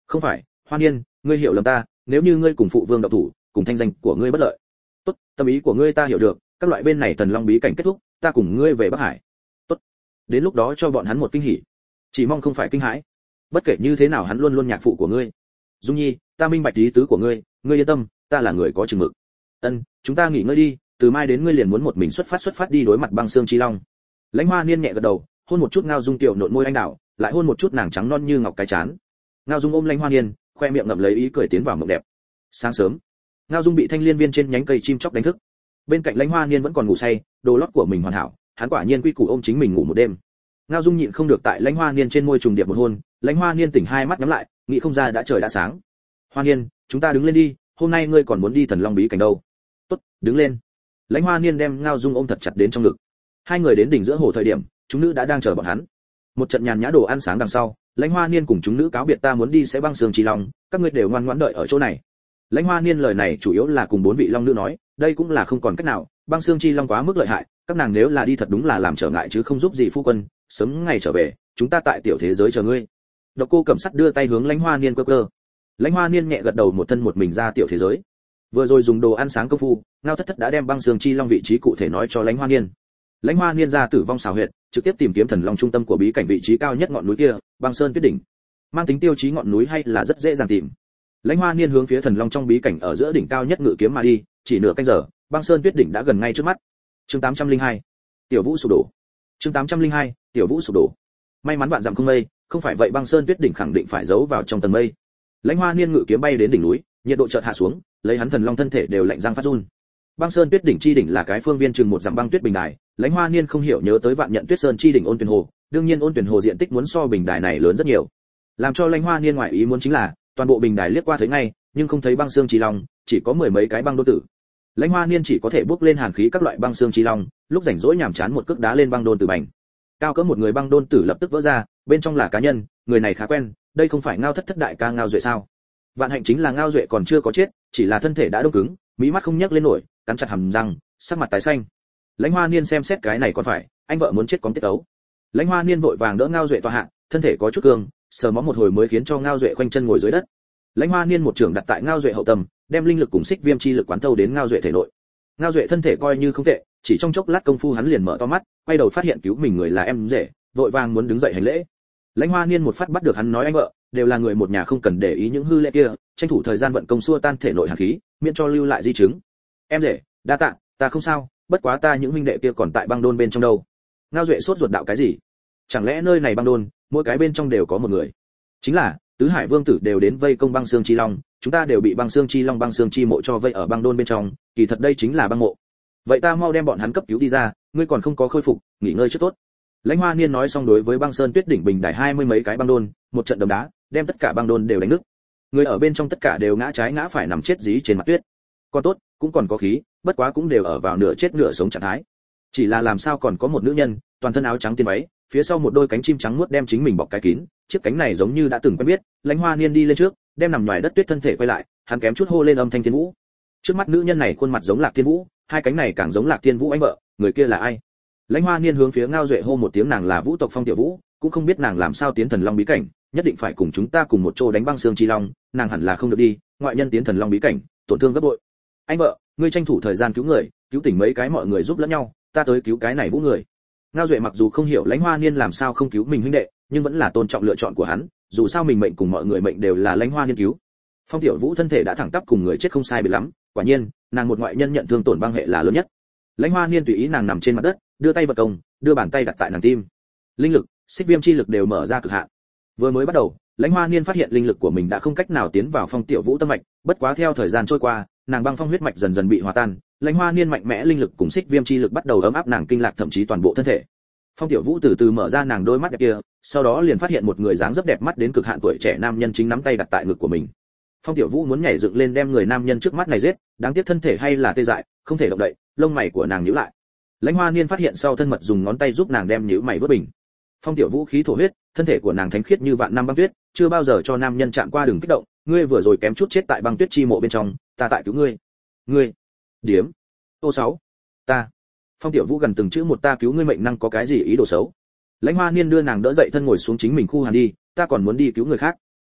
Không phải, Hoa Niên, ngươi hiểu lầm ta, nếu như ngươi cùng phụ vương động thủ, cùng thanh danh của ngươi bất lợi. Tốt, tâm ý của ngươi ta hiểu được, các loại bên này Thần Long bí cảnh kết thúc, ta cùng ngươi về Bắc Hải. Tốt. Đến lúc đó cho bọn hắn một kinh hỉ. Chỉ mong không phải kinh hãi. Bất kể như thế nào hắn luôn luôn nhạc phụ của ngươi. Dung Nhi, ta minh bạch ý tứ của ngươi, ngươi yên tâm, ta là người có chừng mực. Ân, chúng ta nghỉ ngơi đi, từ mai đến ngươi liền muốn một mình xuất phát đi đối mặt băng xương chi long. Lãnh Hoa Niên nhẹ gật đầu, hôn một chút Ngao Dung tiểu nộn môi anh đào, lại hôn một chút nàng trắng non như ngọc cái chán. Ngao Dung ôm Lãnh Hoa Niên, khoe miệng ngậm lấy ý cười tiến vào mộng đẹp. Sáng sớm, Ngao Dung bị thanh liên viên trên nhánh cây chim chóc đánh thức. Bên cạnh Lãnh Hoa Niên vẫn còn ngủ say, đồ lót của mình hoàn hảo, hắn quả nhiên quy củ ôm chính mình ngủ một đêm. Ngao Dung nhịn không được tại Lãnh Hoa Niên trên môi trùng điệp một hôn, Lãnh Hoa Niên tỉnh hai mắt nhắm lại, nghĩ không ra đã trời đã sáng. Hoa Niên, chúng ta đứng lên đi, hôm nay ngươi còn muốn đi Thần Long bí cảnh đâu. Tốt, đứng lên. Lãnh Hoa Niên đem Ngao Dung ôm thật chặt đến trong ngực. Hai người đến đỉnh giữa hồ thời điểm, chúng nữ đã đang chờ bọn hắn. Một trận nhàn nhã đồ ăn sáng đằng sau, Lãnh Hoa Niên cùng chúng nữ cáo biệt, ta muốn đi sẽ băng sương chi long, các ngươi đều ngoan ngoãn đợi ở chỗ này. Lãnh Hoa Niên lời này chủ yếu là cùng bốn vị long nữ nói, đây cũng là không còn cách nào, băng sương chi long quá mức lợi hại, các nàng nếu là đi thật đúng là làm trở ngại chứ không giúp gì phu quân, sớm ngày trở về, chúng ta tại tiểu thế giới chờ ngươi. Độc Cô Cẩm Sắt đưa tay hướng Lãnh Hoa Niên cơ. Lãnh Hoa Niên nhẹ gật đầu, một thân một mình ra tiểu thế giới. Vừa rồi dùng đồ ăn sáng công phu, Ngao Thất Thất đã đem băng sương chi long vị trí cụ thể nói cho Lãnh Hoa Niên. Lãnh Hoa Niên ra tử vong xào huyệt, trực tiếp tìm kiếm thần long trung tâm của bí cảnh vị trí cao nhất ngọn núi kia, băng sơn tuyết đỉnh. Mang tính tiêu chí ngọn núi hay là rất dễ dàng tìm. Lãnh Hoa Niên hướng phía thần long trong bí cảnh ở giữa đỉnh cao nhất ngự kiếm mà đi, chỉ nửa canh giờ, băng sơn tuyết đỉnh đã gần ngay trước mắt. Chương 802, Tiểu Vũ sụp đổ. Chương 802, Tiểu Vũ sụp đổ. May mắn vạn dặm không mây, không phải vậy băng sơn tuyết đỉnh khẳng định phải giấu vào trong tầng mây. Lãnh Hoa Niên ngự kiếm bay đến đỉnh núi, nhiệt độ chợt hạ xuống, lấy hắn thần long thân thể đều lạnh răng phát run. Băng sơn tuyết đỉnh chi đỉnh là cái phương viên chừng một dặm băng tuyết bình đài, Lãnh Hoa Niên không hiểu nhớ tới Vạn Nhận Tuyết Sơn chi đỉnh Ôn Tuyền Hồ, đương nhiên Ôn Tuyền Hồ diện tích muốn so bình đài này lớn rất nhiều. Làm cho Lãnh Hoa Niên ngoại ý muốn chính là, toàn bộ bình đài liếc qua thấy ngay, nhưng không thấy băng xương chi long, chỉ có mười mấy cái băng đôn tử. Lãnh Hoa Niên chỉ có thể bước lên hàn khí các loại băng xương chi long, lúc rảnh rỗi nhàm chán một cước đá lên băng đôn tử bành. Cao cỡ một người băng đôn tử lập tức vỡ ra, bên trong là cá nhân, người này khá quen, đây không phải Ngao Thất Thất đại ca Ngao Duệ sao? Vạn hạnh chính là Ngao Duệ còn chưa có chết, chỉ là thân thể đã đông cứng, mí mắt không nhấc lên nổi, cắn chặt hàm răng, sắc mặt tái xanh. Lãnh Hoa Niên xem xét cái này còn phải, anh vợ muốn chết có tiết ấu. Lãnh Hoa Niên vội vàng đỡ Ngao Duệ tọa hạ, thân thể có chút cương, sờ mó một hồi mới khiến cho Ngao Duệ khoanh chân ngồi dưới đất. Lãnh Hoa Niên một trường đặt tại Ngao Duệ hậu tâm, đem linh lực cùng xích viêm chi lực quán thâu đến Ngao Duệ thể nội. Ngao Duệ thân thể coi như không tệ, chỉ trong chốc lát công phu hắn liền mở to mắt, quay đầu phát hiện cứu mình người là em rể, vội vàng muốn đứng dậy hành lễ. Lãnh Hoa Niên một phát bắt được hắn nói anh vợ, đều là người một nhà không cần để ý những hư lễ kia, tranh thủ thời gian vận công xua tan thể nội hàn khí, miễn cho lưu lại di chứng. Em rể, đa tạ, ta không sao, bất quá ta những huynh đệ kia còn tại băng đôn bên trong đâu. Ngao Duệ sốt ruột đạo cái gì? Chẳng lẽ nơi này băng đôn, mỗi cái bên trong đều có một người? Chính là, tứ hải vương tử đều đến vây công băng xương chi long, chúng ta đều bị băng xương chi long băng xương chi mộ cho vây ở băng đôn bên trong, kỳ thật đây chính là băng mộ. Vậy ta mau đem bọn hắn cấp cứu đi ra, ngươi còn không có khôi phục, nghỉ ngơi trước tốt. Lãnh Hoa Niên nói xong đối với băng sơn tuyết đỉnh bình đài 20 mấy cái băng đôn, một trận đấm đá, đem tất cả băng đôn đều đánh nứt. Người ở bên trong tất cả đều ngã trái ngã phải nằm chết dí trên mặt tuyết. Còn tốt, cũng còn có khí, bất quá cũng đều ở vào nửa chết nửa sống trạng thái. Chỉ là làm sao còn có một nữ nhân, toàn thân áo trắng tiên váy, phía sau một đôi cánh chim trắng muốt đem chính mình bọc cái kín, chiếc cánh này giống như đã từng quen biết. Lãnh Hoa Niên đi lên trước, đem nằm ngoài đất tuyết thân thể quay lại, hắn kém chút hô lên âm thanh Thiên Vũ. Trước mắt nữ nhân này khuôn mặt giống Lạc Thiên Vũ, hai cánh này càng giống Lạc Thiên Vũ anh vợ, người kia là ai? Lãnh Hoa Niên hướng phía Ngao Duệ hô một tiếng, nàng là Vũ tộc Phong Tiểu Vũ, cũng không biết nàng làm sao tiến Thần Long bí cảnh, nhất định phải cùng chúng ta cùng một chỗ đánh băng xương chi long, nàng hẳn là không được đi, ngoại nhân tiến Thần Long bí cảnh, tổn thương gấp bội. Anh vợ, ngươi tranh thủ thời gian cứu người, cứu tỉnh mấy cái mọi người giúp lẫn nhau, ta tới cứu cái này Vũ người. Ngao Duệ mặc dù không hiểu Lãnh Hoa Niên làm sao không cứu mình huynh đệ, nhưng vẫn là tôn trọng lựa chọn của hắn, dù sao mình mệnh cùng mọi người mệnh đều là Lãnh Hoa Niên cứu. Phong Tiểu Vũ thân thể đã thẳng tắp cùng người chết không sai biệt lắm, quả nhiên, nàng một ngoại nhân nhận thương tổn băng hệ là lớn nhất. Lãnh Hoa Niên tùy ý nàng nằm trên mặt đất, đưa tay vật công, đưa bàn tay đặt tại nàng tim. Linh lực, xích viêm chi lực đều mở ra cực hạn. Vừa mới bắt đầu, Lãnh Hoa Niên phát hiện linh lực của mình đã không cách nào tiến vào Phong Tiểu Vũ tâm mạch, bất quá theo thời gian trôi qua, nàng băng phong huyết mạch dần dần bị hòa tan, Lãnh Hoa Niên mạnh mẽ linh lực cùng xích viêm chi lực bắt đầu ấm áp nàng kinh lạc thậm chí toàn bộ thân thể. Phong Tiểu Vũ từ từ mở ra nàng đôi mắt đẹp kia, sau đó liền phát hiện một người dáng dấp đẹp mắt đến cực hạn tuổi trẻ nam nhân chính nắm tay đặt tại ngực của mình. Phong Tiểu Vũ muốn nhảy dựng lên đem người nam nhân trước mắt này giết, đáng tiếc thân thể hay là tê dại, không thể động đậy, lông mày của nàng nhíu lại. Lãnh Hoa Niên phát hiện sau thân mật dùng ngón tay giúp nàng đem nhíu mày vớt bình. Phong Tiểu Vũ khí thổ huyết, thân thể của nàng thánh khiết như vạn năm băng tuyết, chưa bao giờ cho nam nhân chạm qua, đừng kích động, ngươi vừa rồi kém chút chết tại băng tuyết chi mộ bên trong, ta tại cứu ngươi. Ngươi, điếm. Ô 6. Ta. Phong Tiểu Vũ gần từng chữ một, ta cứu ngươi mệnh năng có cái gì ý đồ xấu. Lãnh Hoa Niên đưa nàng đỡ dậy thân ngồi xuống chính mình khu hàn đi, ta còn muốn đi cứu người khác.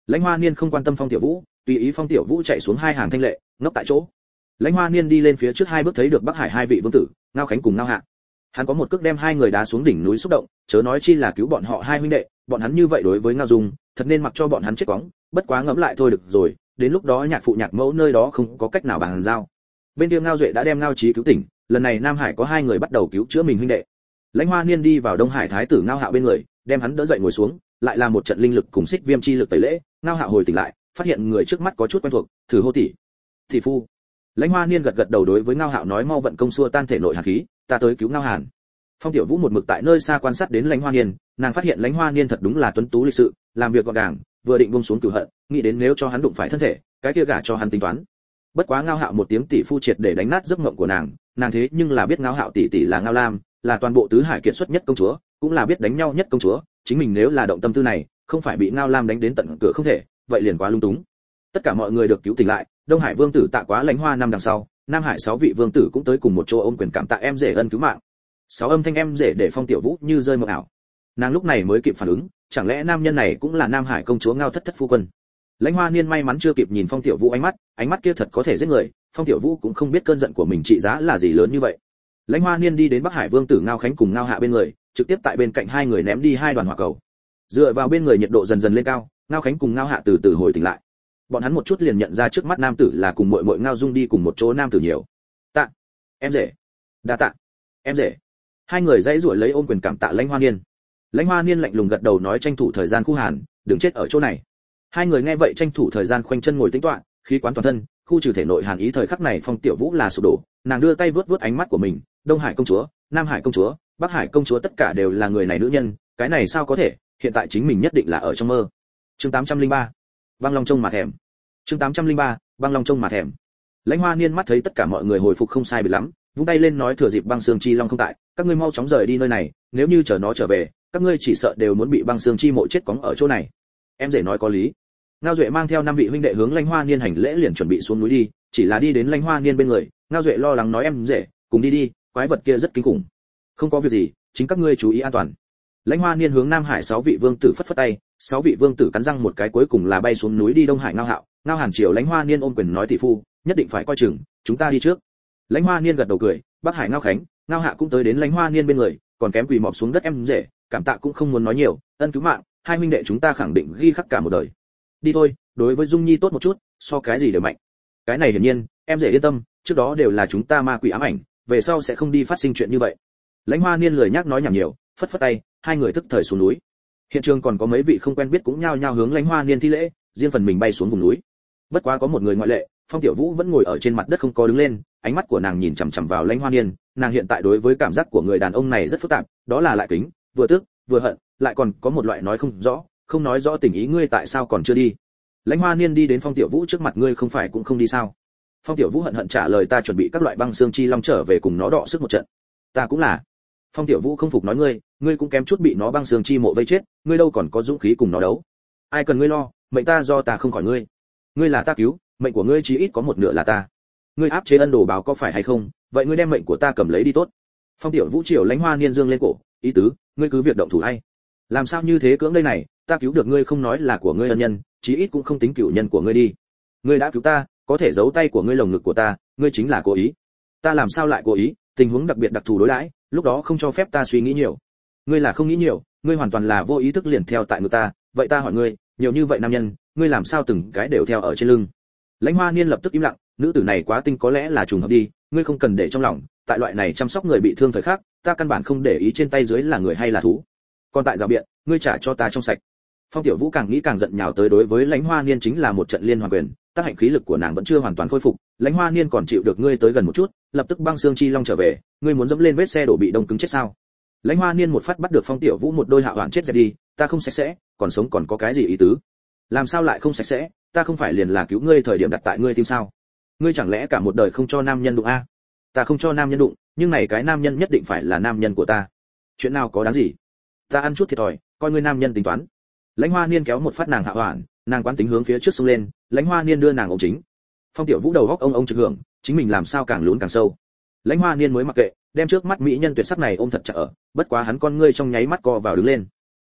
Lãnh Hoa Niên không quan tâm Phong Tiểu Vũ, tùy ý Phong Tiểu Vũ chạy xuống hai hàng thanh lệ, ngốc tại chỗ. Lãnh Hoa Niên đi lên phía trước hai bước thấy được Bắc Hải hai vị vương tử, Ngao Khánh cùng Ngao Hạ. Hắn có một cước đem hai người đá xuống đỉnh núi xúc động, chớ nói chi là cứu bọn họ hai huynh đệ, bọn hắn như vậy đối với Ngao Dung, thật nên mặc cho bọn hắn chết quóng, bất quá ngẫm lại thôi được rồi, đến lúc đó nhạc phụ nhạc mẫu nơi đó không có cách nào bàn giao. Bên kia Ngao Duệ đã đem Ngao Chí cứu tỉnh, lần này Nam Hải có hai người bắt đầu cứu chữa mình huynh đệ. Lãnh Hoa Niên đi vào Đông Hải thái tử Ngao Hạo bên người, đem hắn đỡ dậy ngồi xuống, lại là một trận linh lực cùng xích viêm chi lực tẩy lễ. Ngao Hạo hồi tỉnh lại, phát hiện người trước mắt có chút quen thuộc, thử hô tỷ. Tỷ phu. Lãnh Hoa Niên gật gật đầu đối với Ngao Hạo nói mau vận công xua tan thể nội hàn khí, ta tới cứu Ngao Hàn. Phong Tiểu Vũ một mực tại nơi xa quan sát đến Lãnh Hoa Niên, nàng phát hiện Lãnh Hoa Niên thật đúng là tuấn tú lịch sự, làm việc gọn gàng, vừa định buông xuống cửu hận, nghĩ đến nếu cho hắn đụng phải thân thể, cái kia gả cho hắn tính toán. Bất quá Ngao Hạo một tiếng tỷ phu triệt để đánh nát giấc mộng của nàng thế nhưng là biết Ngao Hạo tỷ tỷ là Ngao Lam, là toàn bộ tứ hải kiệt xuất nhất công chúa, cũng là biết đánh nhau nhất công chúa, chính mình nếu là động tâm tư này, không phải bị Ngao Lam đánh đến tận cửa không thể, vậy liền quá lung túng. Tất cả mọi người được cứu tỉnh lại, Đông Hải vương tử Tạ Quá Lãnh Hoa năm đằng sau, Nam Hải 6 vị vương tử cũng tới cùng một chỗ ôm quyền cảm tạ em rể ân cứu mạng. 6 âm thanh em rể để Phong Tiểu Vũ như rơi mộng ảo. Nàng lúc này mới kịp phản ứng, chẳng lẽ nam nhân này cũng là Nam Hải công chúa Ngao Thất Thất phu quân. Lãnh Hoa Niên may mắn chưa kịp nhìn Phong Tiểu Vũ ánh mắt kia thật có thể giết người, Phong Tiểu Vũ cũng không biết cơn giận của mình trị giá là gì lớn như vậy. Lãnh Hoa Niên đi đến Bắc Hải vương tử Ngao Khánh cùng Ngao Hạ bên người, trực tiếp tại bên cạnh hai người ném đi hai đoàn hỏa cầu. Dựa vào bên người nhiệt độ dần dần lên cao, Ngao Khánh cùng Ngao Hạ từ từ hồi tỉnh lại. Bọn hắn một chút liền nhận ra trước mắt nam tử là cùng muội muội Ngao Dung đi cùng một chỗ nam tử nhiều. Tạ, em rể. Đa tạ, em rể. Hai người dãy giụa lấy ôm quyền cảm tạ Lãnh Hoa Niên. Lãnh Hoa Niên lạnh lùng gật đầu nói tranh thủ thời gian khu hàn, đừng chết ở chỗ này. Hai người nghe vậy tranh thủ thời gian khoanh chân ngồi tĩnh tọa, khí quán toàn thân, khu trừ thể nội hàn ý. Thời khắc này Phong Tiểu Vũ là sụp đổ, nàng đưa tay vuốt vuốt ánh mắt của mình, Đông Hải công chúa, Nam Hải công chúa, Bắc Hải công chúa tất cả đều là người này nữ nhân, cái này sao có thể, hiện tại chính mình nhất định là ở trong mơ. Chương 803. Băng Long trông mà thèm. Chương 803. Băng Long trông mà thèm. Lãnh Hoa Niên mắt thấy tất cả mọi người hồi phục không sai biệt lắm, vung tay lên nói thừa dịp băng xương chi long không tại, các ngươi mau chóng rời đi nơi này, nếu như chờ nó trở về, các ngươi chỉ sợ đều muốn bị băng xương chi mộ chết cóng ở chỗ này. Em rể nói có lý. Ngao Duệ mang theo 5 vị huynh đệ hướng Lãnh Hoa Niên hành lễ liền chuẩn bị xuống núi đi, chỉ là đi đến Lãnh Hoa Niên bên người, Ngao Duệ lo lắng nói em rể, cùng đi đi, quái vật kia rất kinh khủng. Không có việc gì, chính các ngươi chú ý an toàn. Lãnh Hoa Niên hướng Nam Hải 6 vị vương tử phất phất tay, 6 vị vương tử cắn răng một cái cuối cùng là bay xuống núi đi Đông Hải Ngao Hạo, Ngao Hàn triều Lãnh Hoa Niên ôm quyền nói tỷ phu, nhất định phải coi chừng, chúng ta đi trước. Lãnh Hoa Niên gật đầu cười, Bắc Hải Ngao Khánh, Ngao Hạ cũng tới đến Lãnh Hoa Niên bên người, còn kém quỳ mọp xuống đất em rể, cảm tạ cũng không muốn nói nhiều, ân cứu mạng, hai huynh đệ chúng ta khẳng định ghi khắc cả một đời. Đi thôi, đối với Dung Nhi tốt một chút, so cái gì đều mạnh. Cái này hiển nhiên, em rể yên tâm, trước đó đều là chúng ta ma quỷ ám ảnh, về sau sẽ không đi phát sinh chuyện như vậy. Lãnh Hoa Niên lười nhắc nói nhảm nhiều, phất phất tay, hai người tức thời xuống núi. Hiện trường còn có mấy vị không quen biết cũng nhao nhao hướng Lãnh Hoa Niên thi lễ, riêng phần mình bay xuống vùng núi. Bất quá có một người ngoại lệ, Phong Tiểu Vũ vẫn ngồi ở trên mặt đất không có đứng lên, ánh mắt của nàng nhìn chằm chằm vào Lãnh Hoa Niên, nàng hiện tại đối với cảm giác của người đàn ông này rất phức tạp, đó là lại kính, vừa tức, vừa hận, lại còn có một loại nói không nói rõ tình ý ngươi tại sao còn chưa đi. Lãnh Hoa Niên đi đến Phong Tiểu Vũ trước mặt ngươi không phải cũng không đi sao? Phong Tiểu Vũ hận hận trả lời ta chuẩn bị các loại băng xương chi long trở về cùng nó đọ sức một trận. Ta cũng là. Phong Tiểu Vũ không phục nói ngươi cũng kém chút bị nó băng xương chi mộ vây chết, ngươi đâu còn có dũng khí cùng nó đấu. Ai cần ngươi lo, mệnh ta do ta không khỏi ngươi. Ngươi là ta cứu, mệnh của ngươi chí ít có một nửa là ta. Ngươi áp chế ân đồ báo có phải hay không, vậy ngươi đem mệnh của ta cầm lấy đi tốt. Phong Tiểu Vũ triều Lãnh Hoa Niên dương lên cổ, ý tứ, ngươi cứ việc động thủ hay. Làm sao như thế cưỡng đây này, ta cứu được ngươi không nói là của ngươi ân nhân, chí ít cũng không tính cửu nhân của ngươi đi. Ngươi đã cứu ta, có thể giấu tay của ngươi lồng ngực của ta, ngươi chính là cố ý. Ta làm sao lại cố ý, tình huống đặc biệt đặc thù đối đãi, lúc đó không cho phép ta suy nghĩ nhiều. Ngươi là không nghĩ nhiều, ngươi hoàn toàn là vô ý thức liền theo tại ngực ta, vậy ta hỏi ngươi, nhiều như vậy nam nhân, ngươi làm sao từng cái đều theo ở trên lưng? Lãnh Hoa Niên lập tức im lặng, nữ tử này quá tinh có lẽ là trùng hợp đi, ngươi không cần để trong lòng, tại loại này chăm sóc người bị thương thời khắc, ta căn bản không để ý trên tay dưới là người hay là thú. Còn tại rào biện, ngươi trả cho ta trong sạch. Phong Tiểu Vũ càng nghĩ càng giận nhào tới đối với Lãnh Hoa Niên chính là một trận liên hoàn quyền, tác hạnh khí lực của nàng vẫn chưa hoàn toàn khôi phục, Lãnh Hoa Niên còn chịu được ngươi tới gần một chút, lập tức băng xương chi long trở về, ngươi muốn dẫm lên vết xe đổ bị đông cứng chết sao? Lãnh Hoa Niên một phát bắt được Phong Tiểu Vũ một đôi hạ hoạn chết dẹp đi, ta không sạch sẽ, còn sống còn có cái gì ý tứ? Làm sao lại không sạch sẽ, ta không phải liền là cứu ngươi thời điểm đặt tại ngươi tim sao? Ngươi chẳng lẽ cả một đời không cho nam nhân đụng a? Ta không cho nam nhân đụng, nhưng này cái nam nhân nhất định phải là nam nhân của ta. Chuyện nào có đáng gì? Ta ăn chút thiệt thòi, coi ngươi nam nhân tính toán. Lãnh Hoa Niên kéo một phát nàng hạ hoạn, nàng quán tính hướng phía trước xông lên, Lãnh Hoa Niên đưa nàng ôm chính. Phong Tiểu Vũ đầu góc ông trực hưởng, chính mình làm sao càng lún càng sâu. Lãnh Hoa Niên mới mặc kệ, đem trước mắt mỹ nhân tuyệt sắc này ôm thật chặt ở, bất quá hắn con ngươi trong nháy mắt co vào đứng lên.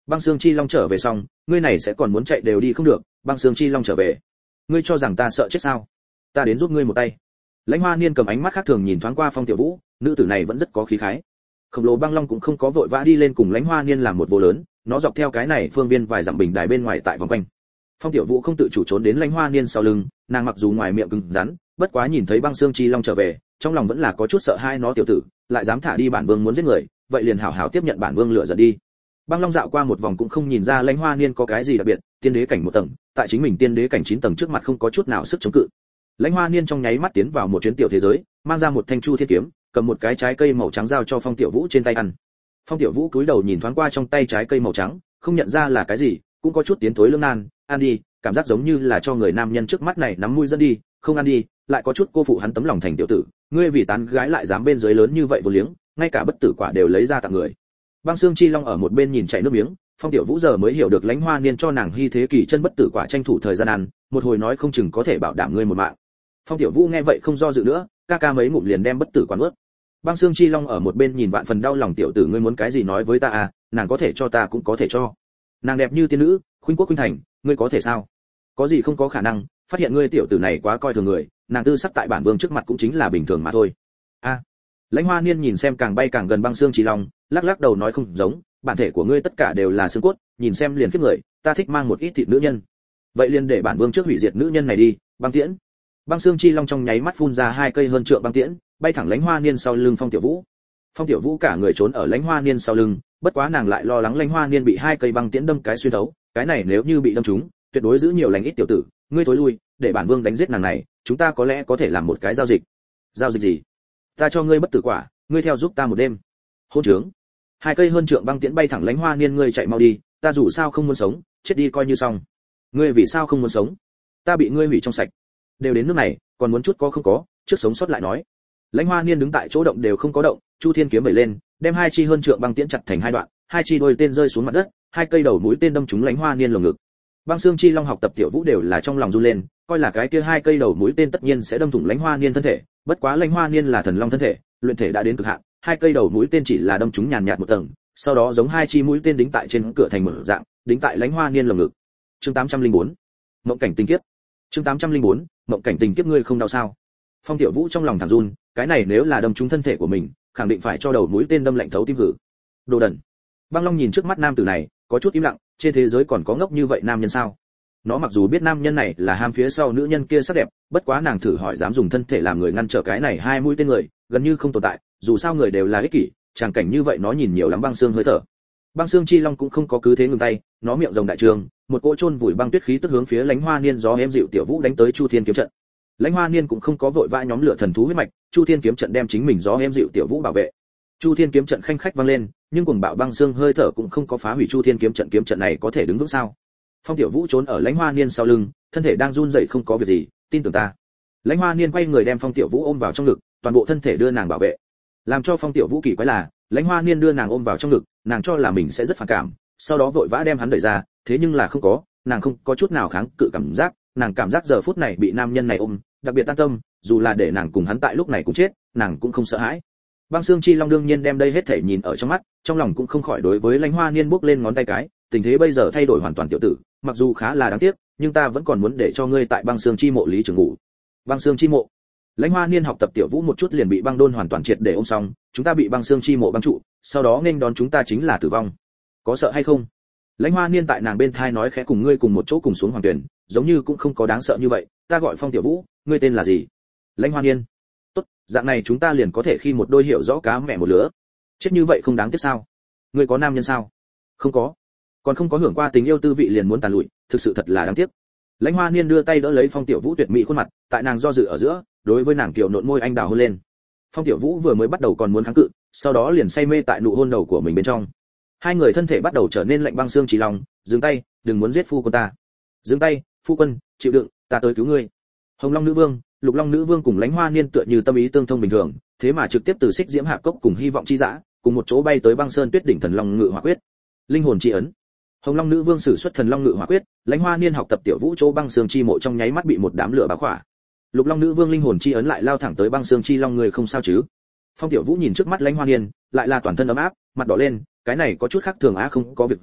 Băng Xương Chi Long trở về xong, ngươi này sẽ còn muốn chạy đều đi không được. Băng Xương Chi Long trở về, ngươi cho rằng ta sợ chết sao? Ta đến giúp ngươi một tay. Lãnh Hoa Niên cầm ánh mắt khác thường nhìn thoáng qua Phong Tiểu Vũ, nữ tử này vẫn rất có khí khái. Khổng lồ băng long cũng không có vội vã đi lên cùng Lãnh Hoa Niên làm một vô lớn, nó dọc theo cái này phương viên vài dặm bình đài bên ngoài tại vòng quanh. Phong Tiểu Vũ không tự chủ trốn đến Lãnh Hoa Niên sau lưng, nàng mặc dù ngoài miệng cứng rắn, bất quá nhìn thấy Băng Xương Chi Long trở về, trong lòng vẫn là có chút sợ hai nó tiểu tử, lại dám thả đi bản vương muốn giết người, vậy liền hảo hảo tiếp nhận bản vương lựa giận đi. Băng Long dạo qua một vòng cũng không nhìn ra Lãnh Hoa Niên có cái gì đặc biệt, tiên đế cảnh một tầng, tại chính mình tiên đế cảnh 9 tầng trước mặt không có chút nào sức chống cự. Lãnh Hoa Niên trong nháy mắt tiến vào một chuyến tiểu thế giới, mang ra một thanh chu thiên kiếm, cầm một cái trái cây màu trắng giao cho Phong Tiểu Vũ trên tay ăn. Phong Tiểu Vũ cúi đầu nhìn thoáng qua trong tay trái cây màu trắng, không nhận ra là cái gì, cũng có chút tiến thối lưỡng nan, ăn đi, cảm giác giống như là cho người nam nhân trước mắt này nắm mũi dẫn đi, không ăn đi, lại có chút cô phụ hắn tấm lòng thành tiểu tử, ngươi vì tán gái lại dám bên dưới lớn như vậy vô liếng, ngay cả bất tử quả đều lấy ra tặng người. Băng Xương Chi Long ở một bên nhìn chảy nước miếng, Phong Tiểu Vũ giờ mới hiểu được Lãnh Hoa Niên cho nàng hy thế kỳ chân bất tử quả tranh thủ thời gian ăn, một hồi nói không chừng có thể bảo đảm ngươi một mạng. Phong Tiểu Vũ nghe vậy không do dự nữa, ca ca mấy ngụm liền đem bất tử quả nuốt. Băng Xương Chi Long ở một bên nhìn vạn phần đau lòng tiểu tử ngươi muốn cái gì nói với ta à, nàng có thể cho ta cũng có thể cho. Nàng đẹp như tiên nữ, khuynh quốc khuynh thành, ngươi có thể sao? Có gì không có khả năng, phát hiện ngươi tiểu tử này quá coi thường người, nàng tư sắc tại bản vương trước mặt cũng chính là bình thường mà thôi. A. Lãnh Hoa Niên nhìn xem càng bay càng gần Băng Xương Chi Long, lắc lắc đầu nói không giống, bản thể của ngươi tất cả đều là xương cốt, nhìn xem liền khiếp người, ta thích mang một ít thịt nữ nhân. Vậy liền để bản vương trước hủy diệt nữ nhân này đi, Băng Tiễn. Băng Xương Chi Long trong nháy mắt phun ra 2 cây hơn trượng băng tiễn, bay thẳng Lãnh Hoa Niên sau lưng Phong Tiểu Vũ. Phong Tiểu Vũ cả người trốn ở Lãnh Hoa Niên sau lưng, bất quá nàng lại lo lắng Lãnh Hoa Niên bị 2 cây băng tiễn đâm cái xuyên thấu, cái này nếu như bị đâm trúng, tuyệt đối giữ nhiều lành ít tiểu tử, ngươi thối lui, để bản vương đánh giết nàng này, chúng ta có lẽ có thể làm một cái giao dịch. Giao dịch gì? Ta cho ngươi bất tử quả, ngươi theo giúp ta một đêm. Hỗn trướng. 2 cây hơn trượng băng tiễn bay thẳng Lãnh Hoa Niên, ngươi chạy mau đi, ta dù sao không muốn sống, chết đi coi như xong. Ngươi vì sao không muốn sống? Ta bị ngươi hủy trong sạch. Đều đến nước này, còn muốn chút có không có, trước sống sót lại nói. Lãnh Hoa Niên đứng tại chỗ động đều không có động, Chu Thiên kiếm vẩy lên, đem 2 chi hơn trượng băng tiễn chặt thành 2 đoạn, 2 chi đôi tên rơi xuống mặt đất, 2 cây đầu mũi tên đâm trúng Lãnh Hoa Niên lồng ngực. Băng Xương Chi Long học tập Tiểu Vũ đều là trong lòng run lên, coi là cái kia 2 cây đầu mũi tên tất nhiên sẽ đâm thủng Lãnh Hoa Niên thân thể, bất quá Lãnh Hoa Niên là thần long thân thể, luyện thể đã đến cực hạn, 2 cây đầu mũi tên chỉ là đâm trúng nhàn nhạt một tầng, sau đó giống 2 chi mũi tên đính tại trên cửa thành mở dạng, đính tại Lãnh Hoa Niên lồng ngực. Chương 804. Mộng cảnh tình kiếp. Chương 804. Mộng cảnh tình kiếp, ngươi không đau sao? Phong Tiểu Vũ trong lòng thẳng run, cái này nếu là đâm trúng thân thể của mình, khẳng định phải cho đầu mũi tên đâm lạnh thấu tim hử. Đồ đần. Băng Long nhìn trước mắt nam tử này, có chút im lặng, trên thế giới còn có ngốc như vậy nam nhân sao? Nó mặc dù biết nam nhân này là ham phía sau nữ nhân kia sắc đẹp, bất quá nàng thử hỏi dám dùng thân thể làm người ngăn trở cái này 2 mũi tên người, gần như không tồn tại, dù sao người đều là ích kỷ, tràng cảnh như vậy nó nhìn nhiều lắm. Băng Xương hơi thở. Băng Xương Chi Long cũng không có cứ thế ngừng tay, nó miệng rồng đại trường, một cỗ chôn vùi băng tuyết khí tức hướng phía Lãnh Hoa Niên gió êm dịu Tiểu Vũ đánh tới Chu Thiên kiếm trận. Lãnh Hoa Niên cũng không có vội vã nhóm lửa thần thú huyết mạch, Chu Thiên kiếm trận đem chính mình gió êm dịu Tiểu Vũ bảo vệ. Chu Thiên kiếm trận khanh khách vang lên, nhưng cuồng bạo băng xương hơi thở cũng không có phá hủy Chu Thiên kiếm trận này có thể đứng vững sao? Phong Tiểu Vũ trốn ở Lãnh Hoa Niên sau lưng, thân thể đang run rẩy không có việc gì, tin tưởng ta. Lãnh Hoa Niên quay người đem Phong Tiểu Vũ ôm vào trong ngực, toàn bộ thân thể đưa nàng bảo vệ. Làm cho Phong Tiểu Vũ kỳ quái là, Lãnh Hoa Niên đưa nàng ôm vào trong ngực, nàng cho là mình sẽ rất phản cảm, sau đó vội vã đem hắn đẩy ra, thế nhưng là không có, nàng không có chút nào kháng cự cảm giác, nàng cảm giác giờ phút này bị nam nhân này ôm, đặc biệt an tâm, dù là để nàng cùng hắn tại lúc này cũng chết, nàng cũng không sợ hãi. Băng Xương Chi Long đương nhiên đem đây hết thể nhìn ở trong mắt, trong lòng cũng không khỏi đối với Lãnh Hoa Niên bước lên ngón tay cái, tình thế bây giờ thay đổi hoàn toàn tiểu tử, mặc dù khá là đáng tiếc, nhưng ta vẫn còn muốn để cho ngươi tại Băng Xương Chi mộ lý trường ngủ. Băng Xương Chi mộ. Lãnh Hoa Niên học tập Tiểu Vũ một chút liền bị băng đôn hoàn toàn triệt để ôm xong, chúng ta bị Băng Xương Chi mộ băng trụ, sau đó nghênh đón chúng ta chính là tử vong. Có sợ hay không? Lãnh Hoa Niên tại nàng bên thai nói khẽ, cùng ngươi cùng một chỗ cùng xuống hoàng tuyển, giống như cũng không có đáng sợ như vậy, ta gọi Phong Tiểu Vũ, ngươi tên là gì? Lãnh Hoa Niên. Tốt, dạng này chúng ta liền có thể khi một đôi hiểu rõ cá mẹ một lứa. Chết như vậy không đáng tiếc sao? Ngươi có nam nhân sao? Không có. Còn không có hưởng qua tình yêu tư vị liền muốn tàn lụi, thực sự thật là đáng tiếc. Lãnh Hoa Niên đưa tay đỡ lấy Phong Tiểu Vũ tuyệt mỹ khuôn mặt, tại nàng do dự ở giữa, đối với nàng kiều nộn môi anh đào hôn lên. Phong Tiểu Vũ vừa mới bắt đầu còn muốn kháng cự, sau đó liền say mê tại nụ hôn đầu của mình bên trong. Hai người thân thể bắt đầu trở nên lạnh băng xương. Chỉ lòng, dừng tay, đừng muốn giết phu quân ta. Dừng tay, phu quân, chịu đựng, ta tới cứu ngươi. Hồng Long nữ vương, Lục Long nữ vương cùng Lãnh Hoa Niên tựa như tâm ý tương thông bình thường, thế mà trực tiếp từ Xích Diễm Hạ Cốc cùng Hy vọng chi dã, cùng một chỗ bay tới Băng Sơn Tuyết đỉnh Thần Long Ngự Hỏa Quyết. Linh hồn chi ấn. Hồng Long nữ vương sử xuất Thần Long Ngự Hỏa Quyết, Lãnh Hoa Niên học tập Tiểu Vũ chỗ băng xương chi mộ trong nháy mắt bị một đám lửa bao khỏa. Lục Long nữ vương linh hồn chi ấn lại lao thẳng tới băng xương chi long, người không sao chứ? Phong Tiểu Vũ nhìn trước mắt Lãnh Hoa Niên, lại là toàn thân ấm áp, mặt đỏ lên, cái này có chút khác thường á, không có việc gì,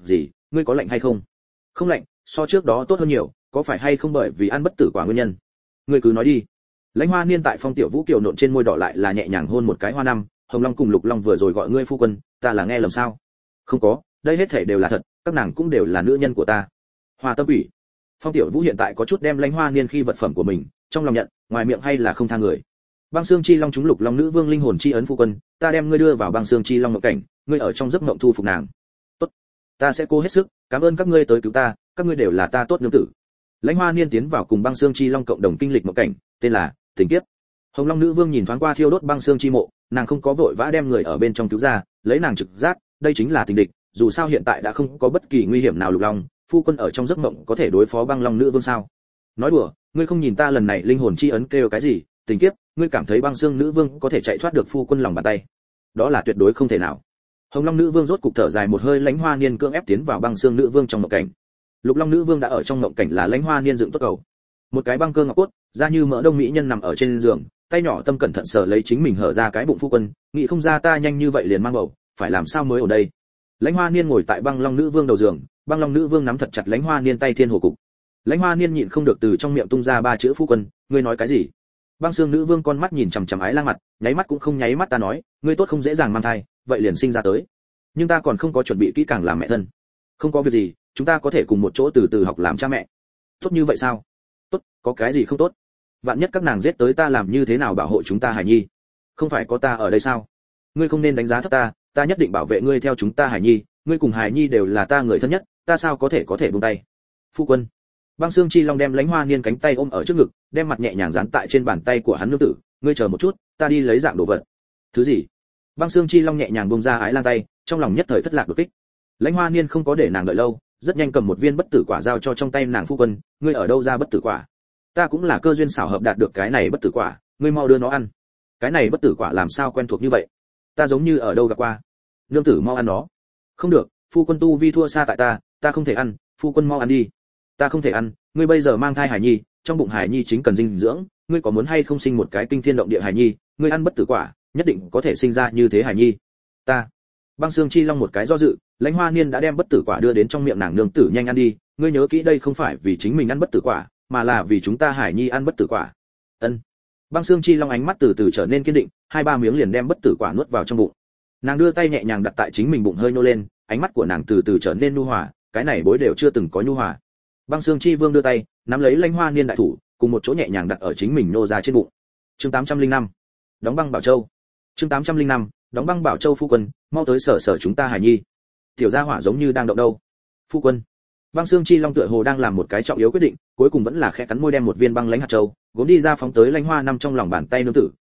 ngươi có lạnh hay không? Không lạnh, so trước đó tốt hơn nhiều, có phải hay không bởi vì ăn bất tử quả nguyên nhân? Ngươi cứ nói đi. Lãnh Hoa Niên tại Phong Tiểu Vũ kiều nộn trên môi đỏ lại là nhẹ nhàng hôn một cái hoa năm, Hồng Long cùng Lục Long vừa rồi gọi ngươi phu quân, ta là nghe lầm sao? Không có, đây hết thảy đều là thật, các nàng cũng đều là nữ nhân của ta. Hoa Tâm Ủy. Phong Tiểu Vũ hiện tại có chút đem Lãnh Hoa Niên khi vật phẩm của mình, trong lòng nhận, ngoài miệng hay là không tha người. Băng Xương Chi Long chúng Lục Long nữ vương linh hồn chi ấn phu quân, ta đem ngươi đưa vào Băng Xương Chi Long mộng cảnh, ngươi ở trong giấc mộng thu phục nàng. Tốt, ta sẽ cố hết sức, cảm ơn các ngươi tới cứu ta, các ngươi đều là ta tốt nương tử. Lãnh Hoa Niên tiến vào cùng Băng Xương Chi Long cộng đồng kinh lịch mộng cảnh, tên là Tình Kiếp. Hồng Long nữ vương nhìn thoáng qua thiêu đốt băng xương chi mộ, nàng không có vội vã đem người ở bên trong cứu ra, lấy nàng trực giác, đây chính là tình địch, dù sao hiện tại đã không có bất kỳ nguy hiểm nào. Lục Long, phu quân ở trong giấc mộng có thể đối phó băng long nữ vương sao? Nói đùa, ngươi không nhìn ta lần này linh hồn chi ấn kêu cái gì? Tình kiếp, ngươi cảm thấy băng xương nữ vương có thể chạy thoát được phu quân lòng bàn tay? Đó là tuyệt đối không thể nào. Hồng Long nữ vương rốt cục thở dài một hơi, Lãnh Hoa Niên cưỡng ép tiến vào băng xương nữ vương trong mộng cảnh. Lục Long nữ vương đã ở trong mộng cảnh là Lãnh Hoa Niên dựng tốt cầu. Một cái băng cơ ngọc cốt, da như mỡ đông mỹ nhân nằm ở trên giường, tay nhỏ tâm cẩn thận sờ lấy chính mình hở ra cái bụng phu quân, nghĩ không ra ta nhanh như vậy liền mang bầu, phải làm sao mới ở đây. Lãnh Hoa Niên ngồi tại băng long nữ vương đầu giường, băng long nữ vương nắm thật chặt Lãnh Hoa Niên tay thiên hồ cục. Lãnh Hoa Niên nhịn không được từ trong miệng tung ra ba chữ phu quân, ngươi nói cái gì? Băng xương nữ vương con mắt nhìn chằm chằm Ái Lang mặt, nháy mắt cũng không nháy mắt, ta nói, ngươi tốt không dễ dàng mang thai, vậy liền sinh ra tới. Nhưng ta còn không có chuẩn bị kỹ càng làm mẹ thân. Không có việc gì, chúng ta có thể cùng một chỗ từ từ học làm cha mẹ. Tốt như vậy sao? Tốt, có cái gì không tốt? Vạn nhất các nàng giết tới ta làm như thế nào bảo hộ chúng ta Hải Nhi? Không phải có ta ở đây sao? Ngươi không nên đánh giá thấp ta, ta nhất định bảo vệ ngươi theo chúng ta Hải Nhi, ngươi cùng Hải Nhi đều là ta người thân nhất, ta sao có thể buông tay? Phu quân. Băng xương chi long đem Lãnh Hoa Niên cánh tay ôm ở trước ngực, đem mặt nhẹ nhàng dán tại trên bàn tay của hắn nương tử, ngươi chờ một chút, ta đi lấy dạng đồ vật. Thứ gì? Băng xương chi long nhẹ nhàng buông ra Ái Lang tay, trong lòng nhất thời thất lạc đột kích. Lãnh Hoa Niên không có để nàng đợi lâu, rất nhanh cầm một viên bất tử quả giao cho trong tay nàng, phu quân, ngươi ở đâu ra bất tử quả? Ta cũng là cơ duyên xảo hợp đạt được cái này bất tử quả, ngươi mau đưa nó ăn. Cái này bất tử quả làm sao quen thuộc như vậy? Ta giống như ở đâu gặp qua. Nương tử mau ăn nó. Không được, phu quân tu vi thua xa tại ta, ta không thể ăn, phu quân mau ăn đi. Ta không thể ăn, ngươi bây giờ mang thai Hải Nhi, trong bụng Hải Nhi chính cần dinh dưỡng, ngươi có muốn hay không sinh một cái kinh thiên động địa Hải Nhi, ngươi ăn bất tử quả, nhất định có thể sinh ra như thế Hải Nhi. Ta. Băng xương chi long một cái do dự, Lãnh Hoa Niên đã đem bất tử quả đưa đến trong miệng nàng, nương tử nhanh ăn đi, ngươi nhớ kỹ đây không phải vì chính mình ăn bất tử quả, mà là vì chúng ta Hải Nhi ăn bất tử quả. Ân. Băng xương chi long ánh mắt từ từ trở nên kiên định, hai ba miếng liền đem bất tử quả nuốt vào trong bụng. Nàng đưa tay nhẹ nhàng đặt tại chính mình bụng hơi nô lên, ánh mắt của nàng từ từ trở nên nhu hòa, cái này bối đều chưa từng có nhu hòa. Băng xương chi vương đưa tay nắm lấy Lãnh Hoa Niên đại thủ, cùng một chỗ nhẹ nhàng đặt ở chính mình nô ra trên bụng. Chương 805. Đóng băng Bảo Châu. Chương 805. Đóng băng Bảo Châu, phu quân, mau tới sở sở chúng ta Hải Nhi. Tiểu gia hỏa giống như đang động đâu. Phu quân. Băng xương chi long tựa hồ đang làm một cái trọng yếu quyết định, cuối cùng vẫn là khẽ cắn môi đem một viên băng lãnh hạt châu gốm đi ra, phóng tới Lãnh Hoa nằm trong lòng bàn tay, nương tử,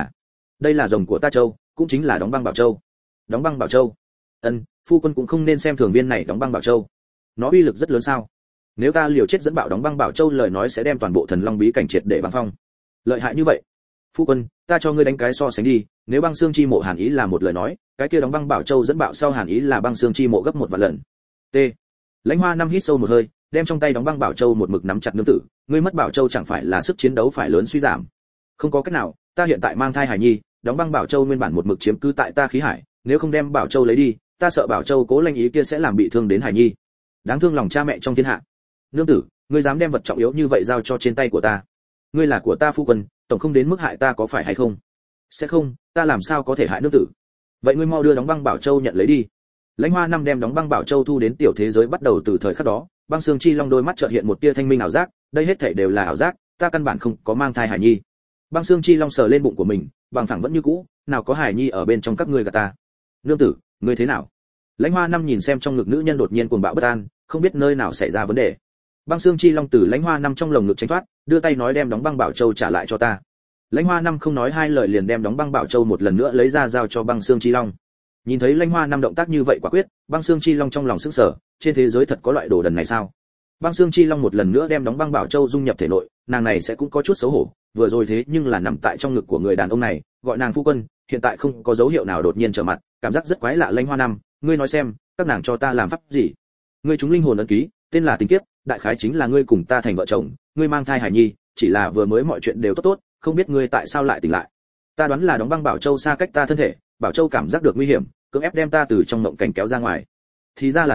đây là rồng của ta châu, cũng chính là đóng băng Bảo Châu. Đóng băng Bảo Châu. Ân, phu quân cũng không nên xem thường viên này đóng băng Bảo Châu, nó uy lực rất lớn sao? Nếu ta liều chết dẫn bạo đóng băng Bảo Châu, lời nói sẽ đem toàn bộ thần long bí cảnh triệt để băng phong. Lợi hại như vậy? Phu quân, ta cho ngươi đánh cái so sánh đi, nếu băng xương chi mộ hàn ý là một lời nói, cái kia đóng băng Bảo Châu dẫn bạo sau hàn ý là băng xương chi mộ gấp 1 vạn lần. T. Lãnh Hoa năm hít sâu một hơi, đem trong tay đóng băng Bảo Châu một mực nắm chặt, nương tử, ngươi mất Bảo Châu chẳng phải là sức chiến đấu phải lớn suy giảm? Không có cách nào, ta hiện tại mang thai Hải Nhi, đóng băng Bảo Châu nguyên bản một mực chiếm cứ tại ta khí hải, nếu không đem Bảo Châu lấy đi, ta sợ Bảo Châu cố lanh ý kia sẽ làm bị thương đến Hải Nhi. Đáng thương lòng cha mẹ trong thiên hạ. Nương tử, ngươi dám đem vật trọng yếu như vậy giao cho trên tay của ta? Ngươi là của ta phu quân, tổng không đến mức hại ta có phải hay không? Sẽ không, ta làm sao có thể hại nương tử? Vậy ngươi mau đưa đóng băng Bảo Châu nhận lấy đi. Lãnh Hoa năm đem đóng băng Bảo Châu thu đến tiểu thế giới, bắt đầu từ thời khắc đó, băng xương chi long đôi mắt chợt hiện một tia thanh minh ảo giác, đây hết thảy đều là ảo giác, ta căn bản không có mang thai Hải Nhi. Băng xương chi long sờ lên bụng của mình, bằng phẳng vẫn như cũ, nào có Hải Nhi ở bên trong các ngươi gạt ta. Nương tử, ngươi thế nào? Lãnh Hoa năm nhìn xem trong ngực nữ nhân đột nhiên cuồng bạo bất an, không biết nơi nào xảy ra vấn đề. Băng xương chi long từ Lãnh Hoa năm trong lồng ngực tránh thoát, đưa tay nói đem đóng băng Bảo Châu trả lại cho ta. Lãnh Hoa năm không nói hai lời liền đem đóng băng Bảo Châu một lần nữa lấy ra giao cho băng xương chi long. Nhìn thấy Lãnh Hoa năm động tác như vậy quả quyết, băng xương chi long trong lòng sững sờ, trên thế giới thật có loại đồ đần này sao? Băng xương chi long một lần nữa đem đóng băng Bảo Châu dung nhập thể nội, nàng này sẽ cũng có chút xấu hổ, vừa rồi thế nhưng là nằm tại trong ngực của người đàn ông này, gọi nàng phu quân, hiện tại không có dấu hiệu nào đột nhiên trở mặt, cảm giác rất quái lạ. Lãnh Hoa năm, ngươi nói xem, các nàng cho ta làm pháp gì? Ngươi chúng linh hồn ấn ký, tên là tình kiếp, đại khái chính là ngươi cùng ta thành vợ chồng, ngươi mang thai Hải Nhi, chỉ là vừa mới mọi chuyện đều tốt tốt, không biết ngươi tại sao lại tỉnh lại. Ta đoán là đóng băng Bảo Châu xa cách ta thân thể, Bảo Châu cảm giác được nguy hiểm, cưỡng ép đem ta từ trong mộng cảnh kéo ra ngoài. Thì ra là thế,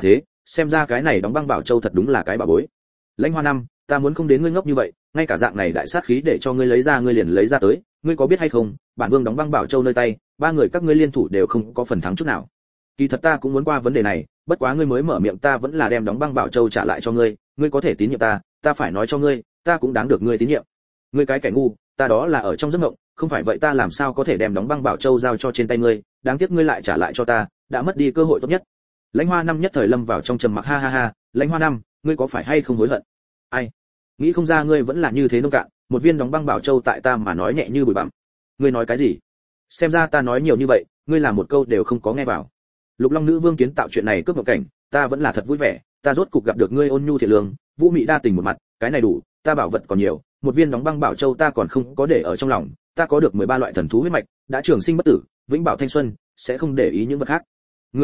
xem ra cái này đóng băng bảo châu thật đúng là cái bà bối. Lãnh Hoa Năm, ta muốn không đến ngươi ngốc như vậy, ngay cả dạng này đại sát khí để cho ngươi lấy ra ngươi liền lấy ra tới, ngươi có biết hay không, bản vương đóng băng bảo châu nơi tay, ba người các ngươi liên thủ đều không có phần thắng chút nào. Kỳ thật ta cũng muốn qua vấn đề này, bất quá ngươi mới mở miệng ta vẫn là đem đóng băng bảo châu trả lại cho ngươi, ngươi có thể tín nhiệm ta, ta phải nói cho ngươi, ta cũng đáng được ngươi tín nhiệm. Ngươi cái kẻ ngu, ta đó là ở trong giấc mộng, không phải vậy ta làm sao có thể đem đóng băng bảo châu giao cho trên tay ngươi, đáng tiếc ngươi lại trả lại cho ta, đã mất đi cơ hội tốt nhất. Lãnh Hoa Năm nhất thời lâm vào trong trầm mặc, ha ha ha, Lãnh Hoa Năm, ngươi có phải hay không hối hận? Ai? Nghĩ không ra ngươi vẫn là như thế nông cạn, một viên đóng băng bảo châu tại ta mà nói nhẹ như bụi bặm. Ngươi nói cái gì? Xem ra ta nói nhiều như vậy, ngươi làm một câu đều không có nghe vào. Lục Long Nữ Vương kiến tạo chuyện này cướp mộng cảnh, ta vẫn là thật vui vẻ, ta rốt cục gặp được ngươi ôn nhu thiện lương, vũ mị đa tình một mặt, cái này đủ, ta bảo vật còn nhiều, một viên đóng băng bảo châu ta còn không có để ở trong lòng, ta có được 13 loại thần thú huyết mạch, đã trường sinh bất tử, vĩnh bảo thanh xuân, sẽ không để ý những vật khác.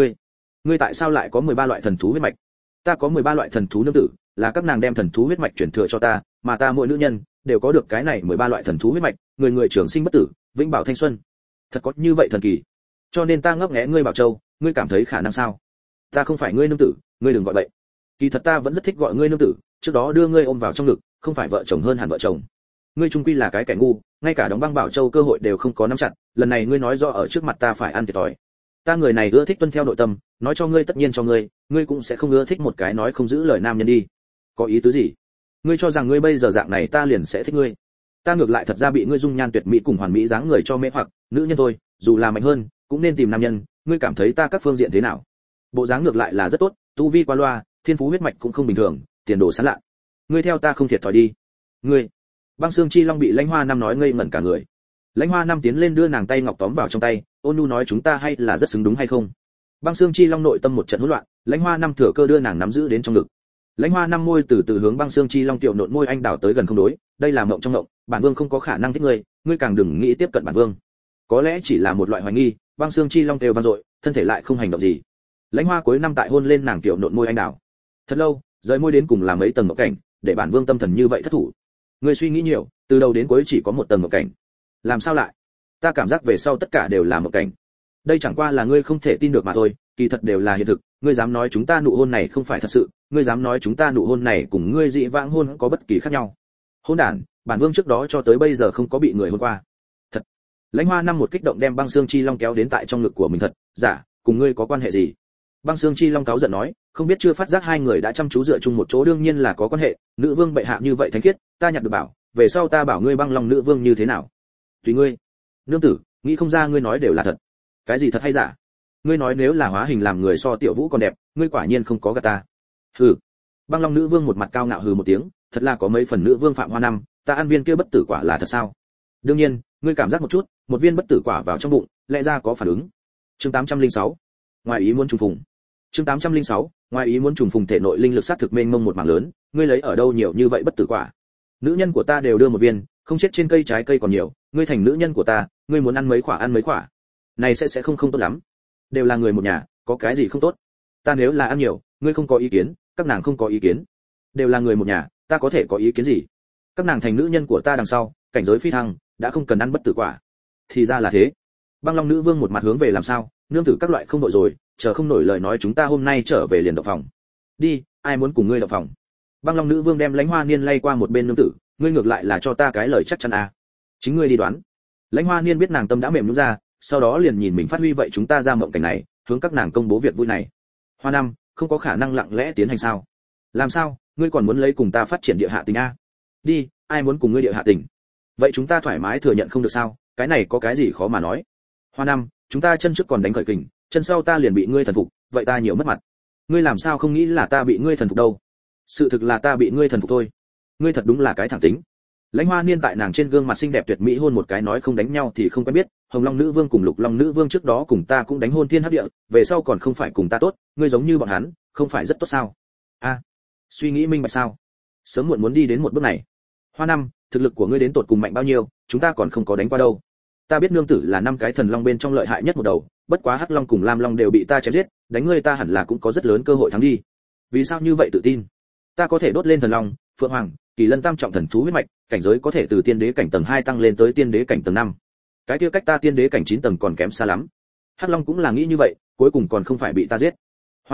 Ngươi tại sao lại có 13 loại thần thú huyết mạch? Ta có 13 loại thần thú nương tử, là các nàng đem thần thú huyết mạch truyền thừa cho ta, mà ta mỗi nữ nhân đều có được cái này 13 loại thần thú huyết mạch, người người trường sinh bất tử, vĩnh bảo thanh xuân. Thật có như vậy thần kỳ. Cho nên ta ngấp nghé ngươi bảo châu, ngươi cảm thấy khả năng sao? Ta không phải ngươi nương tử, ngươi đừng gọi vậy. Kỳ thật ta vẫn rất thích gọi ngươi nương tử, trước đó đưa ngươi ôm vào trong ngực, không phải vợ chồng hơn hẳn vợ chồng. Ngươi trung quy là cái kẻ ngu, ngay cả đóng băng bảo châu cơ hội đều không có nắm chặt, lần này ngươi nói rõ ở trước mặt ta phải ăn thiệt thòi. Ta người này ưa thích tuân theo nội tâm, nói cho ngươi tất nhiên cho ngươi, ngươi cũng sẽ không ưa thích một cái nói không giữ lời nam nhân đi. Có ý tứ gì? Ngươi cho rằng ngươi bây giờ dạng này ta liền sẽ thích ngươi? Ta ngược lại thật ra bị ngươi dung nhan tuyệt mỹ cùng hoàn mỹ dáng người cho mê hoặc, nữ nhân thôi, dù là mạnh hơn, cũng nên tìm nam nhân, ngươi cảm thấy ta các phương diện thế nào? Bộ dáng ngược lại là rất tốt, tu vi qua loa, thiên phú huyết mạch cũng không bình thường, tiền đồ sáng lạ. Ngươi theo ta không thiệt thòi đi. Ngươi. Băng Xương Chi Long bị Lãnh Hoa Năm nói ngây ngẩn cả người. Lãnh Hoa Năm tiến lên đưa nàng tay ngọc tóm vào trong tay, ôn nhu nói chúng ta hay là rất xứng đúng hay không? Băng Xương Chi Long nội tâm một trận hỗn loạn, Lãnh Hoa Năm thừa cơ đưa nàng nắm giữ đến trong ngực. Lãnh Hoa Năm môi từ từ hướng Băng Xương Chi Long tiểu nộn môi anh đào tới gần không đối, đây là mộng trong mộng, bản vương không có khả năng thích ngươi, ngươi càng đừng nghĩ tiếp cận bản vương. Có lẽ chỉ là một loại hoài nghi, Băng Xương Chi Long đều vang dội, thân thể lại không hành động gì. Lãnh Hoa cuối năm tại hôn lên nàng tiểu nộn môi anh đào. Thật lâu, rời môi đến cùng là mấy tầng mộng cảnh, để bản vương tâm thần như vậy thất thủ. Ngươi suy nghĩ nhiều, từ đầu đến cuối chỉ có một tầng mộng cảnh. Làm sao lại? Ta cảm giác về sau tất cả đều là mộng cảnh. Đây chẳng qua là ngươi không thể tin được mà thôi, kỳ thật đều là hiện thực, ngươi dám nói chúng ta nụ hôn này không phải thật sự, ngươi dám nói chúng ta nụ hôn này cùng ngươi dị vãng hôn có bất kỳ khác nhau. Hôn đản, bản vương trước đó cho tới bây giờ không có bị người hôn qua. Thật. Lãnh Hoa Năm một kích động đem Băng Xương Chi Long kéo đến tại trong ngực của mình thật, giả, cùng ngươi có quan hệ gì? Băng Xương Chi Long cáu giận nói, không biết chưa phát giác hai người đã chăm chú dựa chung một chỗ đương nhiên là có quan hệ, nữ vương bệ hạ như vậy thánh khiết, ta nhặt được bảo, về sau ta bảo ngươi Băng Long nữ vương như thế nào? Tùy ngươi. Nương tử, nghĩ không ra ngươi nói đều là thật. Cái gì thật hay giả? Ngươi nói nếu là hóa hình làm người so Tiểu Vũ còn đẹp, ngươi quả nhiên không có gạt ta. Hừ. Băng Long nữ vương một mặt cao ngạo hừ một tiếng, thật là có mấy phần nữ vương Phạm Hoa Năm, ta ăn viên kia bất tử quả là thật sao? Đương nhiên, ngươi cảm giác một chút, một viên bất tử quả vào trong bụng, lẽ ra có phản ứng. Chương 806. Ngoài ý muốn trùng phùng. Chương 806. Ngoài ý muốn trùng phùng thể nội linh lực sát thực mênh mông một mảng lớn, ngươi lấy ở đâu nhiều như vậy bất tử quả? Nữ nhân của ta đều đưa một viên, không chết trên cây trái cây còn nhiều, ngươi thành nữ nhân của ta, ngươi muốn ăn mấy quả ăn mấy quả. Này sẽ không tốt lắm. Đều là người một nhà, có cái gì không tốt? Ta nếu là ăn nhiều, ngươi không có ý kiến, các nàng không có ý kiến. Đều là người một nhà, ta có thể có ý kiến gì? Các nàng thành nữ nhân của ta đằng sau, cảnh giới phi thăng, đã không cần ăn bất tử quả. Thì ra là thế. Băng Long nữ vương một mặt hướng về làm sao, nương tử các loại không đội rồi, chờ không nổi lời nói chúng ta hôm nay trở về liền động phòng. Đi, ai muốn cùng ngươi động phòng? Băng Long nữ vương đem Lãnh Hoa Niên lay qua một bên nương tử, ngươi ngược lại là cho ta cái lời chắc chắn à? Chính ngươi đi đoán. Lãnh Hoa Niên biết nàng tâm đã mềm nhũn ra, sau đó liền nhìn mình phát huy vậy chúng ta ra mộng cảnh này, hướng các nàng công bố việc vui này. Hoa Năm, không có khả năng lặng lẽ tiến hành sao? Làm sao, ngươi còn muốn lấy cùng ta phát triển địa hạ tình a? Đi, ai muốn cùng ngươi địa hạ tình? Vậy chúng ta thoải mái thừa nhận không được sao? Cái này có cái gì khó mà nói? Hoa Năm, chúng ta chân trước còn đánh khởi kình, chân sau ta liền bị ngươi thần phục, vậy ta nhiều mất mặt. Ngươi làm sao không nghĩ là ta bị ngươi thần phục đâu? Sự thực là ta bị ngươi thần phục thôi. Ngươi thật đúng là cái thẳng tính. Lãnh Hoa Niên tại nàng trên gương mặt xinh đẹp tuyệt mỹ hôn một cái nói không đánh nhau thì không quen biết, Hồng Long nữ vương cùng Lục Long nữ vương trước đó cùng ta cũng đánh hôn thiên hấp địa, về sau còn không phải cùng ta tốt, ngươi giống như bọn hắn, không phải rất tốt sao? A, suy nghĩ minh bạch sao? Sớm muộn muốn đi đến một bước này. Hoa Năm, thực lực của ngươi đến tột cùng mạnh bao nhiêu, chúng ta còn không có đánh qua đâu. Ta biết nương tử là 5 cái thần long bên trong lợi hại nhất một đầu, bất quá Hắc Long cùng Lam Long đều bị ta chém giết, đánh ngươi ta hẳn là cũng có rất lớn cơ hội thắng đi. Vì sao như vậy tự tin? Ta có thể đốt lên thần long, phượng hoàng, kỳ lân tam trọng thần thú huyết mạch, cảnh giới có thể từ tiên đế cảnh tầng 2 tăng lên tới tiên đế cảnh tầng 5. Cái kia cách ta tiên đế cảnh 9 tầng còn kém xa lắm. Hắc Long cũng là nghĩ như vậy, cuối cùng còn không phải bị ta giết. Hoa Năm,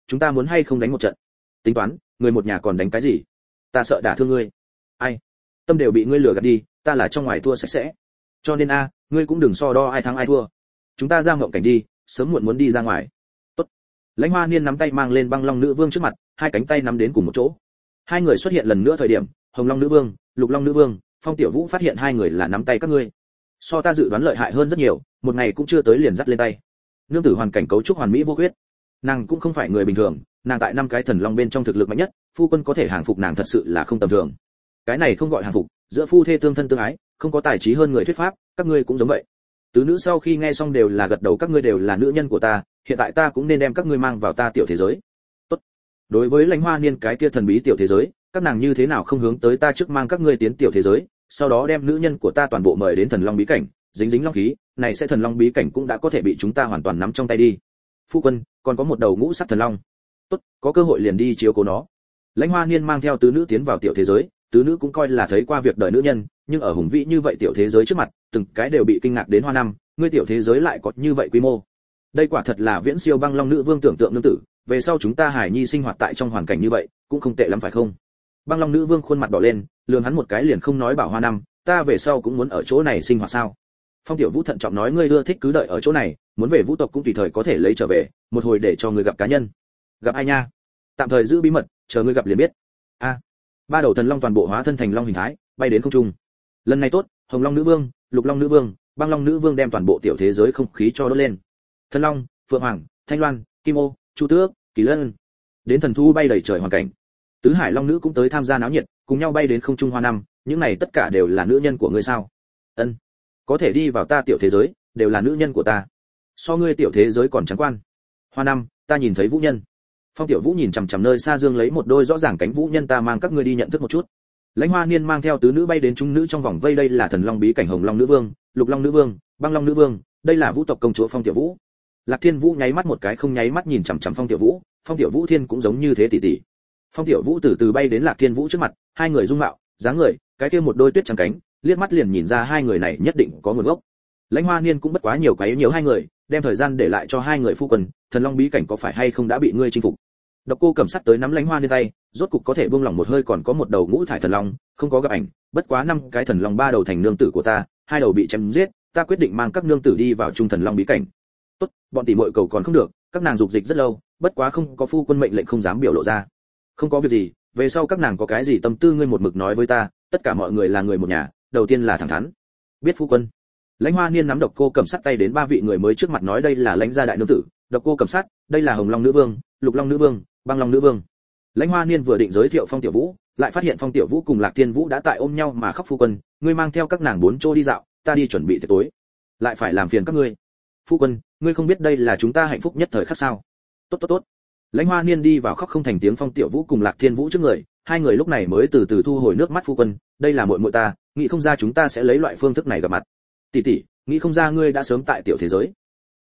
chúng ta muốn hay không đánh một trận? Tính toán, người một nhà còn đánh cái gì? Ta sợ đả thương ngươi. Ai? Tâm đều bị ngươi lừa gạt đi, ta là trong ngoài thua sạch sẽ. Cho nên ngươi cũng đừng so đo ai thắng ai thua. Chúng ta ra ngộng cảnh đi, sớm muộn muốn đi ra ngoài. Tốt. Lãnh Hoa Niên nắm tay mang lên Băng Long Nữ Vương trước mặt, hai cánh tay nắm đến cùng một chỗ. Hai người xuất hiện lần nữa thời điểm, Hồng Long Nữ Vương, Lục Long Nữ Vương, Phong Tiểu Vũ phát hiện hai người là nắm tay các ngươi. So ta dự đoán lợi hại hơn rất nhiều, một ngày cũng chưa tới liền dắt lên tay. Nương tử hoàn cảnh cấu trúc hoàn mỹ vô khuyết. Nàng cũng không phải người bình thường, nàng tại 5 cái thần long bên trong thực lực mạnh nhất, phu quân có thể hàng phục nàng thật sự là không tầm thường. Cái này không gọi hàng phục, giữa phu thê tương thân tương ái, không có tài trí hơn người thuyết pháp, các ngươi cũng giống vậy. Tứ nữ sau khi nghe xong đều là gật đầu, các ngươi đều là nữ nhân của ta, hiện tại ta cũng nên đem các ngươi mang vào ta tiểu thế giới. Tốt. Đối với Lãnh Hoa Niên cái kia thần bí tiểu thế giới, các nàng như thế nào không hướng tới ta trước mang các ngươi tiến tiểu thế giới, sau đó đem nữ nhân của ta toàn bộ mời đến thần long bí cảnh, dính dính long khí, này sẽ thần long bí cảnh cũng đã có thể bị chúng ta hoàn toàn nắm trong tay đi. Phu quân, còn có một đầu ngũ sắc thần long. Tốt, có cơ hội liền đi chiếu cố nó. Lãnh Hoa Niên mang theo tứ nữ tiến vào tiểu thế giới, tứ nữ cũng coi là thấy qua việc đời nữ nhân, nhưng ở hùng vĩ như vậy tiểu thế giới trước mặt, từng cái đều bị kinh ngạc đến hoa năm, ngươi tiểu thế giới lại có như vậy quy mô. Đây quả thật là viễn siêu Băng Long Nữ Vương tưởng tượng nương tử, về sau chúng ta Hải Nhi sinh hoạt tại trong hoàn cảnh như vậy, cũng không tệ lắm phải không? Băng Long Nữ Vương khuôn mặt đỏ lên, lườm hắn một cái liền không nói bảo hoa năm, ta về sau cũng muốn ở chỗ này sinh hoạt sao? Phong Tiểu Vũ thận trọng nói, ngươi ưa thích cứ đợi ở chỗ này, muốn về Vũ tộc cũng tùy thời có thể lấy trở về, một hồi để cho ngươi gặp cá nhân. Gặp ai nha? Tạm thời giữ bí mật, chờ ngươi gặp liền biết. Ba đầu thần long toàn bộ hóa thân thành long hình thái, bay đến không trung. Lần này tốt, Hồng Long Nữ Vương, Lục Long Nữ Vương, Băng Long Nữ Vương đem toàn bộ tiểu thế giới không khí cho đốt lên. Thần long, Phượng Hoàng, Thanh Loan, Kim Ô, Chu Tước, Kỳ Lân, đến thần thu bay đầy trời hoàn cảnh. Tứ Hải Long Nữ cũng tới tham gia náo nhiệt, cùng nhau bay đến không trung hoa năm, những này tất cả đều là nữ nhân của ngươi sao? Ân, có thể đi vào ta tiểu thế giới, đều là nữ nhân của ta. So ngươi tiểu thế giới còn trắng quan. Hoa năm, ta nhìn thấy vũ nhân. Phong Tiểu Vũ nhìn chằm chằm nơi xa dương lấy một đôi rõ ràng cánh vũ nhân, ta mang các ngươi đi nhận thức một chút. Lãnh Hoa Niên mang theo tứ nữ bay đến chúng nữ trong vòng vây, đây là thần long bí cảnh Hồng Long Nữ Vương, Lục Long Nữ Vương, Băng Long Nữ Vương, đây là Vũ tộc công chúa Phong Tiểu Vũ. Lạc Thiên Vũ nháy mắt một cái không nháy mắt nhìn chằm chằm Phong Tiểu Vũ, Phong Tiểu Vũ thiên cũng giống như thế tỷ tỷ. Phong Tiểu Vũ từ từ bay đến Lạc Thiên Vũ trước mặt, hai người dung mạo, dáng người, cái kia một đôi tuyết trắng cánh, liếc mắt liền nhìn ra hai người này nhất định có nguồn gốc. Lãnh Hoa Niên cũng bất quá nhiều quấy nhiều hai người, đem thời gian để lại cho hai người phu quân, thần long bí cảnh có phải hay không đã bị ngươi chinh phục? Độc Cô Cẩm Sắt tới nắm Lãnh Hoa Niên tay, rốt cục có thể buông lỏng một hơi, còn có một đầu ngũ thải thần long, không có gặp ảnh, bất quá 5 cái thần long 3 đầu thành nương tử của ta, 2 đầu bị chém giết, ta quyết định mang các nương tử đi vào trung thần long bí cảnh. Tốt, bọn tỷ muội cầu còn không được, các nàng dục dịch rất lâu, bất quá không có phu quân mệnh lệnh không dám biểu lộ ra. Không có việc gì, về sau các nàng có cái gì tâm tư ngươi một mực nói với ta, tất cả mọi người là người một nhà, đầu tiên là thẳng thắn. Biết phu quân. Lãnh Hoa Niên nắm Độc Cô Cẩm Sắt tay đến 3 vị người mới trước mặt nói, đây là Lãnh gia đại nương tử, Độc Cô Cẩm Sắt, đây là Hồng Long Nữ Vương, Lục Long Nữ Vương, Băng Long Nữ Vương. Lãnh Hoa Niên vừa định giới thiệu Phong Tiểu Vũ, lại phát hiện Phong Tiểu Vũ cùng Lạc Thiên Vũ đã tại ôm nhau mà khóc, phu quân, ngươi mang theo các nàng 4 chỗ đi dạo, ta đi chuẩn bị tiệc tối, lại phải làm phiền các ngươi. Phu quân, ngươi không biết đây là chúng ta hạnh phúc nhất thời khắc sao? Tốt tốt tốt. Lãnh Hoa Niên đi vào khóc không thành tiếng, Phong Tiểu Vũ cùng Lạc Thiên Vũ trước người, hai người lúc này mới từ từ thu hồi nước mắt, phu quân, đây là muội muội ta, nghĩ không ra chúng ta sẽ lấy loại phương thức này gặp mặt. Tỷ tỷ, nghĩ không ra ngươi đã sớm tại tiểu thế giới.